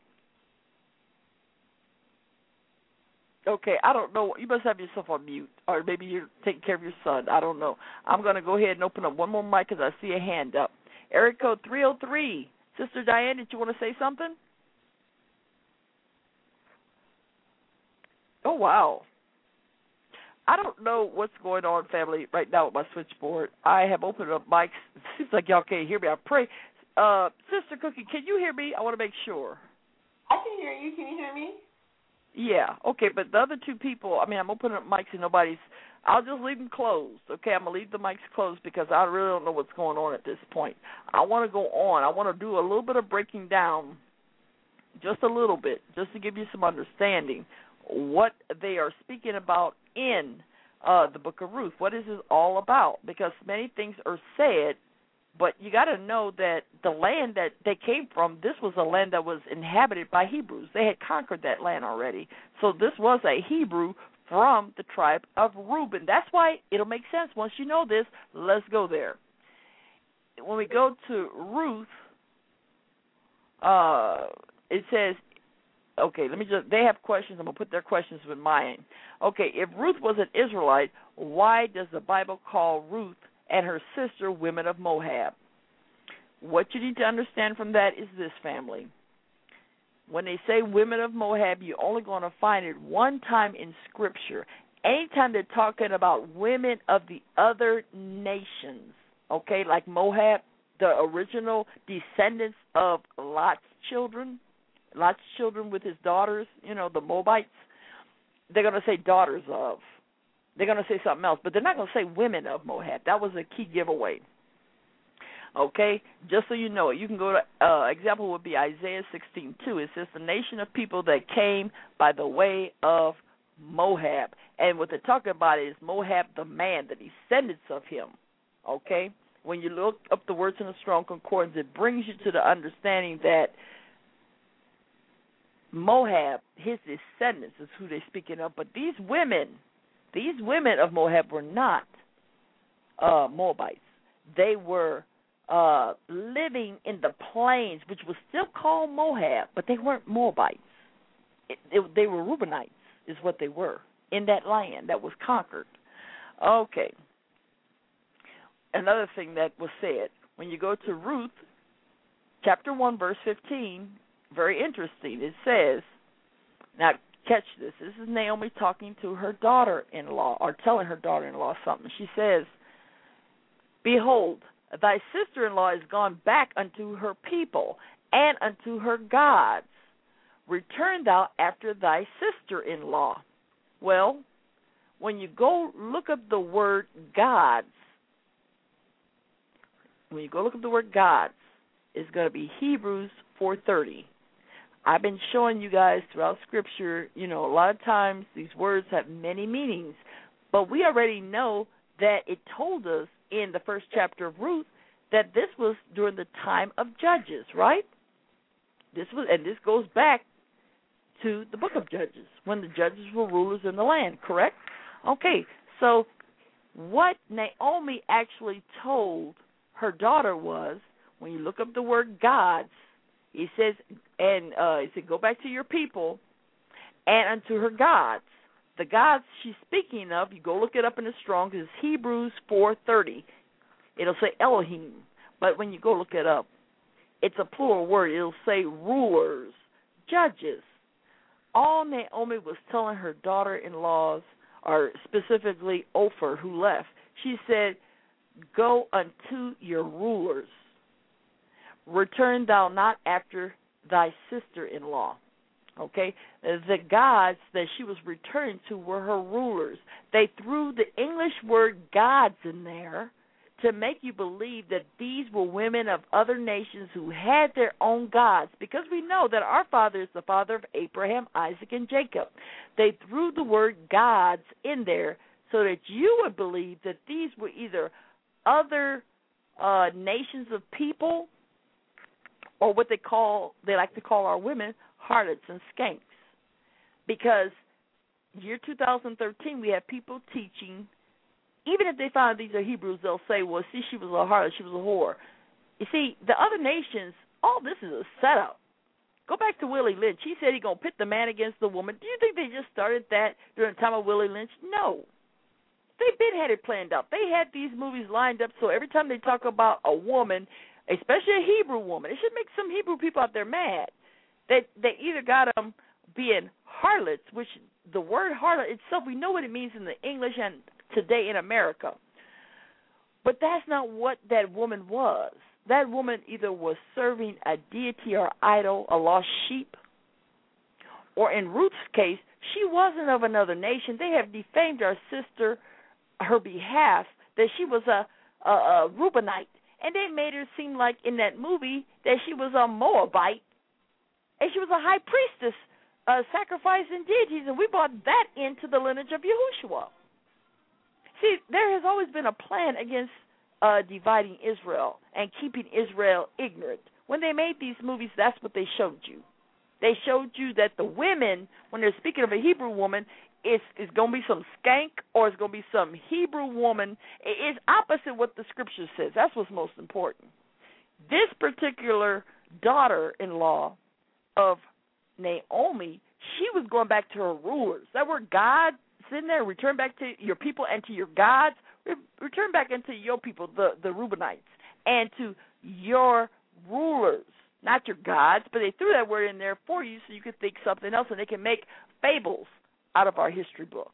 Okay, I don't know. You must have yourself on mute, or maybe you're taking care of your son. I don't know. I'm going to go ahead and open up one more mic because I see a hand up. Area code 303. Sister Diane, did you want to say something? Oh, wow. I don't know what's going on, family, right now with my switchboard. I have opened up mics. It seems like y'all can't hear me. I pray. Sister Cookie, can you hear me? I want to make sure. I can hear you. Can you hear me? Yeah. Okay, but the other two people, I'm opening up mics and nobody's. I'll just leave them closed, okay? I'm going to leave the mics closed because I really don't know what's going on at this point. I want to go on. I want to do a little bit of breaking down, just a little bit, just to give you some understanding what they are speaking about in the book of Ruth. What is this all about? Because many things are said, but you got to know that the land that they came from, this was a land that was inhabited by Hebrews. They had conquered that land already. So this was a Hebrew from the tribe of Reuben. That's why it'll make sense. Once you know this, let's go there. When we go to Ruth, it says, okay, they have questions. I'm going to put their questions with mine. Okay, if Ruth was an Israelite, why does the Bible call Ruth and her sister women of Moab? What you need to understand from that is this, family. When they say women of Moab, you're only going to find it one time in Scripture. Anytime they're talking about women of the other nations, okay, like Moab, the original descendants of Lot's children with his daughters, the Moabites, they're going to say daughters of. They're going to say something else, but they're not going to say women of Moab. That was a key giveaway. Okay, just so you know it, you can go to example would be Isaiah 16:2. It says the nation of people that came by the way of Moab, and what they're talking about is Moab, the man, the descendants of him. Okay, when you look up the words in the Strong Concordance, it brings you to the understanding that Moab, his descendants, is who they're speaking of. But these women of Moab were not Moabites. They were living in the plains, which was still called Moab, but they weren't Moabites. They were Reubenites, is what they were, in that land that was conquered. Okay. Another thing that was said, when you go to Ruth, chapter 1, verse 15, very interesting. It says, now catch this. This is Naomi talking to her daughter-in-law, or telling her daughter-in-law something. She says, behold, thy sister-in-law is gone back unto her people and unto her gods. Return thou after thy sister-in-law. Well, when you go look up the word gods, it's going to be Hebrews 4:30. I've been showing you guys throughout Scripture, a lot of times these words have many meanings, but we already know that it told us in the first chapter of Ruth that this was during the time of Judges, right? This goes back to the book of Judges, when the judges were rulers in the land, correct? Okay, so what Naomi actually told her daughter was, when you look up the word gods, he says, he said, go back to your people and unto her gods. The gods she's speaking of, you go look it up in the Strong's, is Hebrews 4:30. It'll say Elohim, but when you go look it up, it's a plural word. It'll say rulers, judges. All Naomi was telling her daughter-in-laws, or specifically Ophir, who left, she said, go unto your rulers. Return thou not after thy sister-in-law. Okay? The gods that she was returning to were her rulers. They threw the English word gods in there to make you believe that these were women of other nations who had their own gods, because we know that our Father is the Father of Abraham, Isaac, and Jacob. They threw the word gods in there so that you would believe that these were either other nations of people, or what they like to call our women, harlots and skanks. Because year 2013, we have people teaching, even if they find these are Hebrews, they'll say, well, see, she was a harlot, she was a whore. You see, the other nations, all this is a setup. Go back to Willie Lynch. He said he's going to pit the man against the woman. Do you think they just started that during the time of Willie Lynch? No. They've been had it planned out. They had these movies lined up, so every time they talk about a woman, especially a Hebrew woman, it should make some Hebrew people out there mad. They either got them being harlots, which the word harlot itself, we know what it means in the English and today in America. But that's not what that woman was. That woman either was serving a deity or idol, a lost sheep, or in Ruth's case, she wasn't of another nation. They have defamed our sister, her behalf, that she was a Reubenite. And they made her seem like in that movie that she was a Moabite, and she was a high priestess sacrificing deities, and we brought that into the lineage of Yahushua. See, there has always been a plan against dividing Israel and keeping Israel ignorant. When they made these movies, that's what they showed you. They showed you that the women, when they're speaking of a Hebrew woman, it's going to be some skank or it's going to be some Hebrew woman. It's opposite what the Scripture says. That's what's most important. This particular daughter-in-law of Naomi, she was going back to her rulers. That word God in there, return back to your people and to your gods, return back into your people, the Reubenites, and to your rulers, not your gods, but they threw that word in there for you so you could think something else, and they can make fables out of our history book.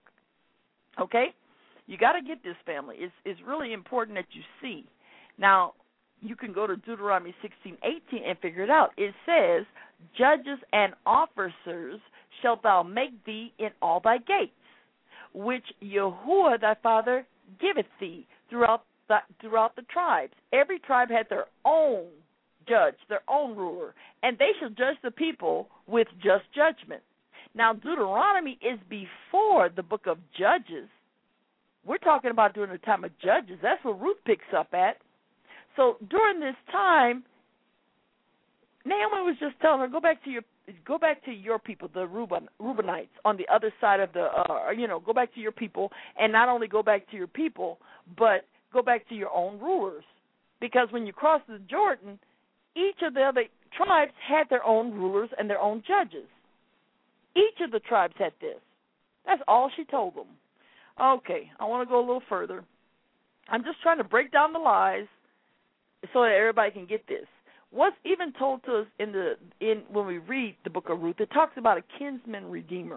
Okay? You got to get this, family. It's really important that you see. Now, you can go to Deuteronomy 16:18 and figure it out. It says, judges and officers shalt thou make thee in all thy gates, which Yahuwah thy father giveth thee throughout the tribes. Every tribe had their own judge, their own ruler, and they shall judge the people with just judgment. Now, Deuteronomy is before the book of Judges. We're talking about during the time of Judges. That's what Ruth picks up at. So during this time, Naomi was just telling her, go back to your people, the Reubenites, on the other side of the, go back to your people, and not only go back to your people, but go back to your own rulers. Because when you cross the Jordan, each of the other tribes had their own rulers and their own judges. Each of the tribes had this. That's all she told them. Okay, I want to go a little further. I'm just trying to break down the lies so that everybody can get this. What's even told to us when we read the book of Ruth, it talks about a kinsman redeemer.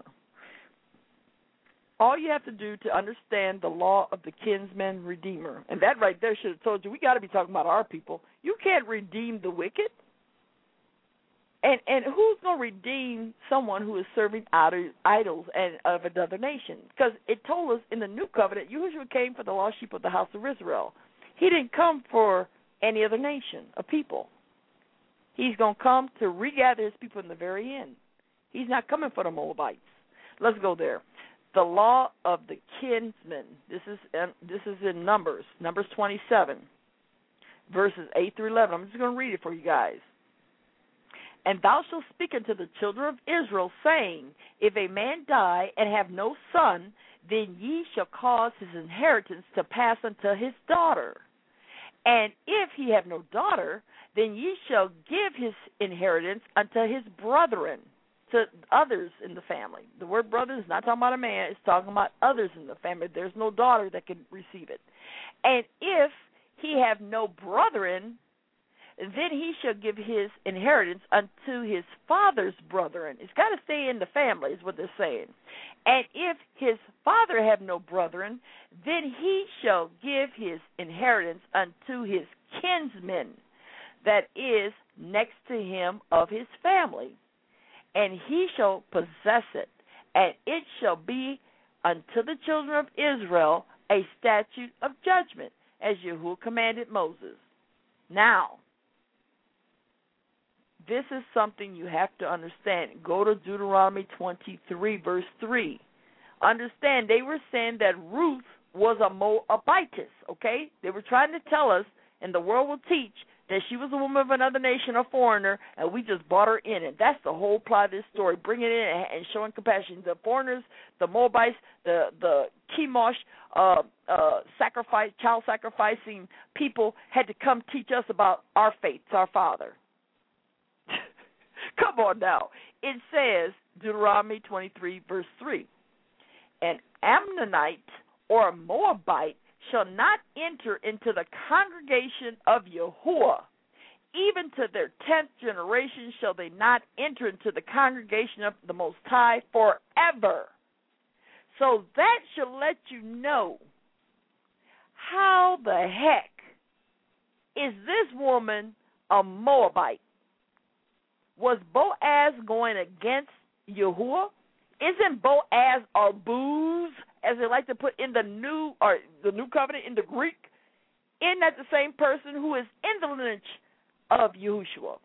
All you have to do to understand the law of the kinsman redeemer, and that right there should have told you, we got to be talking about our people. You can't redeem the wicked. And who's going to redeem someone who is serving idols and of another nation? Because it told us in the New Covenant, Yahushua came for the lost sheep of the house of Israel. He didn't come for any other nation of people. He's going to come to regather his people in the very end. He's not coming for the Moabites. Let's go there. The law of the kinsman. This is in Numbers 27, verses 8 through 11. I'm just going to read it for you guys. And thou shalt speak unto the children of Israel, saying, if a man die and have no son, then ye shall cause his inheritance to pass unto his daughter. And if he have no daughter, then ye shall give his inheritance unto his brethren, to others in the family. The word brother is not talking about a man, it's talking about others in the family. There's no daughter that can receive it. And if he have no brethren, then he shall give his inheritance unto his father's brethren. It's got to stay in the family, is what they're saying. And if his father have no brethren, then he shall give his inheritance unto his kinsmen, that is next to him of his family. And he shall possess it, and it shall be unto the children of Israel a statute of judgment, as Yahuwah commanded Moses. Now, this is something you have to understand. Go to Deuteronomy 23, verse 3. Understand, they were saying that Ruth was a Moabitess, okay? They were trying to tell us, and the world will teach, that she was a woman of another nation, a foreigner, and we just brought her in. And that's the whole plot of this story, bringing it in and showing compassion. The foreigners, the Moabites, the Chemosh, child sacrificing people had to come teach us about our faith, our Father. Come on now. It says, Deuteronomy 23, verse 3, an Ammonite or a Moabite shall not enter into the congregation of Yahuwah. Even to their 10th generation shall they not enter into the congregation of the Most High forever. So that should let you know how the heck is this woman a Moabite? Was Boaz going against Yahuwah? Isn't Boaz or Booz, as they like to put in the new covenant in the Greek? Isn't that the same person who is in the lineage of Yahushua?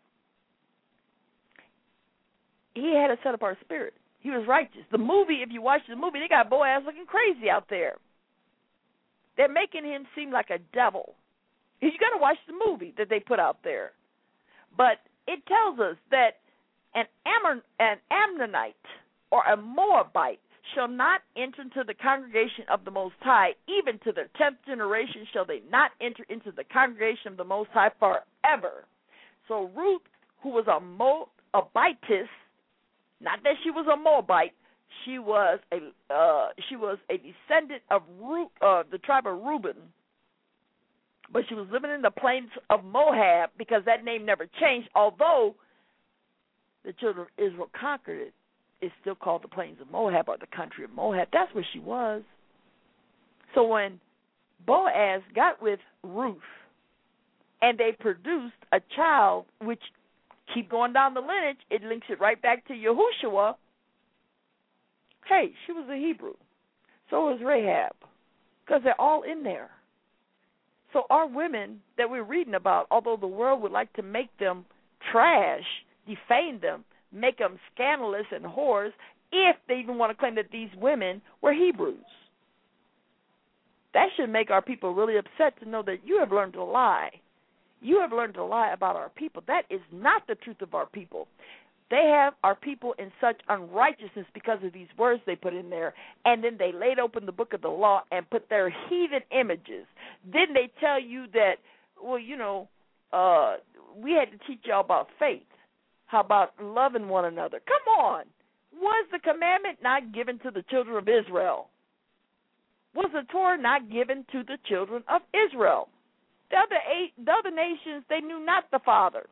He had a set apart spirit. He was righteous. The movie, if you watch the movie, they got Boaz looking crazy out there. They're making him seem like a devil. You got to watch the movie that they put out there. But it tells us that an Ammonite or a Moabite shall not enter into the congregation of the Most High, even to their 10th generation shall they not enter into the congregation of the Most High forever. So Ruth, who was a Moabitess, not that she was a Moabite, she was a descendant of the tribe of Reuben, but she was living in the plains of Moab because that name never changed, although the children of Israel conquered it. It's still called the plains of Moab or the country of Moab. That's where she was. So when Boaz got with Ruth and they produced a child, which, keep going down the lineage, it links it right back to Yahushua. Hey, she was a Hebrew. So was Rahab, because they're all in there. So our women that we're reading about, although the world would like to make them trash, defame them, make them scandalous and whores, if they even want to claim that these women were Hebrews. That should make our people really upset to know that you have learned to lie. You have learned to lie about our people. That is not the truth of our people. They have our people in such unrighteousness because of these words they put in there, and then they laid open the book of the law and put their heathen images. Then they tell you that, well, you know, we had to teach y'all about faith. How about loving one another? Come on. Was the commandment not given to the children of Israel? Was the Torah not given to the children of Israel? The other nations, they knew not the Father.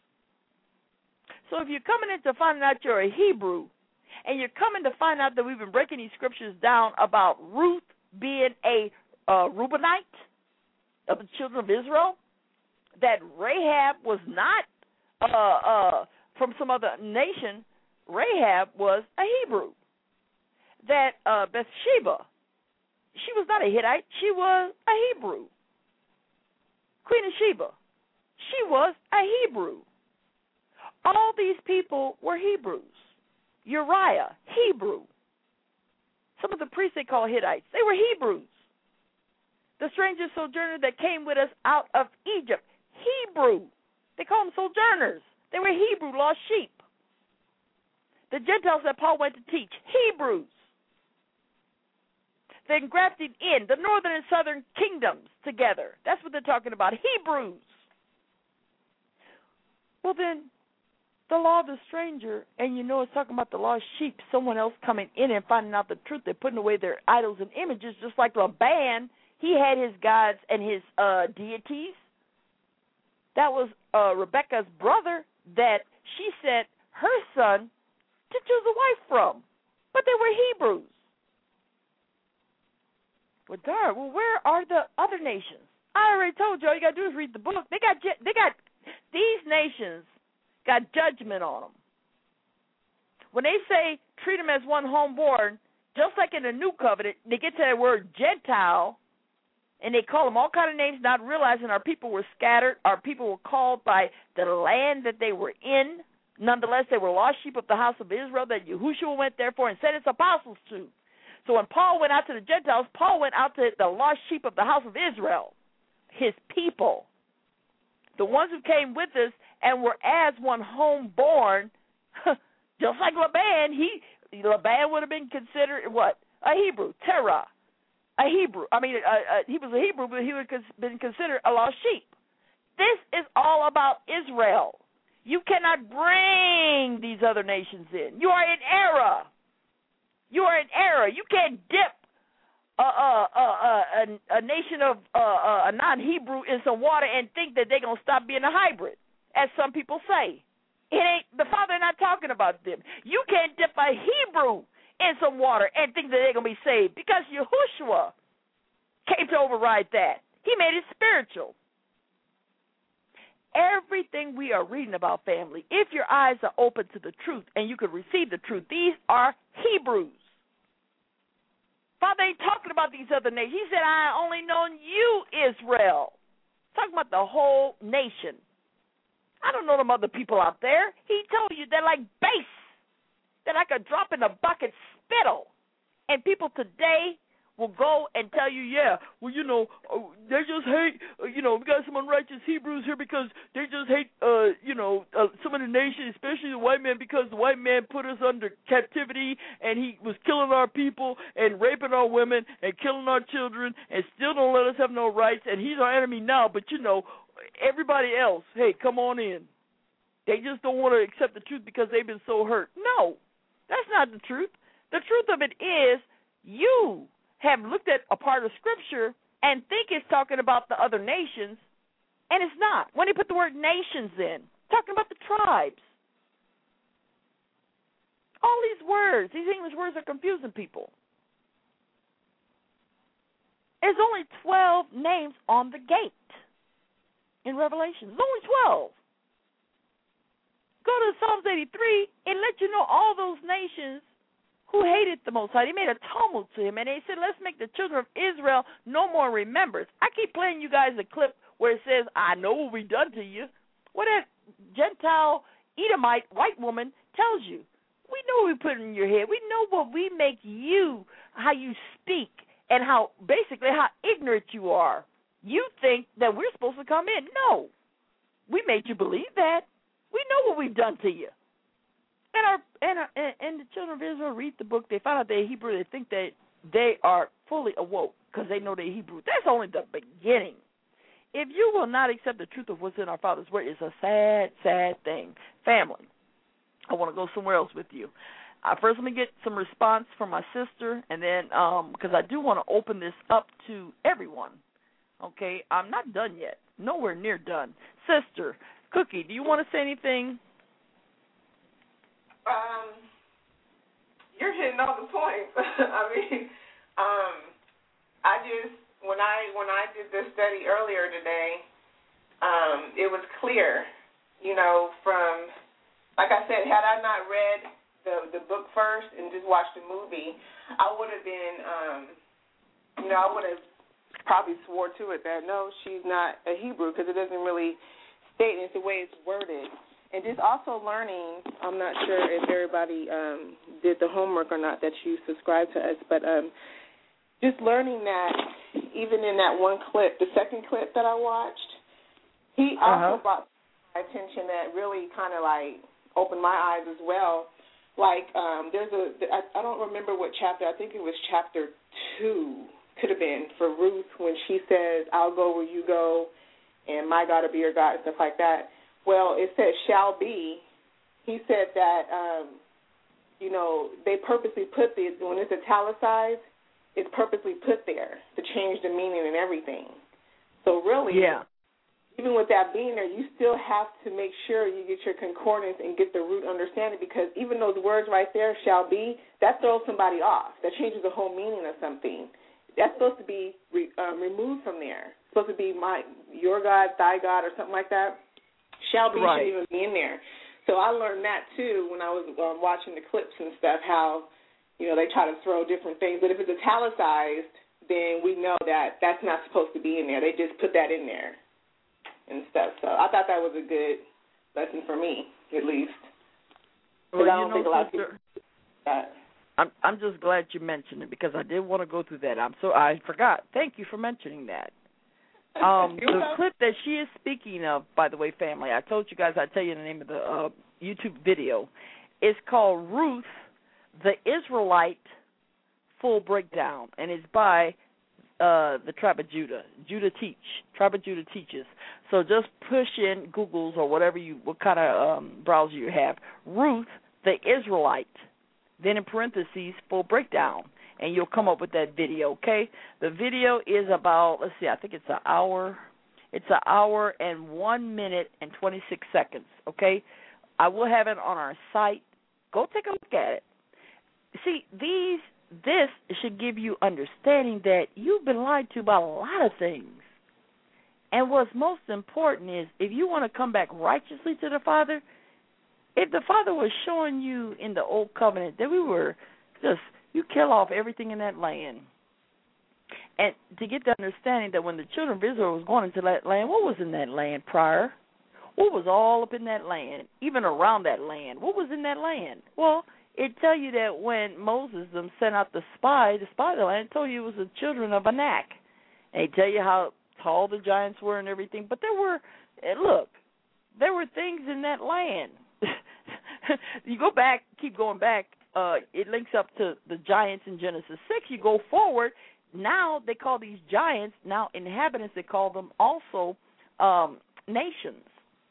So if you're coming in to find out you're a Hebrew, and you're coming to find out that we've been breaking these scriptures down about Ruth being a Reubenite of the children of Israel, that Rahab was not from some other nation, Rahab was a Hebrew. That Bathsheba, she was not a Hittite, she was a Hebrew. Queen of Sheba, she was a Hebrew. All these people were Hebrews. Uriah, Hebrew. Some of the priests they call Hittites, they were Hebrews. The stranger sojourner that came with us out of Egypt, Hebrew. They call them sojourners. They were Hebrew, lost sheep. The Gentiles that Paul went to teach, Hebrews. They're grafted in the northern and southern kingdoms together. That's what they're talking about, Hebrews. Well, then, the law of the stranger, and you know it's talking about the lost sheep, someone else coming in and finding out the truth. They're putting away their idols and images, just like Laban. He had his gods and his deities. That was Rebekah's brother that she sent her son to choose a wife from. But they were Hebrews. Well, darn, where are the other nations? I already told you, all you got to do is read the book. They got these nations got judgment on them. When they say treat them as one homeborn, just like in the New Covenant, they get to that word Gentile, and they call them all kind of names, not realizing our people were scattered, our people were called by the land that they were in. Nonetheless, they were lost sheep of the house of Israel that Yahushua went there for and sent his apostles to. So when Paul went out to the Gentiles, Paul went out to the lost sheep of the house of Israel, his people, the ones who came with us and were as one homeborn, just like Laban. Laban would have been considered what? A Hebrew, Terah, a Hebrew. He was a Hebrew, but he would have been considered a lost sheep. This is all about Israel. You cannot bring these other nations in. You are in error. You are in error. You can't dip a nation of a non-Hebrew in some water and think that they're going to stop being a hybrid, as some people say. It ain't the Father not talking about them. You can't dip a Hebrew in some water and think that they're going to be saved, because Yahushua came to override that. He made it spiritual. Everything we are reading about, family, if your eyes are open to the truth and you can receive the truth, these are Hebrews. Father ain't talking about these other nations. He said, I only known you, Israel. Talking about the whole nation. I don't know them other people out there. He told you they're like base. They're like a drop in a bucket spittle. And people today will go and tell you, yeah, well, they just hate, we got some unrighteous Hebrews here because they just hate, some of the nation, especially the white man, because the white man put us under captivity and he was killing our people and raping our women and killing our children and still don't let us have no rights, and he's our enemy now, but everybody else, hey, come on in. They just don't want to accept the truth because they've been so hurt. No, that's not the truth. The truth of it is you have looked at a part of Scripture and think it's talking about the other nations, and it's not. When he put the word nations in, talking about the tribes. All these words, these English words are confusing people. There's only 12 names on the gate. in Revelation. There's only 12. Go to Psalms 83 and let you know all those nations who hated the Most High. They made a tumult to him, and they said, let's make the children of Israel no more remembrance. I keep playing you guys a clip where it says, I know what we done to you. What that Gentile Edomite white woman tells you. We know what we put in your head. We know what we make you, how you speak, and how ignorant you are. You think that we're supposed to come in. No. We made you believe that. We know what we've done to you. And the children of Israel read the book. They find out they're Hebrew. They think that they are fully awoke because they know they're Hebrew. That's only the beginning. If you will not accept the truth of what's in our Father's Word, it's a sad, sad thing. Family, I want to go somewhere else with you. First, let me get some response from my sister, and then because I do want to open this up to everyone. Okay, I'm not done yet. Nowhere near done. Sister, Cookie, do you want to say anything? You're hitting all the points. I mean, I just when I did this study earlier today, it was clear, from like I said, had I not read the book first and just watched the movie, I would have been, I would have probably swore to it that no, she's not a Hebrew because it doesn't really state it the way it's worded. And just also learning, I'm not sure if everybody did the homework or not that you subscribe to us, but just learning that even in that one clip, the second clip that I watched, he also brought my attention that really kind of like opened my eyes as well. Like I don't remember what chapter, I think it was chapter 2, could have been, for Ruth when she says, I'll go where you go and my God will be your God and stuff like that. Well, it says shall be. He said that, they purposely put this, when it's italicized, it's purposely put there to change the meaning and everything. So really, even with that being there, you still have to make sure you get your concordance and get the root understanding, because even those words right there, shall be, that throws somebody off. That changes the whole meaning of something. That's supposed to be removed from there. It's supposed to be your God, thy God, or something like that. Shall be shouldn't even be in there. So I learned that, too, when I was watching the clips and stuff, how, they try to throw different things. But if it's italicized, then we know that that's not supposed to be in there. They just put that in there and stuff. So I thought that was a good lesson for me, at least. Because I don't think a lot of people do that. I'm just glad you mentioned it because I did want to go through that. I forgot. Thank you for mentioning that. The clip that she is speaking of, by the way, family, I told you guys I'd tell you the name of the YouTube video. It's called Ruth, the Israelite Full Breakdown, and it's by the Tribe of Judah. Tribe of Judah teaches. So just push in Google's or what kind of browser you have, Ruth, the Israelite, then in parentheses, Full Breakdown. And you'll come up with that video, okay? The video is about, I think it's an hour. It's an hour and 1 minute and 26 seconds, okay? I will have it on our site. Go take a look at it. See, this should give you understanding that you've been lied to about a lot of things. And what's most important is if you want to come back righteously to the Father, if the Father was showing you in the Old Covenant that we were just, you kill off everything in that land. And to get the understanding that when the children of Israel was going into that land, what was in that land prior? What was all up in that land, even around that land? What was in that land? Well, it tell you that when Moses them sent out the spy the land, it told you it was the children of Anak. And they tell you how tall the giants were and everything. But there were things in that land. You go back, keep going back, it links up to the giants in Genesis 6. You go forward, now they call these giants, now inhabitants, they call them also nations.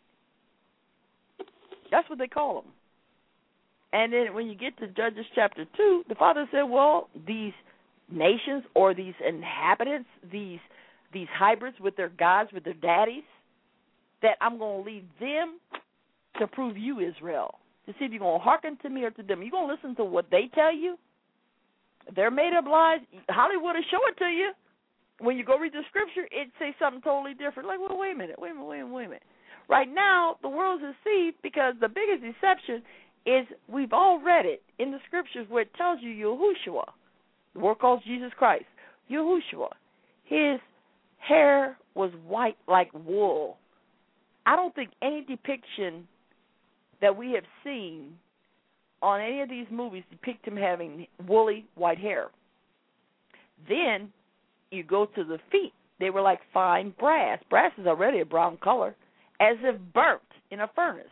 That's what they call them. And then when you get to Judges chapter 2, the Father said, well, these nations or these inhabitants, these hybrids with their gods, with their daddies, that I'm going to lead them to prove you, Israel, to see if you're going to hearken to me or to them. You're going to listen to what they tell you? They're made up lies. Hollywood will show it to you. when you go read the scripture, it says something totally different. Like, well, wait a minute. Right now, the world is deceived because the biggest deception is we've all read it in the scriptures where it tells you Yahushua, the word calls Jesus Christ, Yahushua, his hair was white like wool. I don't think any depiction that we have seen on any of these movies depict him having woolly white hair. Then you go to the feet. They were like fine brass. Brass is already a brown color, as if burnt in a furnace.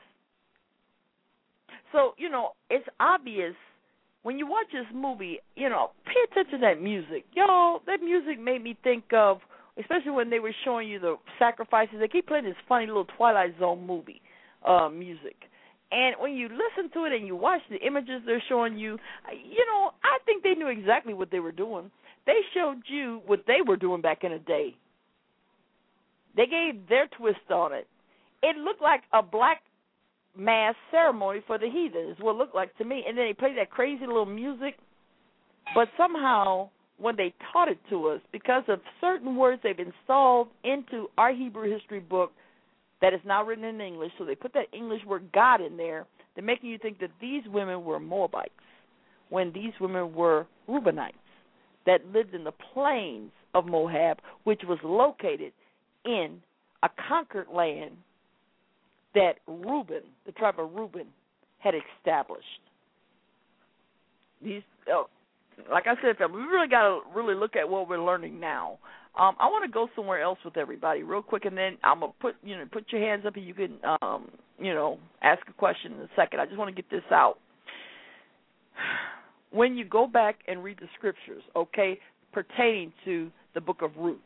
So, it's obvious when you watch this movie, pay attention to that music. Y'all, that music made me think of, especially when they were showing you the sacrifices, they keep playing this funny little Twilight Zone movie music. And when you listen to it and you watch the images they're showing you, I think they knew exactly what they were doing. They showed you what they were doing back in the day. They gave their twist on it. It looked like a black mass ceremony for the heathen is what it looked like to me. And then they played that crazy little music. But somehow, when they taught it to us, because of certain words they've installed into our Hebrew history book that is now written in English, so they put that English word God in there, they're making you think that these women were Moabites when these women were Reubenites that lived in the plains of Moab, which was located in a conquered land that Reuben, the tribe of Reuben, had established. These, like I said, we really got to really look at what we're learning now. I want to go somewhere else with everybody real quick, and then I'm gonna put your hands up, and you can ask a question in a second. I just want to get this out. When you go back and read the scriptures, okay, pertaining to the book of Ruth,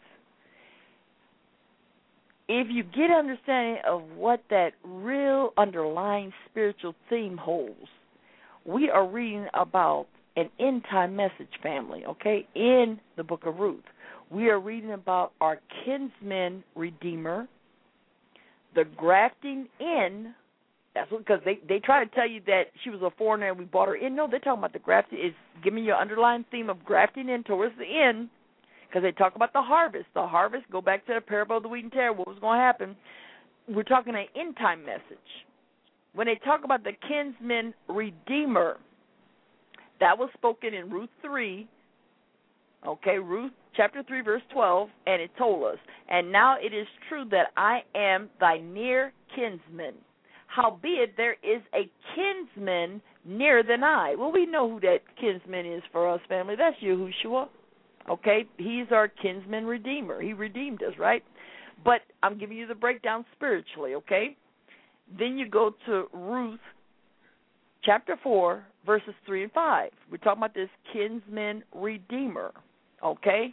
if you get an understanding of what that real underlying spiritual theme holds, we are reading about an end-time message, family, okay, in the book of Ruth. We are reading about our kinsman redeemer, the grafting in. That's because they try to tell you that she was a foreigner and we brought her in. No, they're talking about the grafting. Is give me your underlying theme of grafting in towards the end, because they talk about the harvest. The harvest, go back to the parable of the wheat and tare, what was going to happen. We're talking an end-time message. When they talk about the kinsman redeemer, that was spoken in Ruth 3, okay, Ruth chapter 3, verse 12, and it told us, and now it is true that I am thy near kinsman. Howbeit there is a kinsman nearer than I. Well, we know who that kinsman is for us, family. That's Yahushua. Okay, he's our kinsman redeemer. He redeemed us, right? But I'm giving you the breakdown spiritually, okay? Then you go to Ruth chapter 4, verses 3 and 5. We're talking about this kinsman redeemer, okay?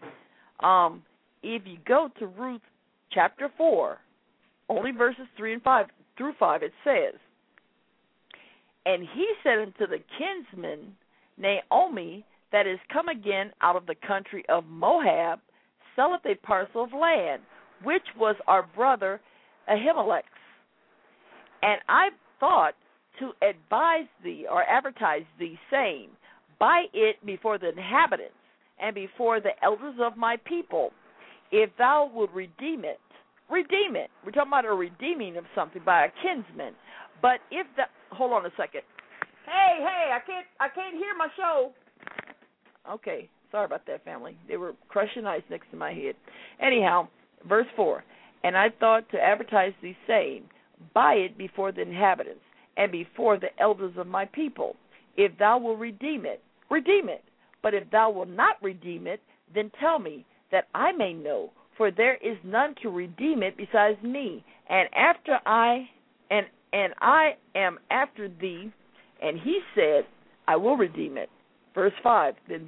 If you go to Ruth chapter 4, only verses 3 and 5 through 5, it says, and he said unto the kinsman Naomi, that is come again out of the country of Moab, selleth a parcel of land, which was our brother Ahimelech's. And I thought to advise thee or advertise thee, saying, buy it before the inhabitants and before the elders of my people, if thou wilt redeem it. Redeem it. We're talking about a redeeming of something by a kinsman. But if the hold on a second. Hey, I can't hear my show. Okay, sorry about that, family. They were crushing ice next to my head. Anyhow, verse 4, and I thought to advertise thee, saying, buy it before the inhabitants and before the elders of my people. If thou wilt redeem it, redeem it. But if thou wilt not redeem it, then tell me, that I may know, for there is none to redeem it besides me. And I am after thee. And he said, I will redeem it. Verse 5, then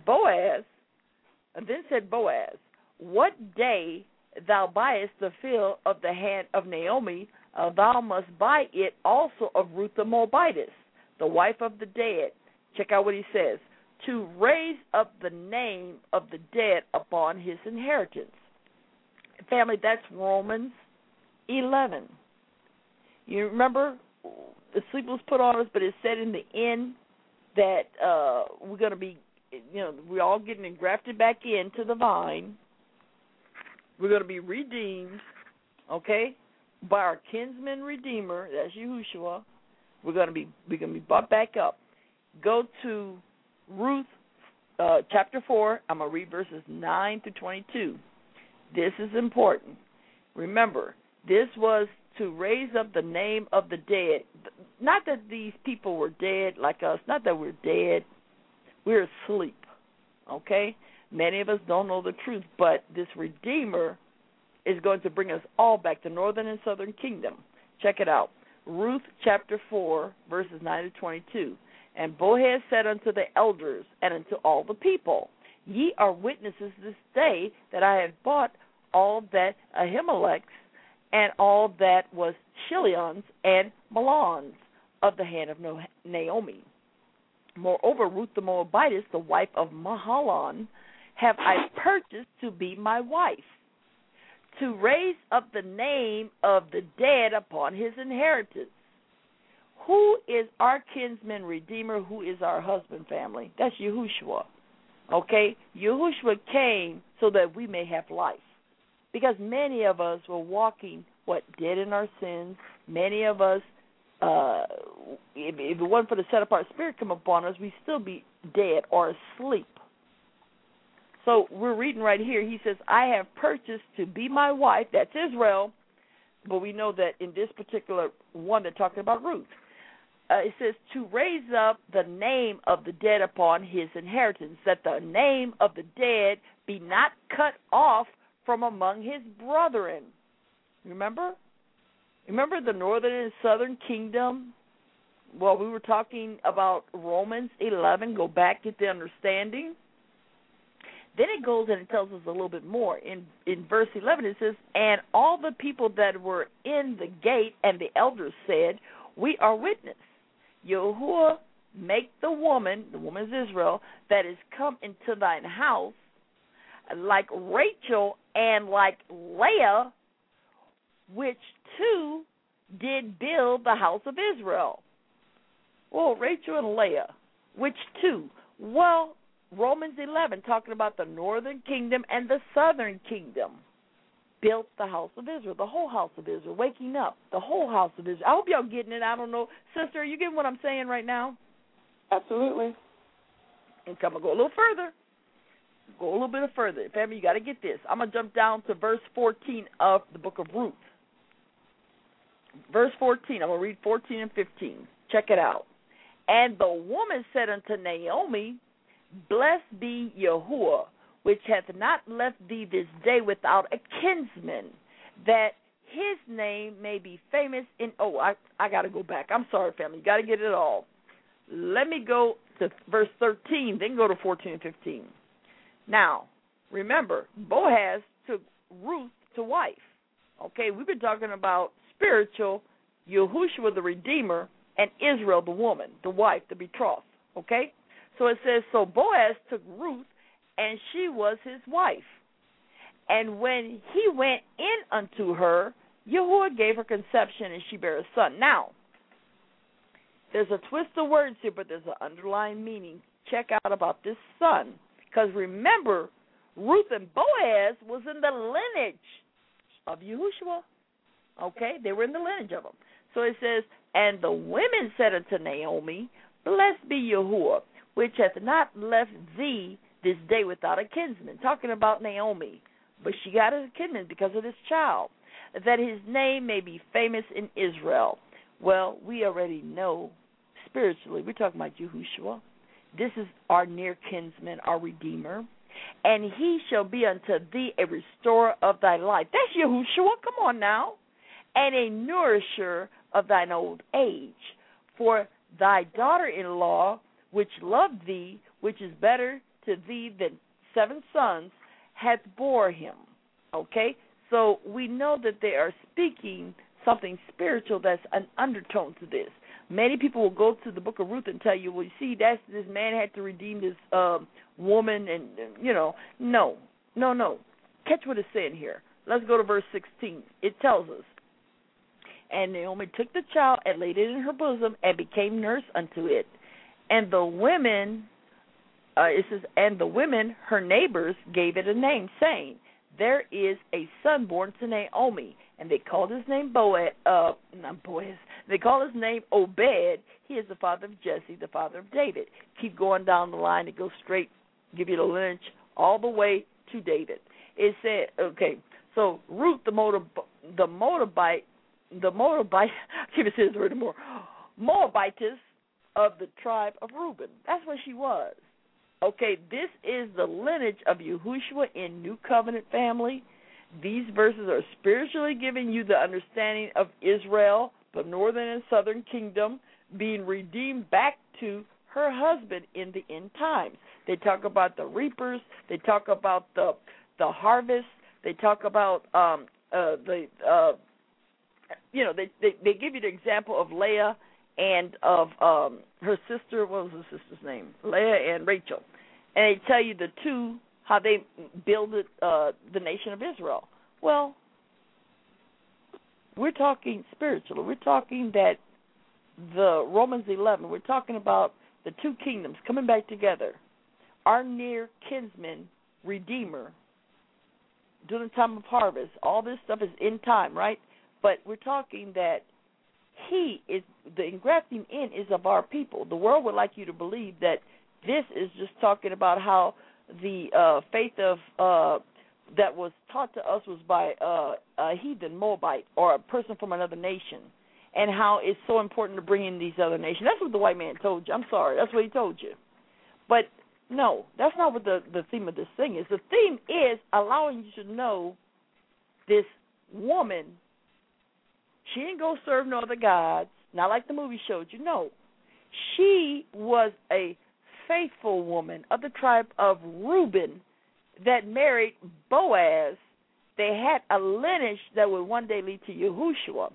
said Boaz, what day thou buyest the field of the hand of Naomi, thou must buy it also of Ruth the Moabitess, the wife of the dead. Check out what he says, to raise up the name of the dead upon his inheritance. Family, that's Romans 11. You remember, the sleep was put on us, but it said in the end that we're going to be, we're all getting engrafted back into the vine. We're going to be redeemed, okay, by our kinsman redeemer. That's Yahushua. We're going to be brought back up. Go to Ruth chapter 4. I'm going to read verses 9 to 22. This is important. Remember, this was to raise up the name of the dead. Not that these people were dead like us. Not that we're dead. We're asleep, okay? Many of us don't know the truth, but this Redeemer is going to bring us all back to northern and southern kingdom. Check it out. Ruth chapter 4, verses 9 to 22. And Boaz said unto the elders and unto all the people, Ye are witnesses this day that I have bought all that Ahimelech's and all that was Chilion's and Mahlon's of the hand of Naomi. Moreover, Ruth the Moabitess, the wife of Mahlon, have I purchased to be my wife, to raise up the name of the dead upon his inheritance. Who is our kinsman redeemer? Who is our husband, family? That's Yahushua. Okay? Yahushua came so that we may have life. Because many of us were walking, dead in our sins. Many of us, if it wasn't for the set-apart spirit come upon us, we'd still be dead or asleep. So we're reading right here. He says, I have purchased to be my wife. That's Israel. But we know that in this particular one, they're talking about Ruth. It says, to raise up the name of the dead upon his inheritance, that the name of the dead be not cut off from among his brethren. Remember? Remember the northern and southern kingdom? Well, we were talking about Romans 11. Go back, get the understanding. Then it goes and it tells us a little bit more. In verse 11 it says, and all the people that were in the gate and the elders said, we are witness. Yahuwah make the woman is Israel, that is come into thine house, like Rachel and like Leah, which two did build the house of Israel. Well, Rachel and Leah, which two? Well, Romans 11, talking about the northern kingdom and the southern kingdom, built the house of Israel, the whole house of Israel, waking up, the whole house of Israel. I hope y'all getting it. I don't know. Sister, are you getting what I'm saying right now? Absolutely. And come and go a little further. Go a little bit further. Family, you got to get this. I'm going to jump down to verse 14 of the book of Ruth. Verse 14, I'm going to read 14 and 15. Check it out. And the woman said unto Naomi, Blessed be Yahuwah, which hath not left thee this day without a kinsman, that his name may be famous in... Oh, I got to go back. I'm sorry, family. You got to get it all. Let me go to verse 13, then go to 14 and 15. Now, remember, Boaz took Ruth to wife. Okay, we've been talking about spiritual, Yahushua the Redeemer, and Israel the woman, the wife, the betrothed. Okay? So it says, so Boaz took Ruth, and she was his wife. And when he went in unto her, Yahuwah gave her conception, and she bare a son. Now, there's a twist of words here, but there's an underlying meaning. Check out about this son. Because remember, Ruth and Boaz was in the lineage of Yahushua. Okay? They were in the lineage of him. So it says, and the women said unto Naomi, Blessed be Yahuwah, which hath not left thee this day without a kinsman. Talking about Naomi. But she got a kinsman because of this child, that his name may be famous in Israel. Well, we already know spiritually. We're talking about Yahushua. This is our near kinsman, our Redeemer. And he shall be unto thee a restorer of thy life. That's Yahushua. Come on now. And a nourisher of thine old age. For thy daughter-in-law, which loved thee, which is better to thee than 7 sons, hath bore him. Okay? So we know that they are speaking something spiritual that's an undertone to this. Many people will go to the book of Ruth and tell you, well, you see, that's this man had to redeem this woman, and, no. Catch what it's saying here. Let's go to verse 16. It tells us, and Naomi took the child and laid it in her bosom and became nurse unto it. And the women, it says, and the women, her neighbors, gave it a name, saying, there is a son born to Naomi, and they called his name They call his name Obed. He is the father of Jesse, the father of David. Keep going down the line. It goes straight, give you the lineage all the way to David. It said, okay, so Ruth, the Moabitess, I can't even say this word anymore, Moabitess of the tribe of Reuben. That's what she was. Okay, this is the lineage of Yahushua in New Covenant family. These verses are spiritually giving you the understanding of Israel, the northern and southern kingdom, being redeemed back to her husband in the end times. They talk about the reapers. They talk about the harvest. They talk about they give you the example of Leah and of her sister. What was her sister's name? Leah and Rachel. And they tell you the two, how they builded the nation of Israel. Well, we're talking spiritually. We're talking that the Romans 11, we're talking about the two kingdoms coming back together. Our near kinsman, Redeemer, during the time of harvest. All this stuff is in time, right? But we're talking that he is, the engrafting in is of our people. The world would like you to believe that this is just talking about how the faith of that was taught to us was by a heathen Moabite or a person from another nation, and how it's so important to bring in these other nations. That's what the white man told you. I'm sorry. That's what he told you. But no, that's not what the theme of this thing is. The theme is allowing you to know this woman, she didn't go serve no other gods, not like the movie showed you. No, she was a faithful woman of the tribe of Reuben that married Boaz. They had a lineage that would one day lead to Yahushua.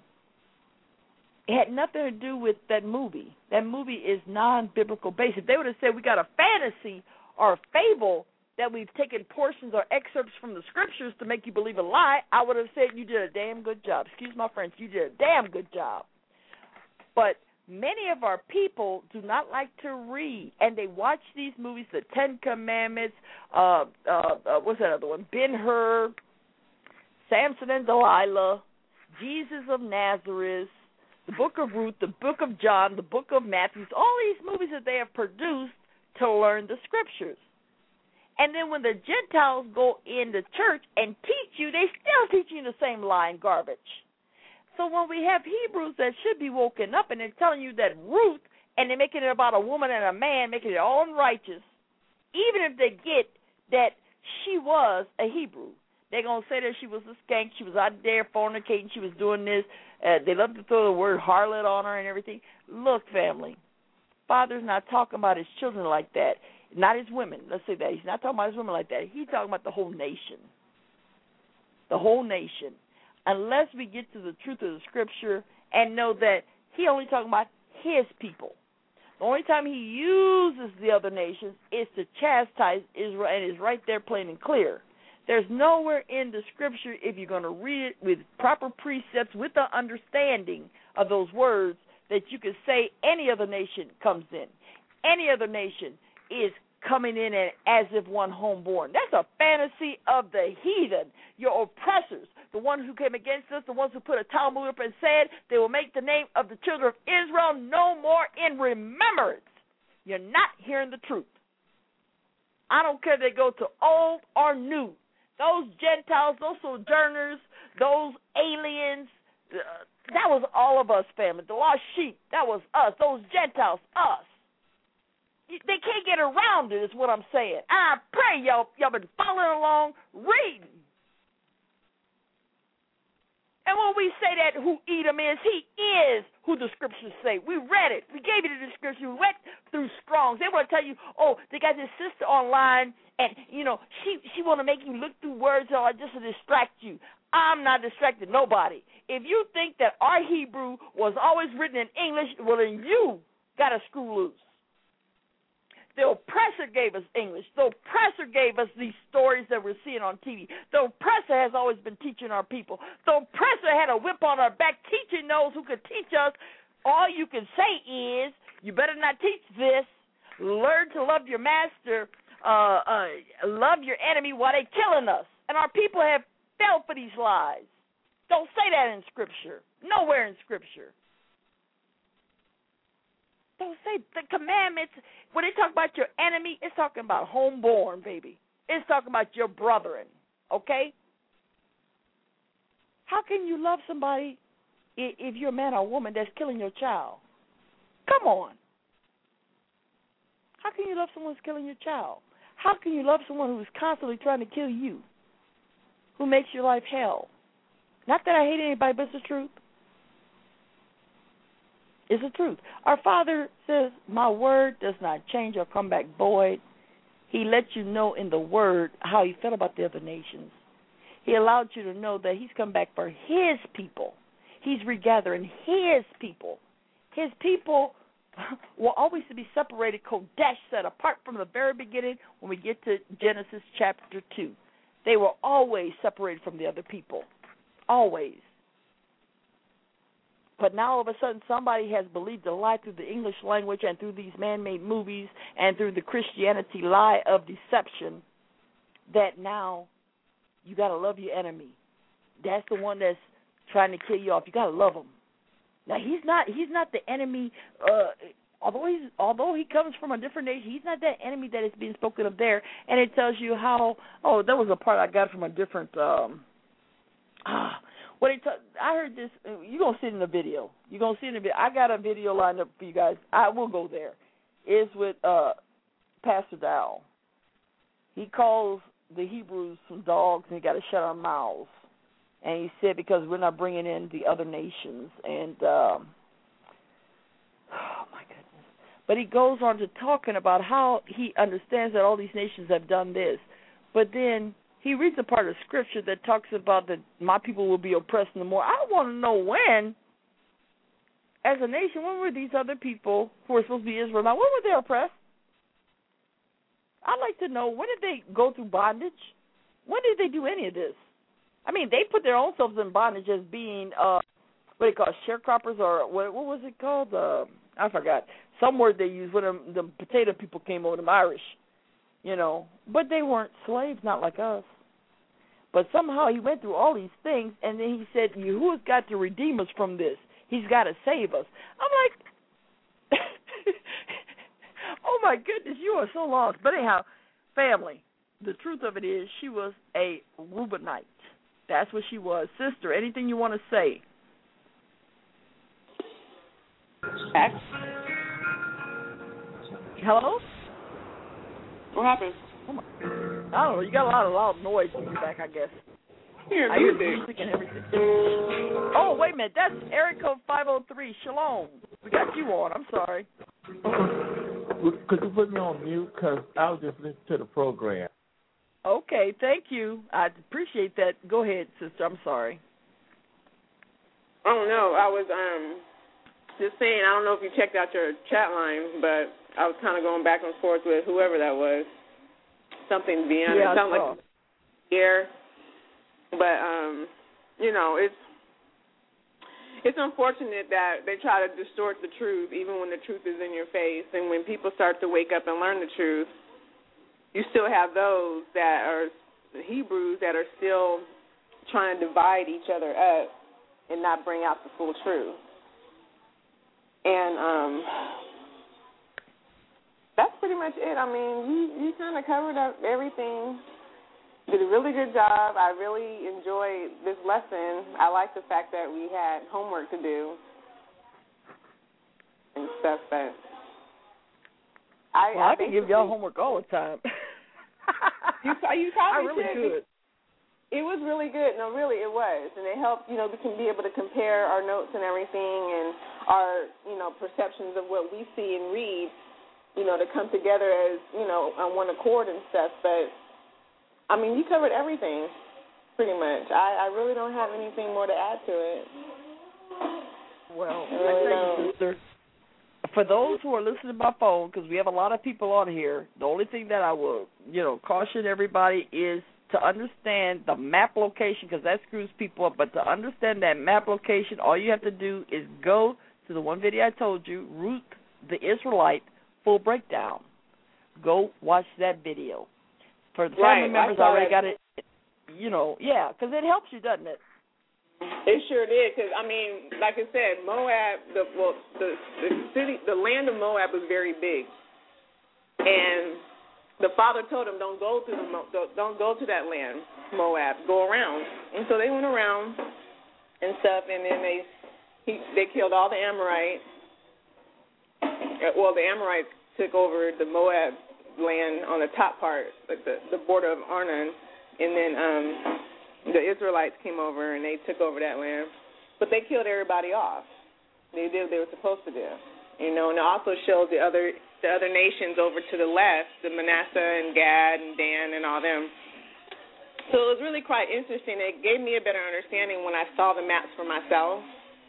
It had nothing to do with that movie. That movie is non-biblical based. If they would have said we got a fantasy or a fable that we've taken portions or excerpts from the scriptures to make you believe a lie, I would have said you did a damn good job. Excuse my French. You did a damn good job. But many of our people do not like to read, and they watch these movies, the Ten Commandments, what's that other one? Ben-Hur, Samson and Delilah, Jesus of Nazareth, the Book of Ruth, the Book of John, the Book of Matthew, all these movies that they have produced to learn the scriptures. And then when the Gentiles go into church and teach you, they still teach you the same lie and garbage. So when we have Hebrews that should be woken up and they're telling you that Ruth, and they're making it about a woman and a man, making it all unrighteous, even if they get that she was a Hebrew, they're going to say that she was a skank, she was out there fornicating, she was doing this. They love to throw the word harlot on her and everything. Look, family, Father's not talking about his children like that, not his women. Let's say that. He's not talking about his women like that. He's talking about the whole nation. The whole nation. Unless we get to the truth of the scripture and know that he only talking about his people. The only time he uses the other nations is to chastise Israel, and it's right there plain and clear. There's nowhere in the scripture, if you're going to read it with proper precepts, with the understanding of those words, that you can say any other nation comes in. Any other nation is coming in and as if one homeborn. That's a fantasy of the heathen, your oppressors, the ones who came against us, the ones who put a Talmud up and said they will make the name of the children of Israel no more in remembrance. You're not hearing the truth. I don't care if they go to old or new. Those Gentiles, those sojourners, those aliens, that was all of us, family. The lost sheep, that was us. Those Gentiles, us. They can't get around it, is what I'm saying. I pray y'all been following along, reading. And when we say that who Edom is, he is who the scriptures say. We read it. We gave you the description. We went through Strong's. They want to tell you, oh, they got this sister online, and, you know, she want to make you look through words just to distract you. I'm not distracting nobody. If you think that our Hebrew was always written in English, well, then you got to screw loose. The oppressor gave us English. The oppressor gave us these stories that we're seeing on TV. The oppressor has always been teaching our people. The oppressor had a whip on our back teaching those who could teach us. All you can say is, you better not teach this. Learn to love your master. Love your enemy while they're killing us. And our people have fell for these lies. Don't say that in Scripture. Nowhere in Scripture. Don't say the commandments. When they talk about your enemy, it's talking about homeborn, baby. It's talking about your brethren, okay? How can you love somebody if you're a man or a woman that's killing your child? Come on. How can you love someone who's killing your child? How can you love someone who's constantly trying to kill you, who makes your life hell? Not that I hate anybody, but it's the truth. It's the truth. Our Father says, my word does not change or come back void. He let you know in the word how he felt about the other nations. He allowed you to know that he's come back for his people. He's regathering his people. His people will always be separated, Kodesh said, apart from the very beginning when we get to Genesis chapter 2. They were always separated from the other people. Always. But now all of a sudden somebody has believed a lie through the English language and through these man-made movies and through the Christianity lie of deception that now you got to love your enemy. That's the one that's trying to kill you off. You got to love him. Now he's not the enemy. Although he comes from a different nation, he's not that enemy that is being spoken of there. And it tells you how. Oh, that was a part I got from a different. I heard this. You're gonna see it in the video. You're gonna see it in the video. I got a video lined up for you guys. I will go there. It's with Pastor Dow. He calls the Hebrews some dogs, and he got to shut our mouths. And he said because we're not bringing in the other nations. And oh my goodness! But he goes on to talking about how he understands that all these nations have done this, but then he reads a part of Scripture that talks about that my people will be oppressed no more. I want to know when, as a nation, when were these other people who were supposed to be Israel now, when were they oppressed? I'd like to know, when did they go through bondage? When did they do any of this? I mean, they put their own selves in bondage as being, what do they call it, sharecroppers, or what was it called? I forgot. Some word they used when the potato people came over, them Irish. You know, but they weren't slaves, not like us. But somehow he went through all these things, and then he said, Yahuwah's got to redeem us from this. He's got to save us. I'm like, oh, my goodness, you are so lost. But anyhow, family, the truth of it is she was a Reubenite. That's what she was. Sister, anything you want to say? Hello? What happened? I don't know. You got a lot of loud noise in the back, I guess. Here, I hear music and everything. Oh, wait a minute. That's area code 503. Shalom. We got you on. I'm sorry. Could you put me on mute? Because I was just listening to the program. Okay, thank you. I appreciate that. Go ahead, sister. I'm sorry. Oh, no. I was just saying, I don't know if you checked out your chat line, but I was kind of going back and forth with whoever that was. Something Vienna. Yeah, it sounded like here. But, you know, it's unfortunate that they try to distort the truth even when the truth is in your face. And when people start to wake up and learn the truth, you still have those that are the Hebrews that are still trying to divide each other up and not bring out the full truth. And that's pretty much it. I mean, you kind of covered up everything. Did a really good job. I really enjoyed this lesson. I like the fact that we had homework to do and stuff. But I can give y'all homework all the time. you probably I really could. It was really good. No, really, it was. And it helped, you know, we can be able to compare our notes and everything and our, you know, perceptions of what we see and read, you know, to come together as, you know, on one accord and stuff. But, I mean, you covered everything pretty much. I really don't have anything more to add to it. Well, I thank you, sister. For those who are listening by phone, because we have a lot of people on here, the only thing that I will, you know, caution everybody is to understand the map location, because that screws people up. But to understand that map location, all you have to do is go to the one video I told you, Ruth the Israelite, full breakdown. Go watch that video. For the family members, I already got it. because it helps you, doesn't it? It sure did, because, I mean, like I said, Moab, the land of Moab was very big. And the father told him, don't go to that land, Moab. Go around. And so they went around and stuff, and then they killed all the Amorites. Well, the Amorites took over the Moab land on the top part, like the border of Arnon, and then the Israelites came over and they took over that land. But they killed everybody off. They did what they were supposed to do. And it also shows the other nations over to the left, the Manasseh and Gad and Dan and all them. So it was really quite interesting. It gave me a better understanding when I saw the maps for myself.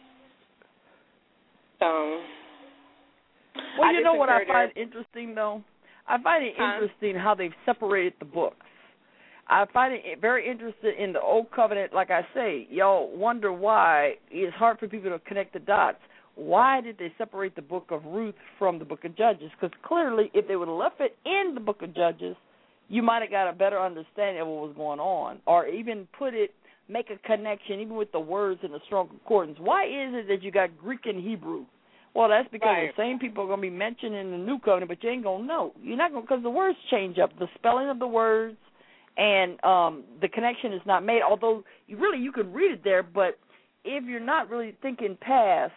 Well, you know what I find interesting, though? I find it interesting how they've separated the books. I find it very interesting in the Old Covenant. Like I say, y'all wonder why it's hard for people to connect the dots. Why did they separate the book of Ruth from the book of Judges? Because clearly, if they would have left it in the book of Judges, you might have got a better understanding of what was going on, or even make a connection, even with the words in the Strong Concordance. Why is it that you got Greek and Hebrew? Well, that's because the same people are going to be mentioned in the New Covenant, but you ain't going to know. You're not going, because the words change up, the spelling of the words, and the connection is not made. Although you could read it there, but if you're not really thinking past,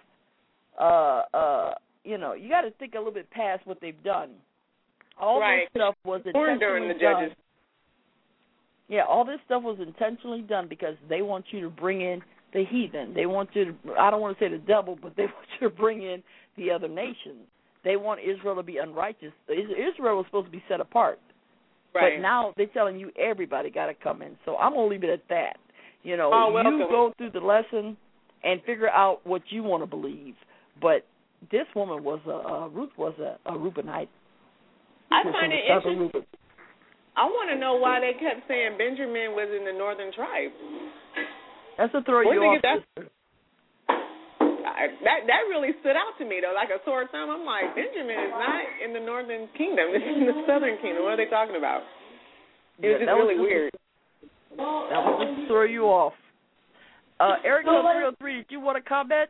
you got to think a little bit past what they've done. All this stuff was intentionally done. Yeah, all this stuff was intentionally done because they want you to bring in the heathen. They want you to, I don't want to say the devil, but they want you to bring in the other nations. They want Israel to be unrighteous. Israel was supposed to be set apart. Right. But now they're telling you everybody got to come in. So I'm going to leave it at that. You go through the lesson and figure out what you want to believe. But this woman was Ruth was a Reubenite. I find it interesting. I want to know why they kept saying Benjamin was in the northern tribe. That's to throw you off. That really stood out to me, though, like a sore thumb. I'm like, Benjamin is not in the northern kingdom. This is in the southern kingdom. What are they talking about? It was just really weird. That was just to throw you off. Eric 303, did you want to comment?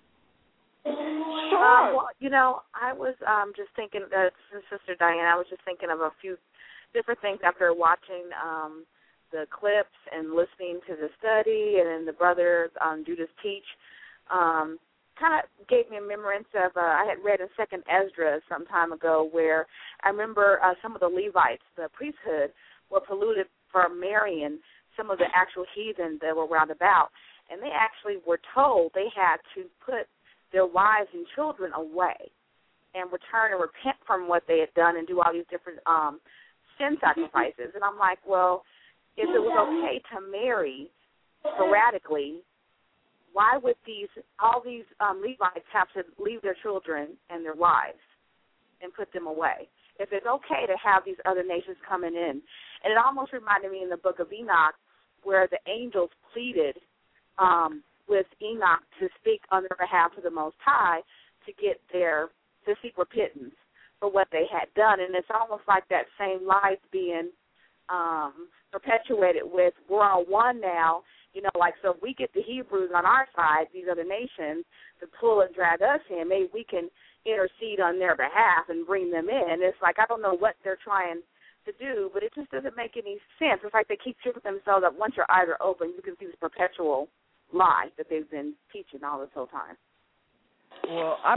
Sure. I was just thinking, Sister Diane, I was just thinking of a few different things after watching the clips and listening to the study and then the brothers Judas teach. Kind of gave me a remembrance of, I had read in 2nd Ezra some time ago where I remember some of the Levites, the priesthood, were polluted for marrying some of the actual heathen that were round about. And they actually were told they had to put their wives and children away and return and repent from what they had done and do all these different sin sacrifices. And I'm like, well, if it was okay to marry sporadically, why would all these Levites have to leave their children and their wives and put them away? If it's okay to have these other nations coming in. And it almost reminded me in the book of Enoch where the angels pleaded with Enoch to speak on their behalf to the Most High to seek repentance for what they had done. And it's almost like that same life being perpetuated with, we're on one now, so if we get the Hebrews on our side, these other nations, to pull and drag us in, maybe we can intercede on their behalf and bring them in. It's like, I don't know what they're trying to do, but it just doesn't make any sense. It's like they keep tripping themselves up. Once your eyes are open, you can see this perpetual lie that they've been teaching all this whole time. Well, I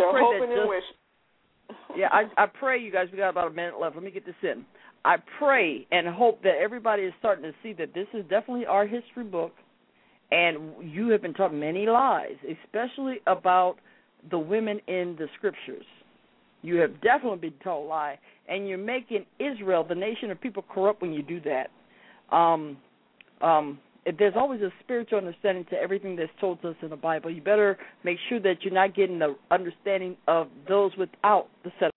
pray you guys, we got about a minute left. Let me get this in. I pray and hope that everybody is starting to see that this is definitely our history book, and you have been taught many lies, especially about the women in the scriptures. You have definitely been told a lie, and you're making Israel, the nation of people, corrupt when you do that. There's always a spiritual understanding to everything that's told to us in the Bible. You better make sure that you're not getting the understanding of those without the set